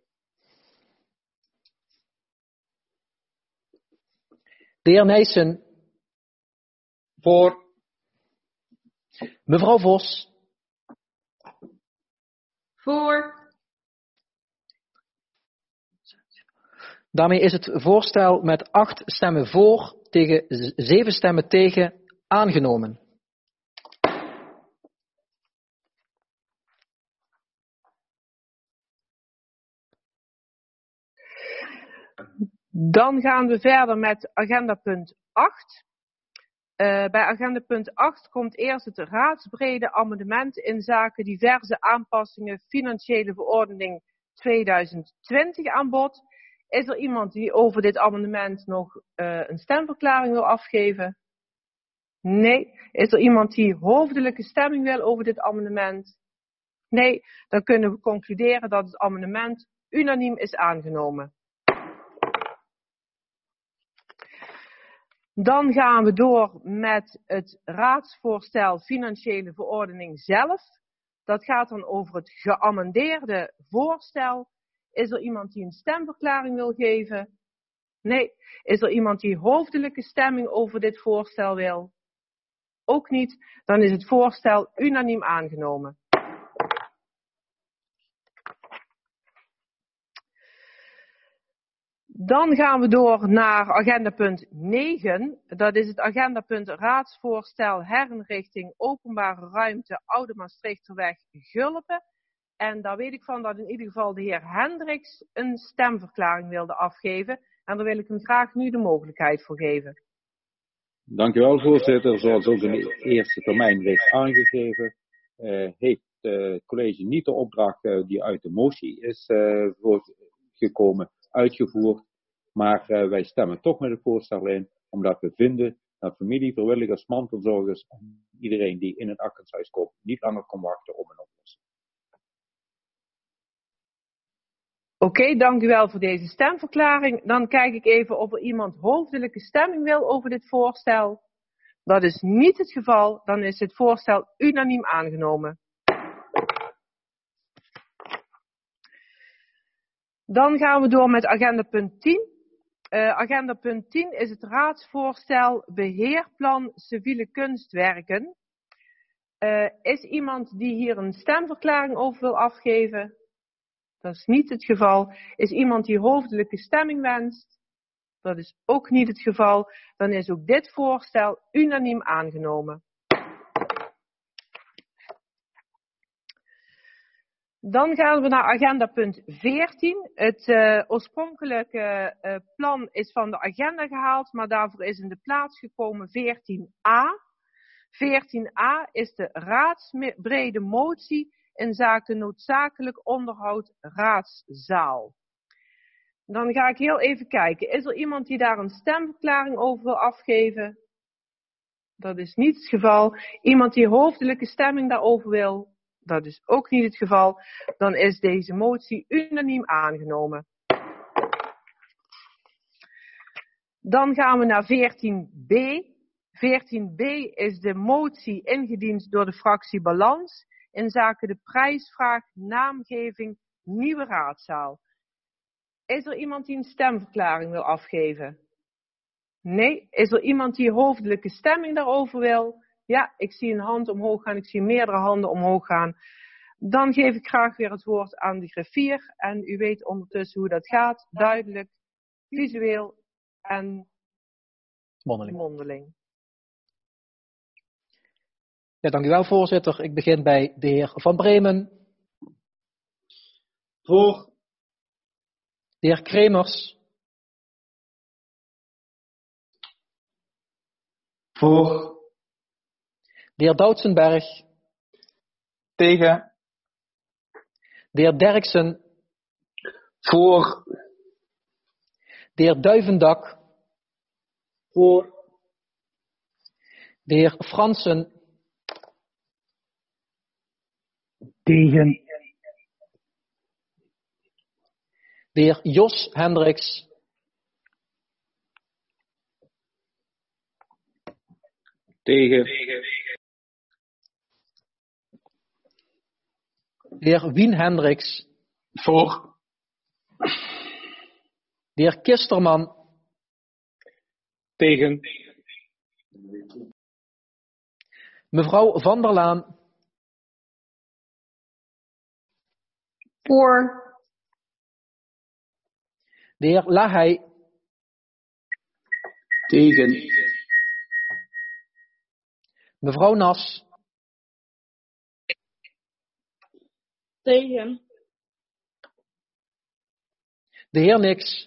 De heer Nijssen. Voor. Mevrouw Vos. Voor. Daarmee is het voorstel met 8 stemmen voor tegen 7 stemmen tegen aangenomen. Dan gaan we verder met agenda punt 8. Bij agenda punt 8 komt eerst het raadsbrede amendement in zaken diverse aanpassingen financiële verordening 2020 aan bod. Is er iemand die over dit amendement nog een stemverklaring wil afgeven? Nee. Is er iemand die hoofdelijke stemming wil over dit amendement? Nee. Dan kunnen we concluderen dat het amendement unaniem is aangenomen. Dan gaan we door met het raadsvoorstel financiële verordening zelf. Dat gaat dan over het geamendeerde voorstel. Is er iemand die een stemverklaring wil geven? Nee. Is er iemand die hoofdelijke stemming over dit voorstel wil? Ook niet. Dan is het voorstel unaniem aangenomen. Dan gaan we door naar agenda punt 9. Dat is het agendapunt raadsvoorstel herinrichting openbare ruimte Oude Maastrichterweg Gulpen. En daar weet ik van dat in ieder geval de heer Hendricks een stemverklaring wilde afgeven. En daar wil ik hem graag nu de mogelijkheid voor geven. Dank u wel, voorzitter. Zoals ook in de eerste termijn werd aangegeven, heeft het college niet de opdracht die uit de motie is voortgekomen uitgevoerd. Maar wij stemmen toch met het voorstel in, omdat we vinden dat familie, vrijwilligers, mantelzorgers en iedereen die in een akkershuis komt niet langer kan wachten op een oplossing. Oké, dank u wel voor deze stemverklaring. Dan kijk ik even of er iemand hoofdelijke stemming wil over dit voorstel. Dat is niet het geval, dan is het voorstel unaniem aangenomen. Dan gaan we door met agenda punt 10. Agenda punt 10 is het raadsvoorstel beheerplan civiele kunstwerken. Is iemand die hier een stemverklaring over wil afgeven? Dat is niet het geval. Is iemand die hoofdelijke stemming wenst? Dat is ook niet het geval. Dan is ook dit voorstel unaniem aangenomen. Dan gaan we naar agenda punt 14. Het oorspronkelijke plan is van de agenda gehaald, maar daarvoor is in de plaats gekomen 14a. 14a is de raadsbrede motie in zaken noodzakelijk onderhoud raadszaal. Dan ga ik heel even kijken. Is er iemand die daar een stemverklaring over wil afgeven? Dat is niet het geval. Iemand die hoofdelijke stemming daarover wil? Dat is ook niet het geval. Dan is deze motie unaniem aangenomen. Dan gaan we naar 14b. 14b is de motie ingediend door de fractie Balans in zaken de prijsvraag naamgeving nieuwe raadzaal. Is er iemand die een stemverklaring wil afgeven? Nee. Is er iemand die hoofdelijke stemming daarover wil? Ja, ik zie een hand omhoog gaan, ik zie meerdere handen omhoog gaan. Dan geef ik graag weer het woord aan de griffier. En u weet ondertussen hoe dat gaat. Duidelijk, visueel en mondeling. Ja, dank u wel, voorzitter. Ik begin bij de heer Van Bremen. Voor. De heer Kremers. Voor. De heer Doutsenberg. Tegen. De heer Derksen. Voor. De heer Duivendak. Voor. De heer Fransen. Tegen. De heer Jos Hendricks. Tegen. De heer Wien Hendricks. Voor. De heer Kisterman. Tegen. Mevrouw Van der Laan. Voor. De heer Lahey. Tegen. Mevrouw Nas. Tegen. De heer Nix.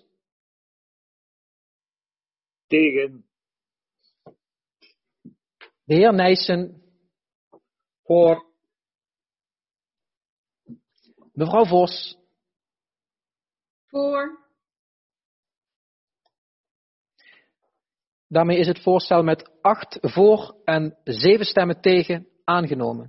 Tegen. De heer Nijssen. Voor. Mevrouw Vos. Voor. Daarmee is het voorstel met 8 voor en 7 stemmen tegen aangenomen.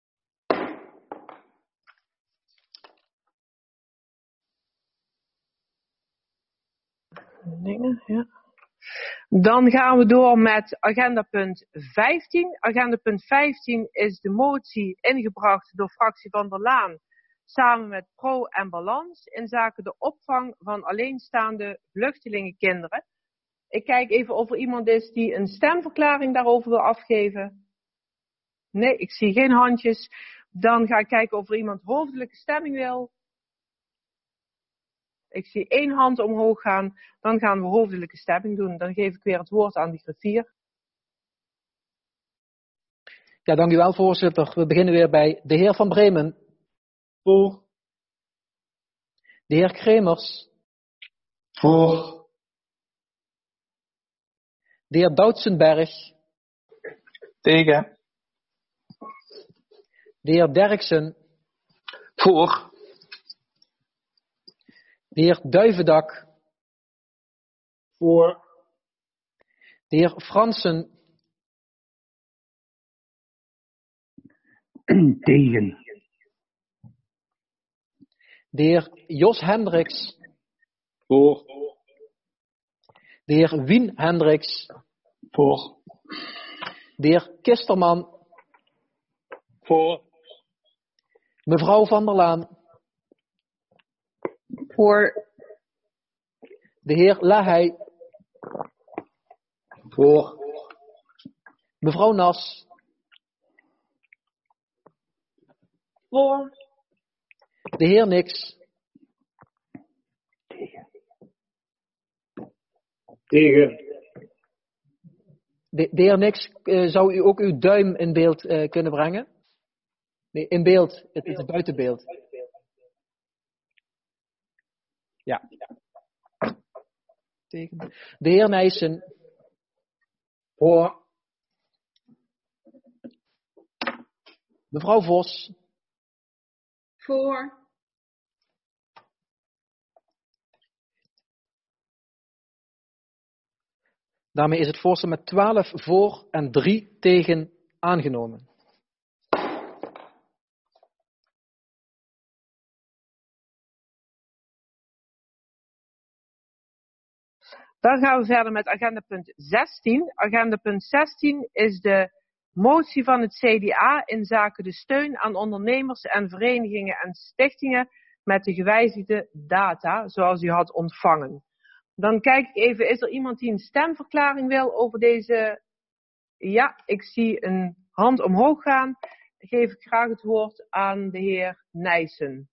Dan gaan we door met agenda punt 15. Agenda punt 15 is de motie ingebracht door fractie Van der Laan samen met Pro en Balans in zaken de opvang van alleenstaande vluchtelingenkinderen. Ik kijk even of er iemand is die een stemverklaring daarover wil afgeven. Nee, ik zie geen handjes. Dan ga ik kijken of er iemand hoofdelijke stemming wil. Ik zie 1 hand omhoog gaan. Dan gaan we hoofdelijke stemming doen. Dan geef ik weer het woord aan de griffier. Ja, dank u wel, voorzitter. We beginnen weer bij de heer Van Bremen. Voor. De heer Kremers. Voor. De heer Doutsenberg. Tegen. De heer Derksen. Voor. De heer Duivendak. Voor. De heer Fransen. Tegen. De heer Jos Hendricks. Voor. De heer Wien Hendricks. Voor. De heer Kisterman. Voor. Mevrouw Van der Laan. Voor. De heer Lahey. Voor. Mevrouw Nas. Voor. De heer Nix. Tegen. De heer Nix, zou u ook uw duim in beeld kunnen brengen? Nee, in beeld. Het is buiten beeld. Ja. Tegen. De heer Nijssen. Voor. Mevrouw Vos. Voor. Daarmee is het voorstel met 12 voor en 3 tegen aangenomen. Dan gaan we verder met agenda punt 16. Agenda punt 16 is de motie van het CDA in zaken de steun aan ondernemers en verenigingen en stichtingen met de gewijzigde data, zoals u had ontvangen. Dan kijk ik even, is er iemand die een stemverklaring wil over deze? Ja, ik zie een hand omhoog gaan. Dan geef ik graag het woord aan de heer Nijssen.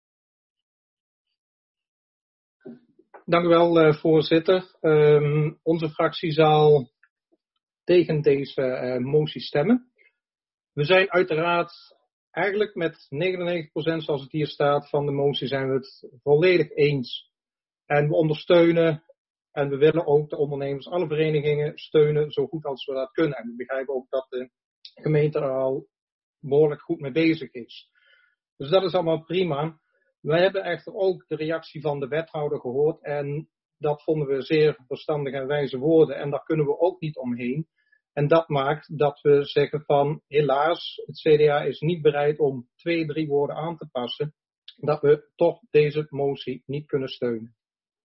Dank u wel, voorzitter. Onze fractie zal tegen deze motie stemmen. We zijn uiteraard eigenlijk met 99% zoals het hier staat van de motie zijn we het volledig eens. En we ondersteunen en we willen ook de ondernemers, alle verenigingen steunen zo goed als we dat kunnen. En we begrijpen ook dat de gemeente er al behoorlijk goed mee bezig is. Dus dat is allemaal prima. Wij hebben echter ook de reactie van de wethouder gehoord en dat vonden we zeer verstandige en wijze woorden en daar kunnen we ook niet omheen. En dat maakt dat we zeggen van helaas, het CDA is niet bereid om 2-3 woorden aan te passen, dat we toch deze motie niet kunnen steunen.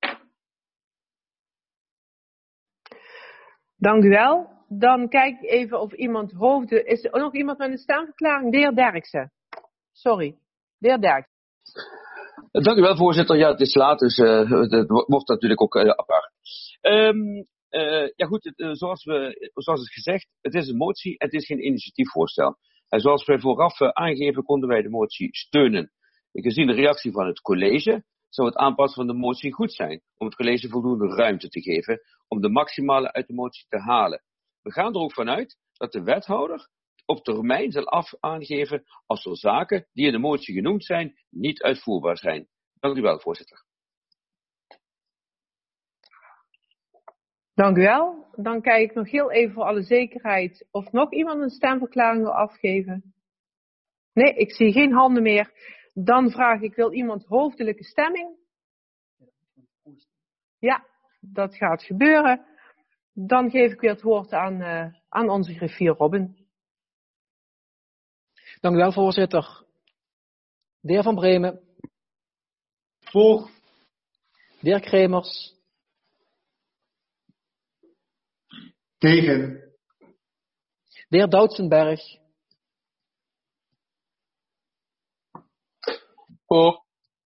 Dank u wel. Dan kijk ik even of iemand is er nog iemand met een stemverklaring? De heer Derksen. Sorry, de heer Derksen. Dank u wel, voorzitter. Ja, het is laat, dus het wordt natuurlijk ook apart. Ja goed, zoals het gezegd, het is een motie, het is geen initiatiefvoorstel. En zoals wij vooraf aangegeven, konden wij de motie steunen. Gezien de reactie van het college, zou het aanpassen van de motie goed zijn, om het college voldoende ruimte te geven, om de maximale uit de motie te halen. We gaan er ook vanuit dat de wethouder op termijn zal aangeven als er zaken die in de motie genoemd zijn, niet uitvoerbaar zijn. Dank u wel, voorzitter. Dank u wel. Dan kijk ik nog heel even voor alle zekerheid of nog iemand een stemverklaring wil afgeven. Nee, ik zie geen handen meer. Dan vraag ik, wil iemand hoofdelijke stemming? Ja, dat gaat gebeuren. Dan geef ik weer het woord aan onze griffier Robin. Dank u wel, voorzitter. De heer Van Bremen. Voor. De heer Kremers. Tegen. De heer Doutsenberg. Voor.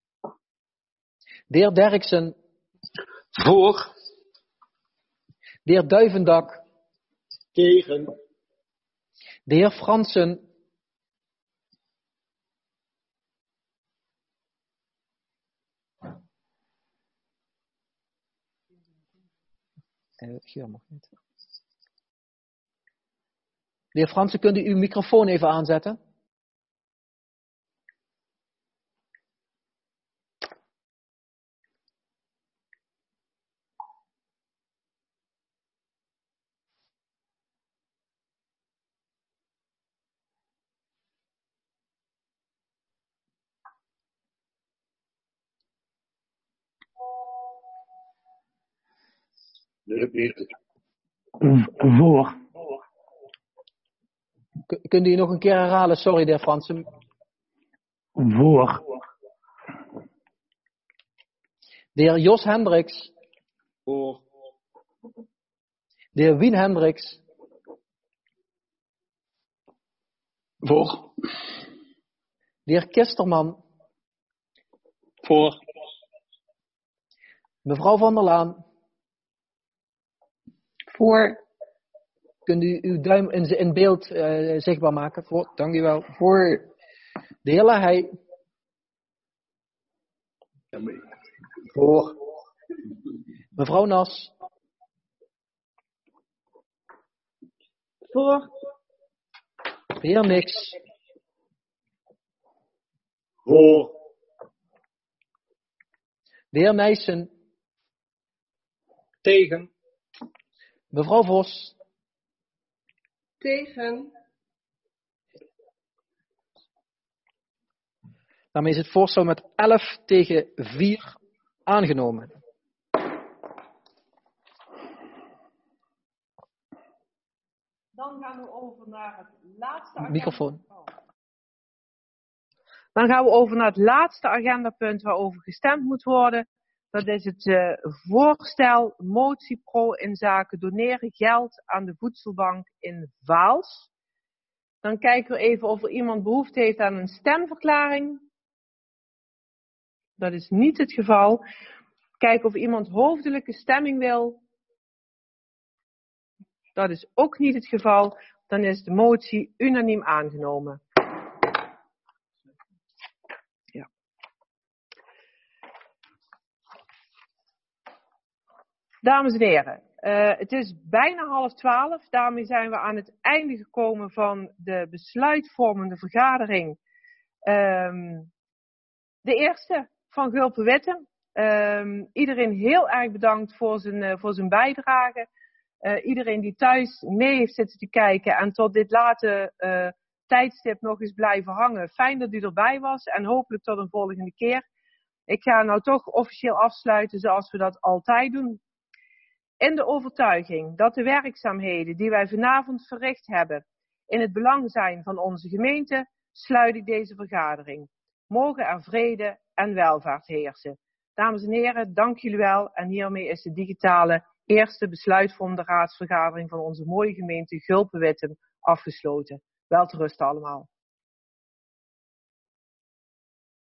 De heer Derksen. Voor. De heer Duivendak. Tegen. De heer Fransen. Geur mag niet. De heer Fransen, kunt u uw microfoon even aanzetten? Voor. Kunt u nog een keer herhalen? Sorry, de heer Fransen. Voor. De heer Jos Hendricks. Voor. De heer Wien Hendricks. Voor. De heer Kisterman. Voor. Mevrouw Van der Laan. Voor. Kunt u uw duim in beeld zichtbaar maken? Voor. Dank u wel. Voor. De heer Lahey. Voor. Mevrouw Nas. Voor. De heer Nix. Voor. De heer Nijssen. Tegen. Mevrouw Vos. Tegen. Daarmee is het voorstel met 11 tegen 4 aangenomen. Dan gaan we over naar het laatste Microfoon. Dan gaan we over naar het laatste agendapunt waarover gestemd moet worden. Dat is het voorstel motie pro in zaken doneren geld aan de voedselbank in Vaals. Dan kijken we even of er iemand behoefte heeft aan een stemverklaring. Dat is niet het geval. Kijken of iemand hoofdelijke stemming wil. Dat is ook niet het geval. Dan is de motie unaniem aangenomen. Ja. Dames en heren, het is bijna 11:30. Daarmee zijn we aan het einde gekomen van de besluitvormende vergadering. De eerste van Gulpen-Witten. Iedereen heel erg bedankt voor zijn bijdrage. Iedereen die thuis mee heeft zitten te kijken en tot dit late tijdstip nog eens blijven hangen. Fijn dat u erbij was en hopelijk tot een volgende keer. Ik ga nou toch officieel afsluiten zoals we dat altijd doen. In de overtuiging dat de werkzaamheden die wij vanavond verricht hebben in het belang zijn van onze gemeente, sluit ik deze vergadering. Mogen er vrede en welvaart heersen. Dames en heren, dank jullie wel. En hiermee is de digitale eerste besluitvormende raadsvergadering van onze mooie gemeente Gulpen-Wittem afgesloten. Welterusten allemaal.